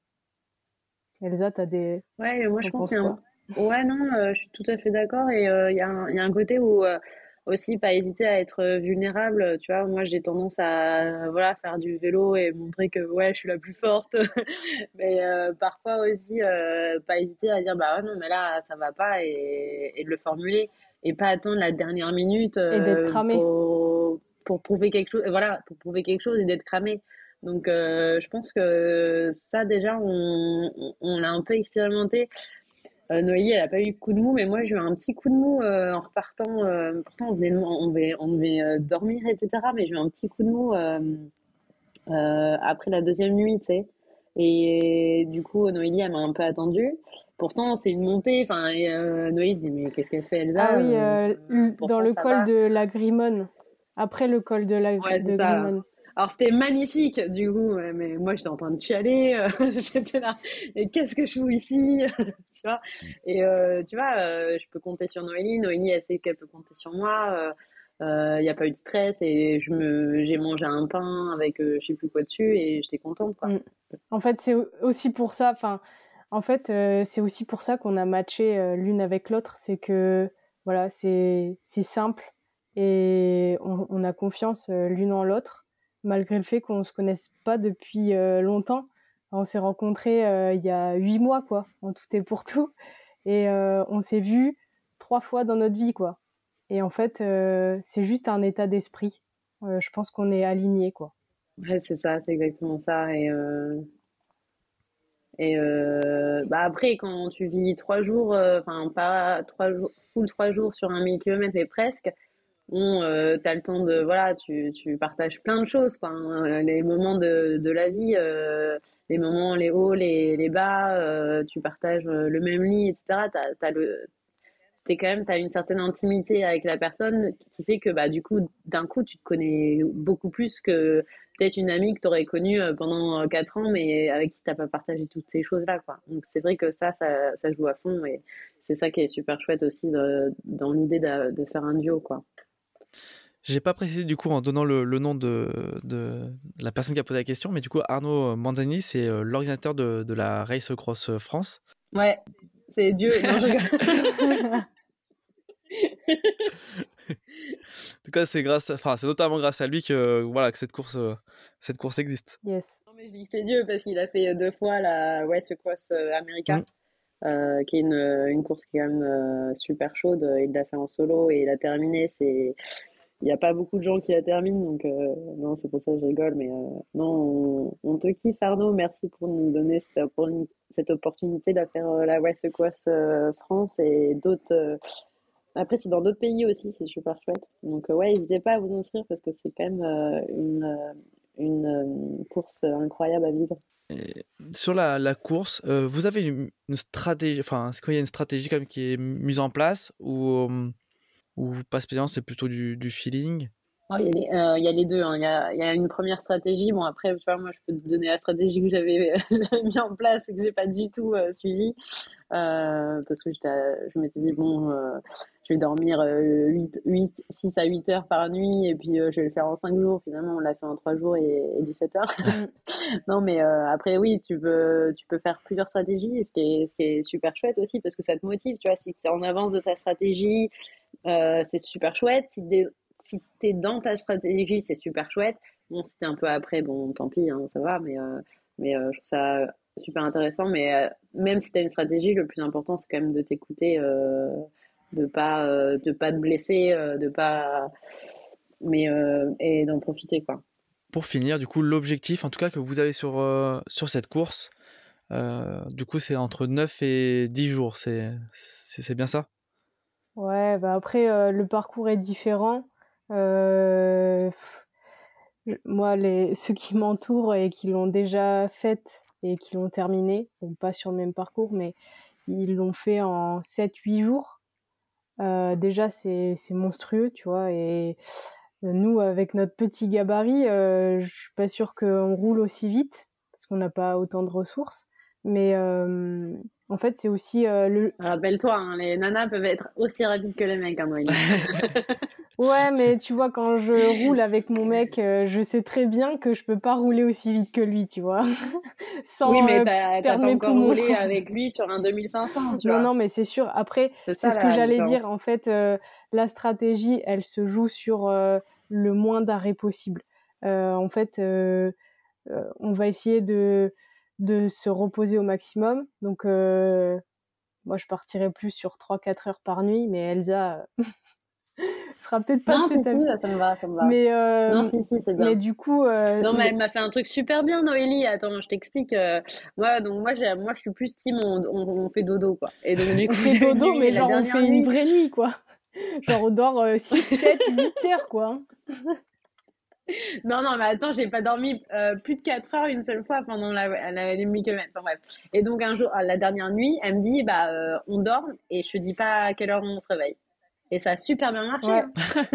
Elsa, t'as des, Ouais, moi je t'en pense qu'il penses y a un... quoi? Ouais, non, euh, je suis tout à fait d'accord. Et euh, il y a un, il y a un côté où euh, aussi pas hésiter à être euh, vulnérable. Tu vois, moi j'ai tendance à voilà faire du vélo et montrer que ouais, je suis la plus forte. Mais euh, parfois aussi euh, pas hésiter à dire bah ouais, non, mais là ça va pas et, et de le formuler et pas attendre la dernière minute Et d'être euh, cramé. pour pour prouver quelque chose. Voilà, pour prouver quelque chose et d'être cramé. Donc, euh, je pense que ça, déjà, on, on, on l'a un peu expérimenté. Euh, Noélie, elle a pas eu de coup de mou, mais moi, j'ai eu un petit coup de mou euh, en repartant. Euh, pourtant, on venait, de- on devait, on devait euh, dormir, et cetera. Mais j'ai eu un petit coup de mou euh, euh, après la deuxième nuit, tu sais. Et du coup, Noélie, elle m'a un peu attendue. Pourtant, c'est une montée. Enfin, et, euh, Noélie se dit, mais qu'est-ce qu'elle fait, Ah Elsa? oui, Euh, euh, dans pourtant, le ça col va. de la Grimone. Après le col de la Ouais, c'est de ça. Grimone. Alors c'était magnifique du coup, ouais, mais moi j'étais en train de chialer, euh, j'étais là, et qu'est-ce que je fous ici, tu vois? Et euh, tu vois, euh, je peux compter sur Noélie, Noélie elle sait qu'elle peut compter sur moi, il euh, n'y a pas eu de stress et je me, j'ai mangé un pain avec euh, je sais plus quoi dessus et j'étais contente quoi. Mm. En fait, c'est aussi pour ça. Enfin, en fait, euh, c'est aussi pour ça qu'on a matché euh, l'une avec l'autre. C'est que voilà, c'est c'est simple et on, on a confiance euh, l'une en l'autre, malgré le fait qu'on se connaisse pas depuis euh, longtemps. On s'est rencontrés euh, il y a huit mois, quoi, en tout et pour tout. Et euh, on s'est vus trois fois dans notre vie, quoi. Et en fait, euh, c'est juste un état d'esprit. Euh, je pense qu'on est alignés, quoi. Ouais, c'est ça, c'est exactement ça. Et, euh, et euh, bah après, quand tu vis trois jours, euh, enfin pas trois jours, full trois jours sur un mille kilomètres, mais presque, bon, euh, t'as le temps de, voilà, tu, tu partages plein de choses, quoi, hein. Les moments de, de la vie, euh, les moments, les hauts, les, les bas, euh, tu partages euh, le même lit, et cetera. T'as, t'as le, t'es quand même, t'as une certaine intimité avec la personne qui fait que, bah, du coup, d'un coup, tu te connais beaucoup plus que peut-être une amie que t'aurais connue euh, pendant euh, quatre ans, mais avec qui t'as pas partagé toutes ces choses-là, quoi. Donc, c'est vrai que ça, ça, ça joue à fond et c'est ça qui est super chouette aussi de- dans l'idée de, de faire un duo, quoi. J'ai pas précisé du coup en donnant le, le nom de, de la personne qui a posé la question, mais du coup Arnaud Manzani, c'est euh, l'organisateur de, de la Race Cross France. Ouais, c'est Dieu. Non, je rigole. En tout cas, c'est grâce, à- enfin, c'est notamment grâce à lui que voilà que cette course, euh, cette course existe. Yes. Non, mais je dis que c'est Dieu parce qu'il a fait deux fois la West Coast euh, America, Mm. euh, qui est une, une course qui est quand même euh, super chaude. Il l'a fait en solo et il a terminé. C'est, il n'y a pas beaucoup de gens qui la terminent, donc euh, non, c'est pour ça que je rigole. Mais euh, non, on, on te kiffe, Arnaud. Merci pour nous donner cette, oppor- cette opportunité de faire euh, la West Coast euh, France et d'autres. euh, Après, c'est dans d'autres pays aussi, c'est super chouette. Donc, euh, ouais, n'hésitez pas à vous inscrire parce que c'est quand même euh, une, euh, une euh, course incroyable à vivre. Et sur la, la course, euh, vous avez une, une stratégie, enfin, est-ce qu'il y a une stratégie quand même qui est mise en place ou euh, ou pas spécialement, c'est plutôt du, du feeling? Oh, il y a les, euh, il y a les deux, hein. Il y a, il y a une première stratégie. Bon, après, tu vois, moi, je peux te donner la stratégie que j'avais mis en place et que j'ai pas du tout euh, suivie. Euh, parce que j'étais, à- je m'étais dit, bon, euh, je vais dormir euh, huit, huit, six à huit heures par nuit et puis euh, je vais le faire en cinq jours. Finalement, on l'a fait en trois jours et, et dix-sept heures. Mm. Non, mais euh, après, oui, tu peux, tu peux faire plusieurs stratégies, ce qui est, ce qui est super chouette aussi parce que ça te motive, tu vois, si tu es en avance de ta stratégie, euh, c'est super chouette. Si t'es, si t'es dans ta stratégie, c'est super chouette. Bon, si t'es un peu après, bon, tant pis, hein, ça va, mais, euh, mais euh, je trouve ça super intéressant. Mais euh, même si t'as une stratégie, le plus important, c'est quand même de t'écouter, euh, de pas, euh, de pas te blesser, euh, de pas, mais euh, et d'en profiter, quoi. Pour finir, du coup, l'objectif, en tout cas, que vous avez sur, euh, sur cette course, euh, du coup, c'est entre neuf et dix jours. C'est, c'est, c'est bien ça? Ouais, bah après, euh, le parcours est différent. Euh, pff, je- moi, les, ceux qui m'entourent et qui l'ont déjà faite et qui l'ont terminée, bon, pas sur le même parcours, mais ils l'ont fait en sept huit jours. Euh, déjà, c'est, c'est monstrueux, tu vois. Et nous, avec notre petit gabarit, euh, je suis pas sûre qu'on roule aussi vite parce qu'on n'a pas autant de ressources. Mais euh, en fait, c'est aussi euh, le, Rappelle-toi, hein, les nanas peuvent être aussi rapides que les mecs, hein, Noélie. Ouais, mais tu vois, quand je roule avec mon mec, euh, je sais très bien que je peux pas rouler aussi vite que lui, tu vois, Oui, sans mais euh, t'as, t'as perdre pas mes encore poumons. roulé avec lui sur un deux mille cinq cents, tu Non, vois. non, mais c'est sûr. Après, C'est c'est ça ce que la j'allais différence. dire. En fait, euh, la stratégie, elle se joue sur euh, le moins d'arrêts possible. Euh, en fait, euh, euh, on va essayer de de se reposer au maximum. Donc, euh, moi, je partirais plus sur trois quatre heures par nuit, mais Elsa sera peut-être pas de Non, si, cet si, avis. ça me va, ça me va. Mais, Non, euh, si, si, c'est mais bien. du coup, euh, Non, mais les- elle m'a fait un truc super bien, Noélie. Attends, je t'explique. euh, Moi, donc moi, j'ai, moi, je suis plus team, on, on, on fait dodo, quoi. Et donc, du on coup, fait j'ai dodo, nuit, mais la genre on dernière fait une nuit. vraie nuit, quoi. Genre on dort euh, six, sept, huit heures, quoi. Non, non, mais attends, j'ai pas dormi euh, plus de quatre heures une seule fois pendant la, la, les mille kilomètres. Enfin, bref. Et donc, un jour, la dernière nuit, elle me dit, bah, euh, on dort et je te dis pas à quelle heure on se réveille. Et ça a super bien marché, Ouais. hein.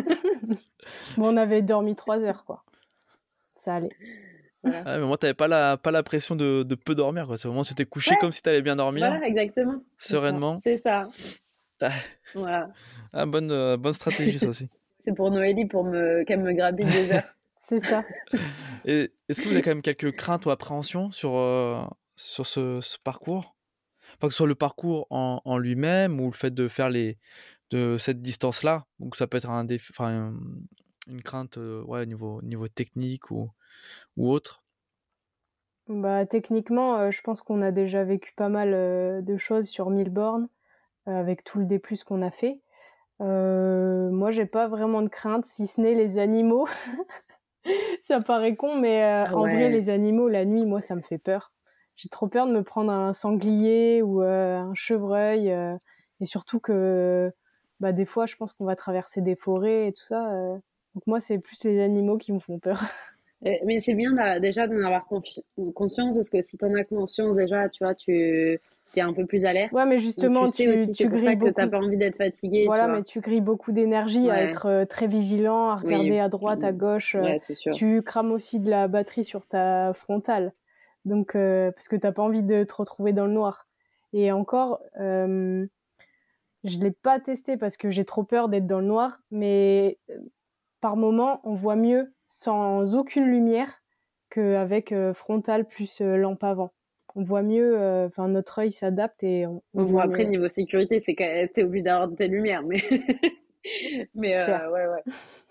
Bon, on avait dormi trois heures, quoi. Ça allait. Voilà. Ah, mais moi, t'avais pas la, pas la pression de, de peu dormir, quoi. C'est vraiment, tu t'es couché Ouais, comme si t'allais bien dormir, voilà, exactement. C'est ça. sereinement. C'est ça. Ah, Voilà. ah, bonne, euh, bonne stratégie, ça aussi. C'est pour Noélie pour me qu'elle me grappille des heures. C'est ça. Et est-ce que vous avez quand même quelques craintes ou appréhensions sur, euh, sur ce, ce parcours? Enfin, que ce soit le parcours en, en lui-même ou le fait de faire les, de cette distance-là. Donc, ça peut être un défi, enfin, un- une crainte euh, ouais, au niveau, niveau technique ou, ou autre. Bah, techniquement, euh, je pense qu'on a déjà vécu pas mal euh, de choses sur mille bornes. euh, avec tout le D plus qu'on a fait. Euh, moi, j'ai pas vraiment de crainte, si ce n'est les animaux. Ça paraît con, mais euh, Ah en vrai, ouais. les animaux, la nuit, moi, ça me fait peur. J'ai trop peur de me prendre un sanglier ou euh, un chevreuil. Euh, et surtout que, bah, des fois, je pense qu'on va traverser des forêts et tout ça. Euh, donc moi, c'est plus les animaux qui me font peur. Euh, Mais c'est bien d'a- déjà d'en avoir confi- conscience parce que si t'en as conscience déjà, tu vois, tu es un peu plus Ouais, alerte. mais Donc tu justement, sais tu, aussi, c'est tu pour grilles ça que t'as beaucoup. pas envie d'être fatigué, tu Voilà, mais vois. tu grilles beaucoup d'énergie à Ouais, être euh, très vigilant, à regarder oui, à droite, à gauche. euh, ouais, c'est sûr. tu crames aussi de la batterie sur ta frontale. Donc, euh, parce que t'as pas envie de te retrouver dans le noir. Et encore, euh, je l'ai pas testé parce que j'ai trop peur d'être dans le noir, mais euh, par moment, on voit mieux sans aucune lumière qu'avec euh, frontale plus euh, lampe avant. On voit mieux, euh, enfin notre œil s'adapte et on, on Bon, voit après, mieux. niveau sécurité, c'est que t'es obligé d'avoir tes lumières, mais, mais euh, ouais, Certes. ouais.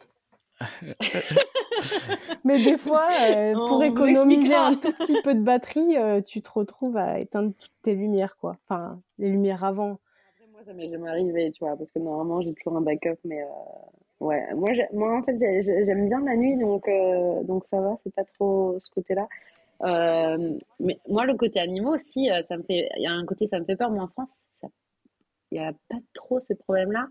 Mais des fois, euh, pour On vous économiser expliquera. un tout petit peu de batterie, euh, tu te retrouves à éteindre toutes tes lumières, quoi. Enfin, les lumières avant. Après, moi, ça m'est jamais arrivé, tu vois, parce que normalement, j'ai toujours un backup, mais euh, ouais. Moi, j'ai- moi, en fait, j'ai- j'ai- j'aime bien la nuit, donc, euh, donc ça va, c'est pas trop ce côté-là. Euh, mais moi, le côté animaux aussi, euh, ça me fait, il y a un côté, ça me fait peur, mais en France, ça- il n'y a pas trop ces problèmes-là.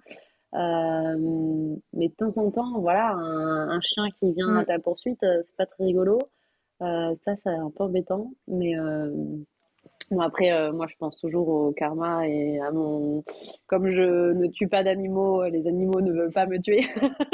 Euh, mais de temps en temps, voilà, un, un chien qui vient à Mm. ta poursuite, euh, c'est pas très rigolo. Euh, ça, c'est un peu embêtant. Mais euh, bon, après, euh, moi, je pense toujours au karma et à mon. Comme je ne tue pas d'animaux, les animaux ne veulent pas me tuer.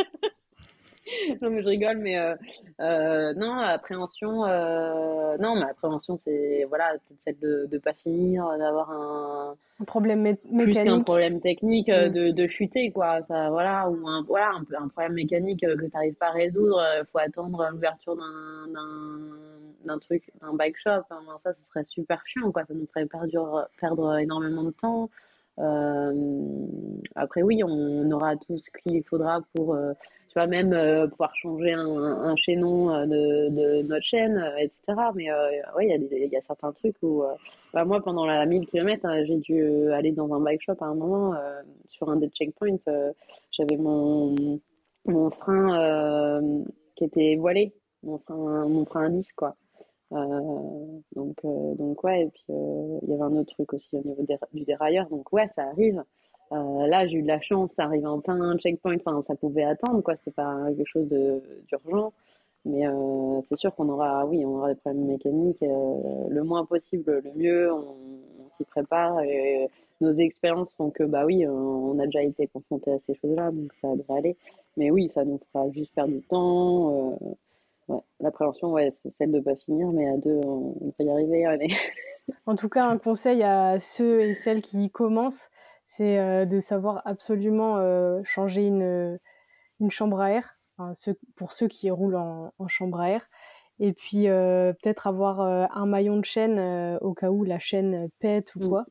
Non, mais je rigole, mais euh, euh, non, appréhension, euh, non, mais appréhension, c'est voilà, peut-être celle de ne pas finir, d'avoir un Un problème mé- plus qu'un mécanique. problème technique euh, Mm. de, de chuter, quoi. Ça, voilà, ou un, voilà, un, peu- un problème mécanique euh, que tu n'arrives pas à résoudre. Il faut attendre l'ouverture d'un, d'un, d'un truc, d'un bike shop. Hein. Ça, ce serait super chiant, quoi. Ça nous ferait perdre, perdre énormément de temps. Euh, après, oui, on aura tout ce qu'il faudra pour, euh, tu vois, même euh, pouvoir changer un, un chaînon euh, de, de notre chaîne, euh, et cetera. Mais euh, oui, il y a des- il y a certains trucs où, euh, bah, moi, pendant la mille kilomètres, hein, j'ai dû euh, aller dans un bike shop à un moment, euh, sur un des checkpoints. Euh, j'avais mon, mon frein euh, qui était voilé, mon frein, mon frein à disque, quoi. Euh, donc, euh, donc, ouais, et puis euh, il y avait un autre truc aussi au niveau des- du dérailleur. Donc, ouais, ça arrive. Euh, là, j'ai eu de la chance, ça arrive en plein checkpoint. Enfin, ça pouvait attendre, quoi. C'était pas quelque chose de d'urgent. Mais euh, c'est sûr qu'on aura, oui, on aura des problèmes mécaniques. Euh, le moins possible, le mieux. On, on s'y prépare et nos expériences font que, bah oui, on, on a déjà été confronté à ces choses-là, donc ça devrait aller. Mais oui, ça nous fera juste perdre du temps. Euh, ouais. La prévention, ouais, c'est celle de pas finir, mais à deux, on, on peut y arriver. Allez. En tout cas, un conseil à ceux et celles qui y commencent, c'est euh, de savoir absolument euh, changer une, une chambre à air, enfin, ceux- pour ceux qui roulent en, en chambre à air. Et puis euh, peut-être avoir euh, un maillon de chaîne euh, au cas où la chaîne pète ou Mm. quoi.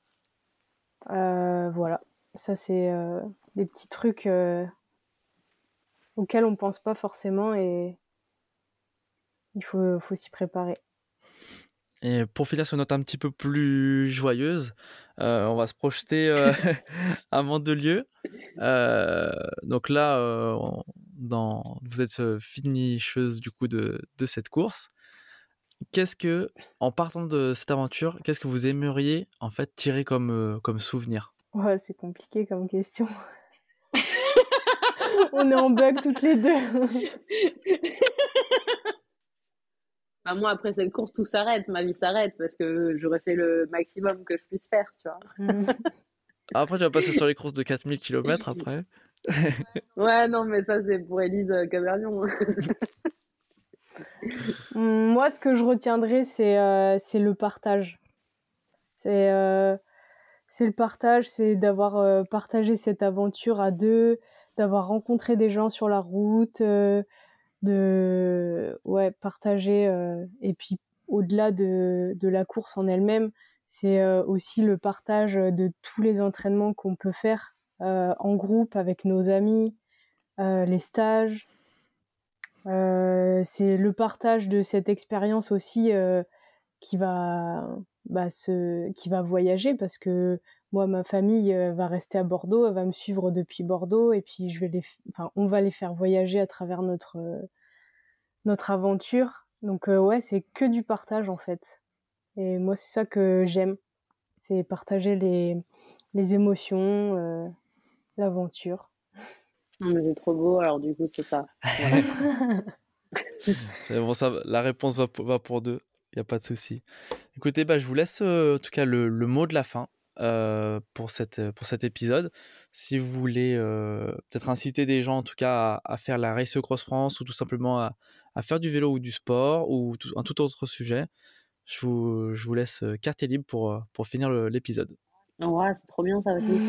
Euh, voilà, ça c'est euh, des petits trucs euh, auxquels on pense pas forcément et il faut, faut s'y préparer. Et pour finir sur une note un petit peu plus joyeuse, euh, on va se projeter euh, à Mandelieu. Euh, donc là, euh, on- dans, vous êtes euh, finisheuse du coup de, de cette course. Qu'est-ce que, en partant de cette aventure, qu'est-ce que vous aimeriez en fait tirer comme, euh, comme souvenir? Ouais, c'est compliqué comme question. On est en bug toutes les deux. Bah, moi, après cette course, tout s'arrête, ma vie s'arrête parce que j'aurais fait le maximum que je puisse faire, tu vois. Après, tu vas passer sur les courses de quatre mille kilomètres après. Ouais, non, mais ça, c'est pour Élise euh, Cavernion. Moi, ce que je retiendrai, c'est euh, c'est le partage. C'est euh, c'est le partage, c'est d'avoir euh, partagé cette aventure à deux, d'avoir rencontré des gens sur la route, euh, de ouais partager. Euh, et puis au-delà de de la course en elle-même, c'est euh, aussi le partage de tous les entraînements qu'on peut faire euh, en groupe avec nos amis, euh, les stages. Euh, c'est le partage de cette expérience aussi euh, qui va bah, se, qui va voyager parce que moi, ma famille euh, va rester à Bordeaux, elle va me suivre depuis Bordeaux et puis je vais les, f- enfin, on va les faire voyager à travers notre, euh, notre aventure. Donc euh, ouais, c'est que du partage en fait. Et moi, c'est ça que j'aime, c'est partager les, les émotions, euh, l'aventure. Non, mais c'est trop beau, alors du coup, c'est ça. Voilà. C'est bon, ça, la réponse va pour, va pour deux, il n'y a pas de souci. Écoutez, bah, je vous laisse euh, en tout cas le, le mot de la fin euh, pour, cette, pour cet épisode. Si vous voulez euh, peut-être inciter des gens en tout cas à, à faire la Race Cross France ou tout simplement à, à faire du vélo ou du sport ou tout, un tout autre sujet, je vous, je vous laisse euh, carte libre pour, euh, pour finir le- l'épisode. Ouais, c'est trop bien ça aussi.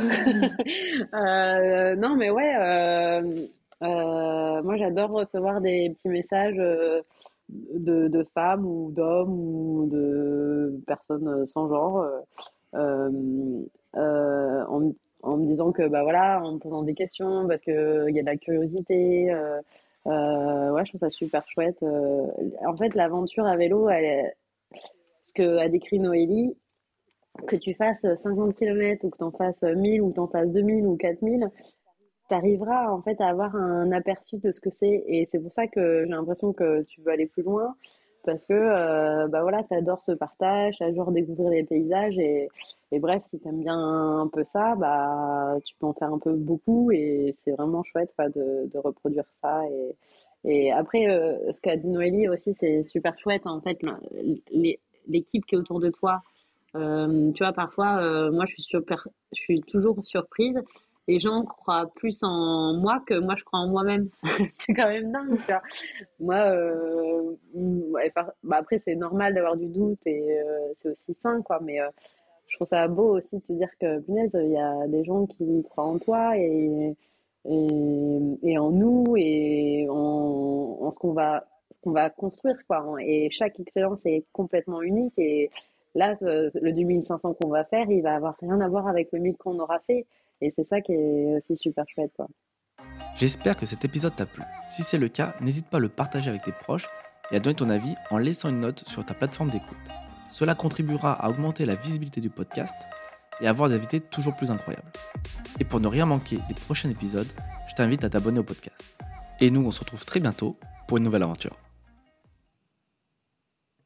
Euh, non, mais ouais, euh, euh, moi j'adore recevoir des petits messages euh, de, de femmes ou d'hommes ou de personnes sans genre euh, euh, euh, en, me- en me disant que bah voilà, en me posant des questions parce que il y a de la curiosité. Euh, euh, ouais, je trouve ça super chouette. Euh, en fait, l'aventure à vélo, elle, est- ce que a décrit Noélie, que tu fasses cinquante kilomètres ou que tu en fasses mille ou que tu en fasses deux mille ou quatre mille, tu arriveras en fait à avoir un aperçu de ce que c'est. Et c'est pour ça que j'ai l'impression que tu veux aller plus loin parce que euh, bah voilà, tu adores ce partage, tu adores découvrir les paysages et, et bref, si tu aimes bien un peu ça, bah tu peux en faire un peu beaucoup et c'est vraiment chouette quoi, de, de reproduire ça. Et, et après, euh, ce qu'a dit Noélie aussi, c'est super chouette en fait, les- l'équipe qui est autour de toi. Euh, tu vois, parfois, euh, moi, je suis super, je suis toujours surprise. Les gens croient plus en moi que moi, je crois en moi-même. C'est quand même dingue, tu vois. Moi, euh, ouais, par- bah, après, c'est normal d'avoir du doute et euh, c'est aussi sain, quoi. Mais euh, je trouve ça beau aussi de te dire que, punaise, il y a des gens qui croient en toi et, et, et en nous et en, en ce qu'on va, ce qu'on va construire, quoi. Et chaque expérience est complètement unique. Et là, ce- le deux mille cinq cents qu'on va faire, il va avoir rien à voir avec le mille qu'on aura fait. Et c'est ça qui est aussi super chouette, quoi. J'espère que cet épisode t'a plu. Si c'est le cas, n'hésite pas à le partager avec tes proches et à donner ton avis en laissant une note sur ta plateforme d'écoute. Cela contribuera à augmenter la visibilité du podcast et à avoir des invités toujours plus incroyables. Et pour ne rien manquer des prochains épisodes, je t'invite à t'abonner au podcast. Et nous, on se retrouve très bientôt pour une nouvelle aventure.